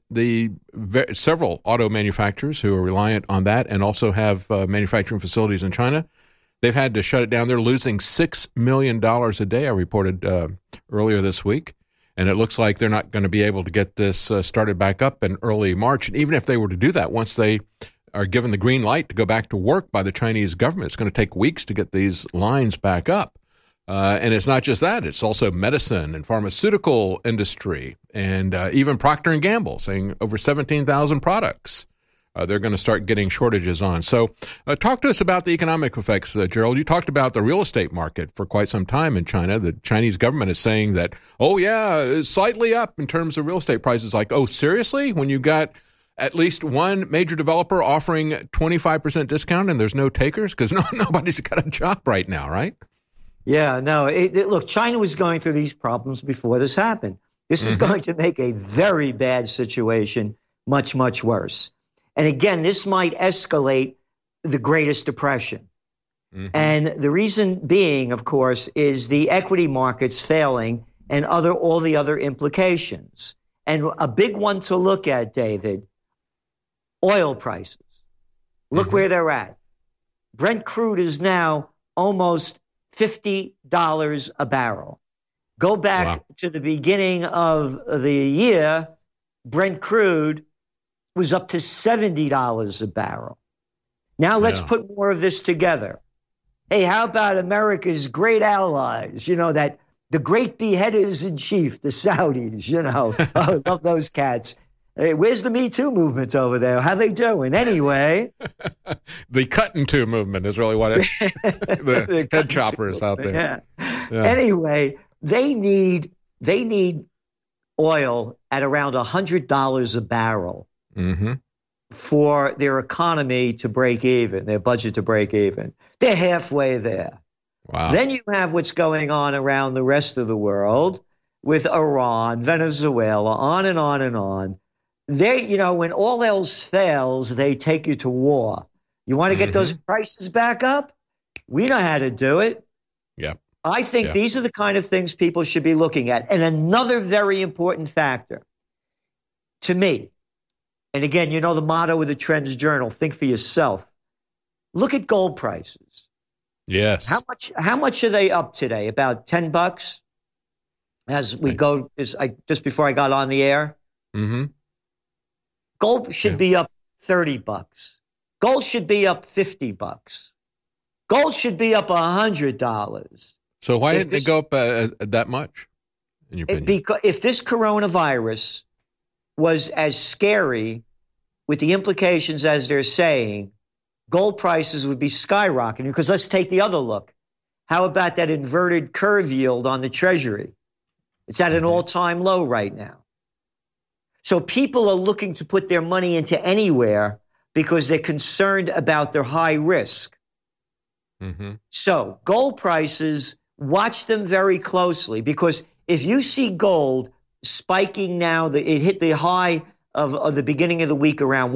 several auto manufacturers who are reliant on that and also have manufacturing facilities in China, they've had to shut it down. They're losing $6 million a day, I reported earlier this week. And it looks like they're not going to be able to get this started back up in early March. And even if they were to do that, once they are given the green light to go back to work by the Chinese government, it's going to take weeks to get these lines back up. And it's not just that. It's also medicine and pharmaceutical industry and even Procter & Gamble saying over 17,000 products they're going to start getting shortages on. So talk to us about the economic effects, Gerald. You talked about the real estate market for quite some time in China. The Chinese government is saying that, it's slightly up in terms of real estate prices. Like, seriously? When you got at least one major developer offering 25% discount and there's no takers? Because nobody's got a job right now, right? Yeah, no. Look, China was going through these problems before this happened. This is going to make a very bad situation much, much worse. And again, this might escalate the Greatest Depression. And the reason being, of course, is the equity markets failing and all the other implications. And a big one to look at, David, oil prices. Look where they're at. Brent crude is now almost $50 a barrel. Go back to the beginning of the year, Brent crude was up to $70 a barrel. Now let's put more of this together. Hey, how about America's great allies? That the great beheaders in chief, the Saudis, I love those cats. Hey, where's the Me Too movement over there? How they doing? Anyway. The cut and two movement is really what the head choppers out there. Yeah. Anyway, they need oil at around $100 a barrel. for their economy to break even, their budget to break even. They're halfway there. Wow. Then you have what's going on around the rest of the world with Iran, Venezuela, on and on and on. They, you know, when all else fails, they take you to war. You want to get those prices back up? We know how to do it. Yeah. I think these are the kind of things people should be looking at. And another very important factor to me, and again, you know the motto of the Trends Journal, think for yourself. Look at gold prices. Yes. How much are they up today? About $10 as we go, just before I got on the air. Mm-hmm. Gold should be up $30. Gold should be up $50. Gold should be up $100. So why didn't it go up that much, in your opinion? Because if this coronavirus was as scary with the implications as they're saying, gold prices would be skyrocketing. Because let's take the other look. How about that inverted curve yield on the Treasury? It's at an all-time low right now. So people are looking to put their money into anywhere because they're concerned about their high risk. Mm-hmm. So gold prices, watch them very closely, because if you see gold spiking now, it hit the high of the beginning of the week around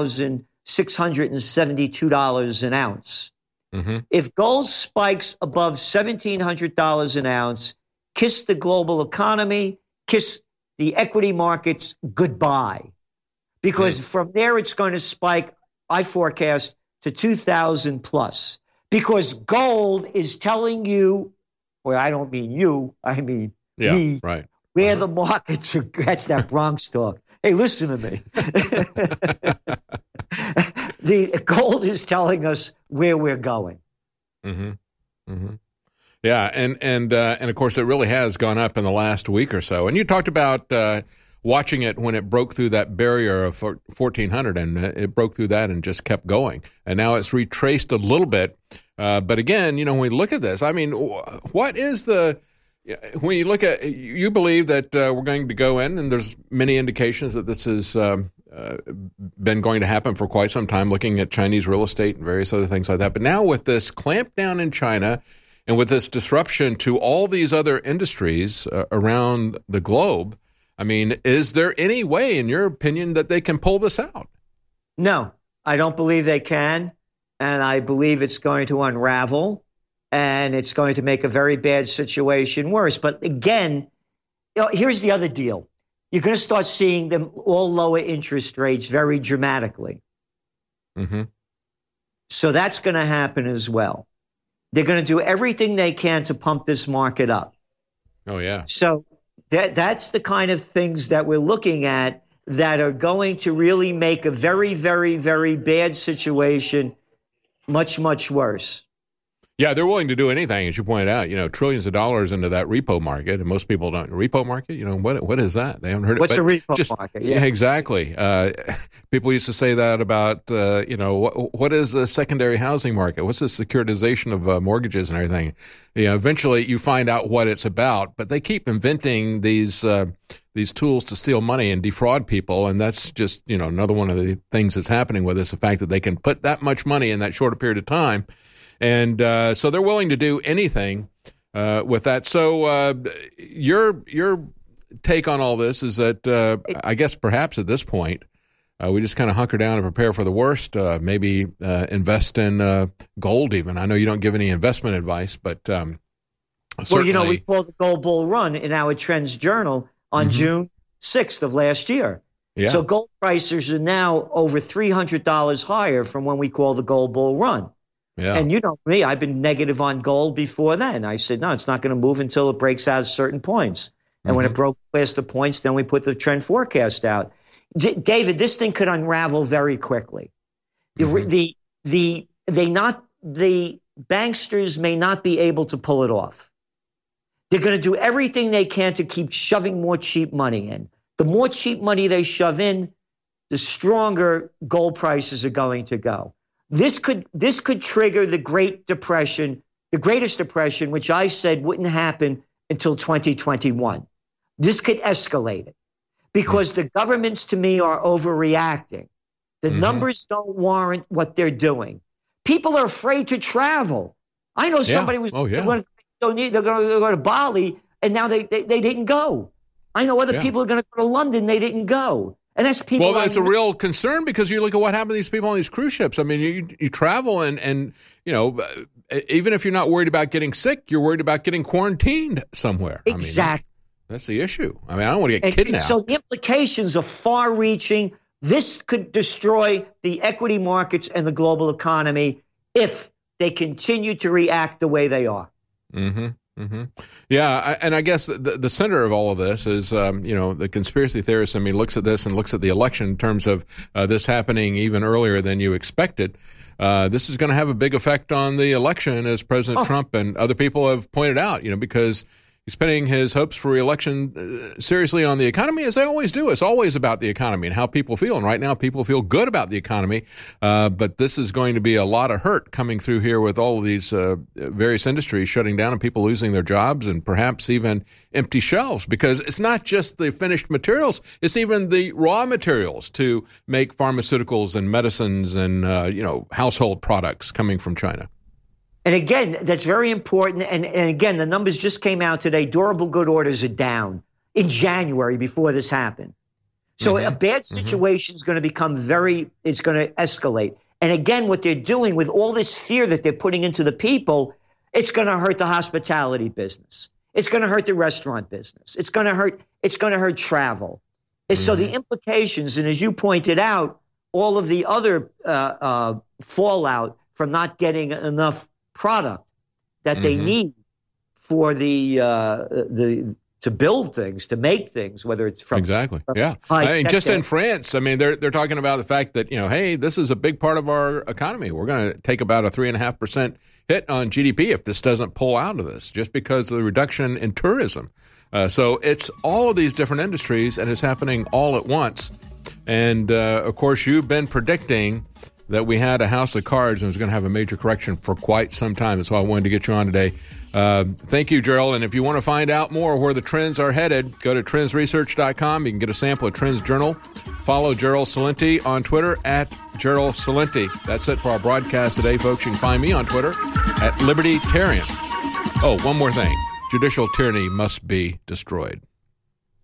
$1,672 an ounce. Mm-hmm. If gold spikes above $1,700 an ounce, kiss the global economy, kiss the equity markets goodbye. Because from there it's going to spike, I forecast, to 2,000 plus. Because gold is telling you, well, I don't mean you, I mean me, right. Where the markets are. That's that Bronx talk. Hey, listen to me. The gold is telling us where we're going. Mm-hmm. Mm-hmm. Yeah, and of course it really has gone up in the last week or so. And you talked about watching it when it broke through that barrier of 1,400, and it broke through that and just kept going. And now it's retraced a little bit. But again, you know, when we look at this, I mean, what is when you look at, you believe that we're going to go in, and there's many indications that this has been going to happen for quite some time, looking at Chinese real estate and various other things like that. But now with this clampdown in China and with this disruption to all these other industries around the globe, I mean, is there any way, in your opinion, that they can pull this out? No, I don't believe they can. And I believe it's going to unravel, and it's going to make a very bad situation worse. But again, here's the other deal. You're going to start seeing them all lower interest rates very dramatically. Mm-hmm. So that's going to happen as well. They're going to do everything they can to pump this market up. Oh, yeah. So that's the kind of things that we're looking at that are going to really make a very, very, very bad situation much, much worse. Yeah, they're willing to do anything, as you pointed out. You know, trillions of dollars into that repo market, and most people don't. Repo market, you know, what is that? They haven't heard What's it. What's a repo market? Yeah, exactly. People used to say that about, you know, what is the secondary housing market? What's the securitization of mortgages and everything? You know, eventually you find out what it's about, but they keep inventing these tools to steal money and defraud people, and that's just, you know, another one of the things that's happening with this, the fact that they can put that much money in that short a period of time. And so they're willing to do anything with that. So your take on all this is that I guess perhaps at this point we just kind of hunker down and prepare for the worst, maybe invest in gold even. I know you don't give any investment advice, but certainly. Well, you know, we called the Gold Bull Run in our Trends Journal on June 6th of last year. Yeah. So gold prices are now over $300 higher from when we called the Gold Bull Run. Yeah. And you know me, I've been negative on gold before then. I said, no, it's not going to move until it breaks out certain points. And when it broke past the points, then we put the trend forecast out. David, this thing could unravel very quickly. The banksters may not be able to pull it off. They're going to do everything they can to keep shoving more cheap money in. The more cheap money they shove in, the stronger gold prices are going to go. This could trigger the Great Depression, the greatest depression, which I said wouldn't happen until 2021. This could escalate it because the governments, to me, are overreacting. The numbers don't warrant what they're doing. People are afraid to travel. I know somebody was they're going to go to Bali, and now they didn't go. I know other people are going to go to London, they didn't go. And that's people. Well, that's a real concern because you look at what happened to these people on these cruise ships. I mean, you travel and you know, even if you're not worried about getting sick, you're worried about getting quarantined somewhere. Exactly. I mean, that's the issue. I mean, I don't want to get kidnapped. So the implications are far-reaching. This could destroy the equity markets and the global economy if they continue to react the way they are. Yeah, and I guess the center of all of this is, the conspiracy theorist, I mean, looks at this and looks at the election in terms of this happening even earlier than you expected. This is going to have a big effect on the election, as President Trump and other people have pointed out, because he's pinning his hopes for re-election seriously on the economy, as they always do. It's always about the economy and how people feel. And right now, people feel good about the economy. But this is going to be a lot of hurt coming through here with all of these various industries shutting down and people losing their jobs and perhaps even empty shelves. Because it's not just the finished materials. It's even the raw materials to make pharmaceuticals and medicines and, household products coming from China. And again, that's very important. And again, the numbers just came out today. Durable good orders are down in January before this happened. So a bad situation is going to become it's going to escalate. And again, what they're doing with all this fear that they're putting into the people, it's going to hurt the hospitality business. It's going to hurt the restaurant business. It's going to hurt travel. And so the implications, and as you pointed out, all of the other fallout from not getting enough product that they need for to build things, to make things, whether it's from just in France, I mean, they're talking about the fact that hey, this is a big part of our economy. We're going to take about a 3.5% hit on GDP if this doesn't pull out of this, just because of the reduction in tourism. So it's all of these different industries, and it's happening all at once. And of course, you've been predicting that we had a house of cards and was going to have a major correction for quite some time. That's why I wanted to get you on today. Thank you, Gerald. And if you want to find out more where the trends are headed, go to trendsresearch.com. You can get a sample of Trends Journal. Follow Gerald Celente on Twitter at Gerald Celente. That's it for our broadcast today, folks. You can find me on Twitter at Libertarian. Oh, one more thing. Judicial tyranny must be destroyed.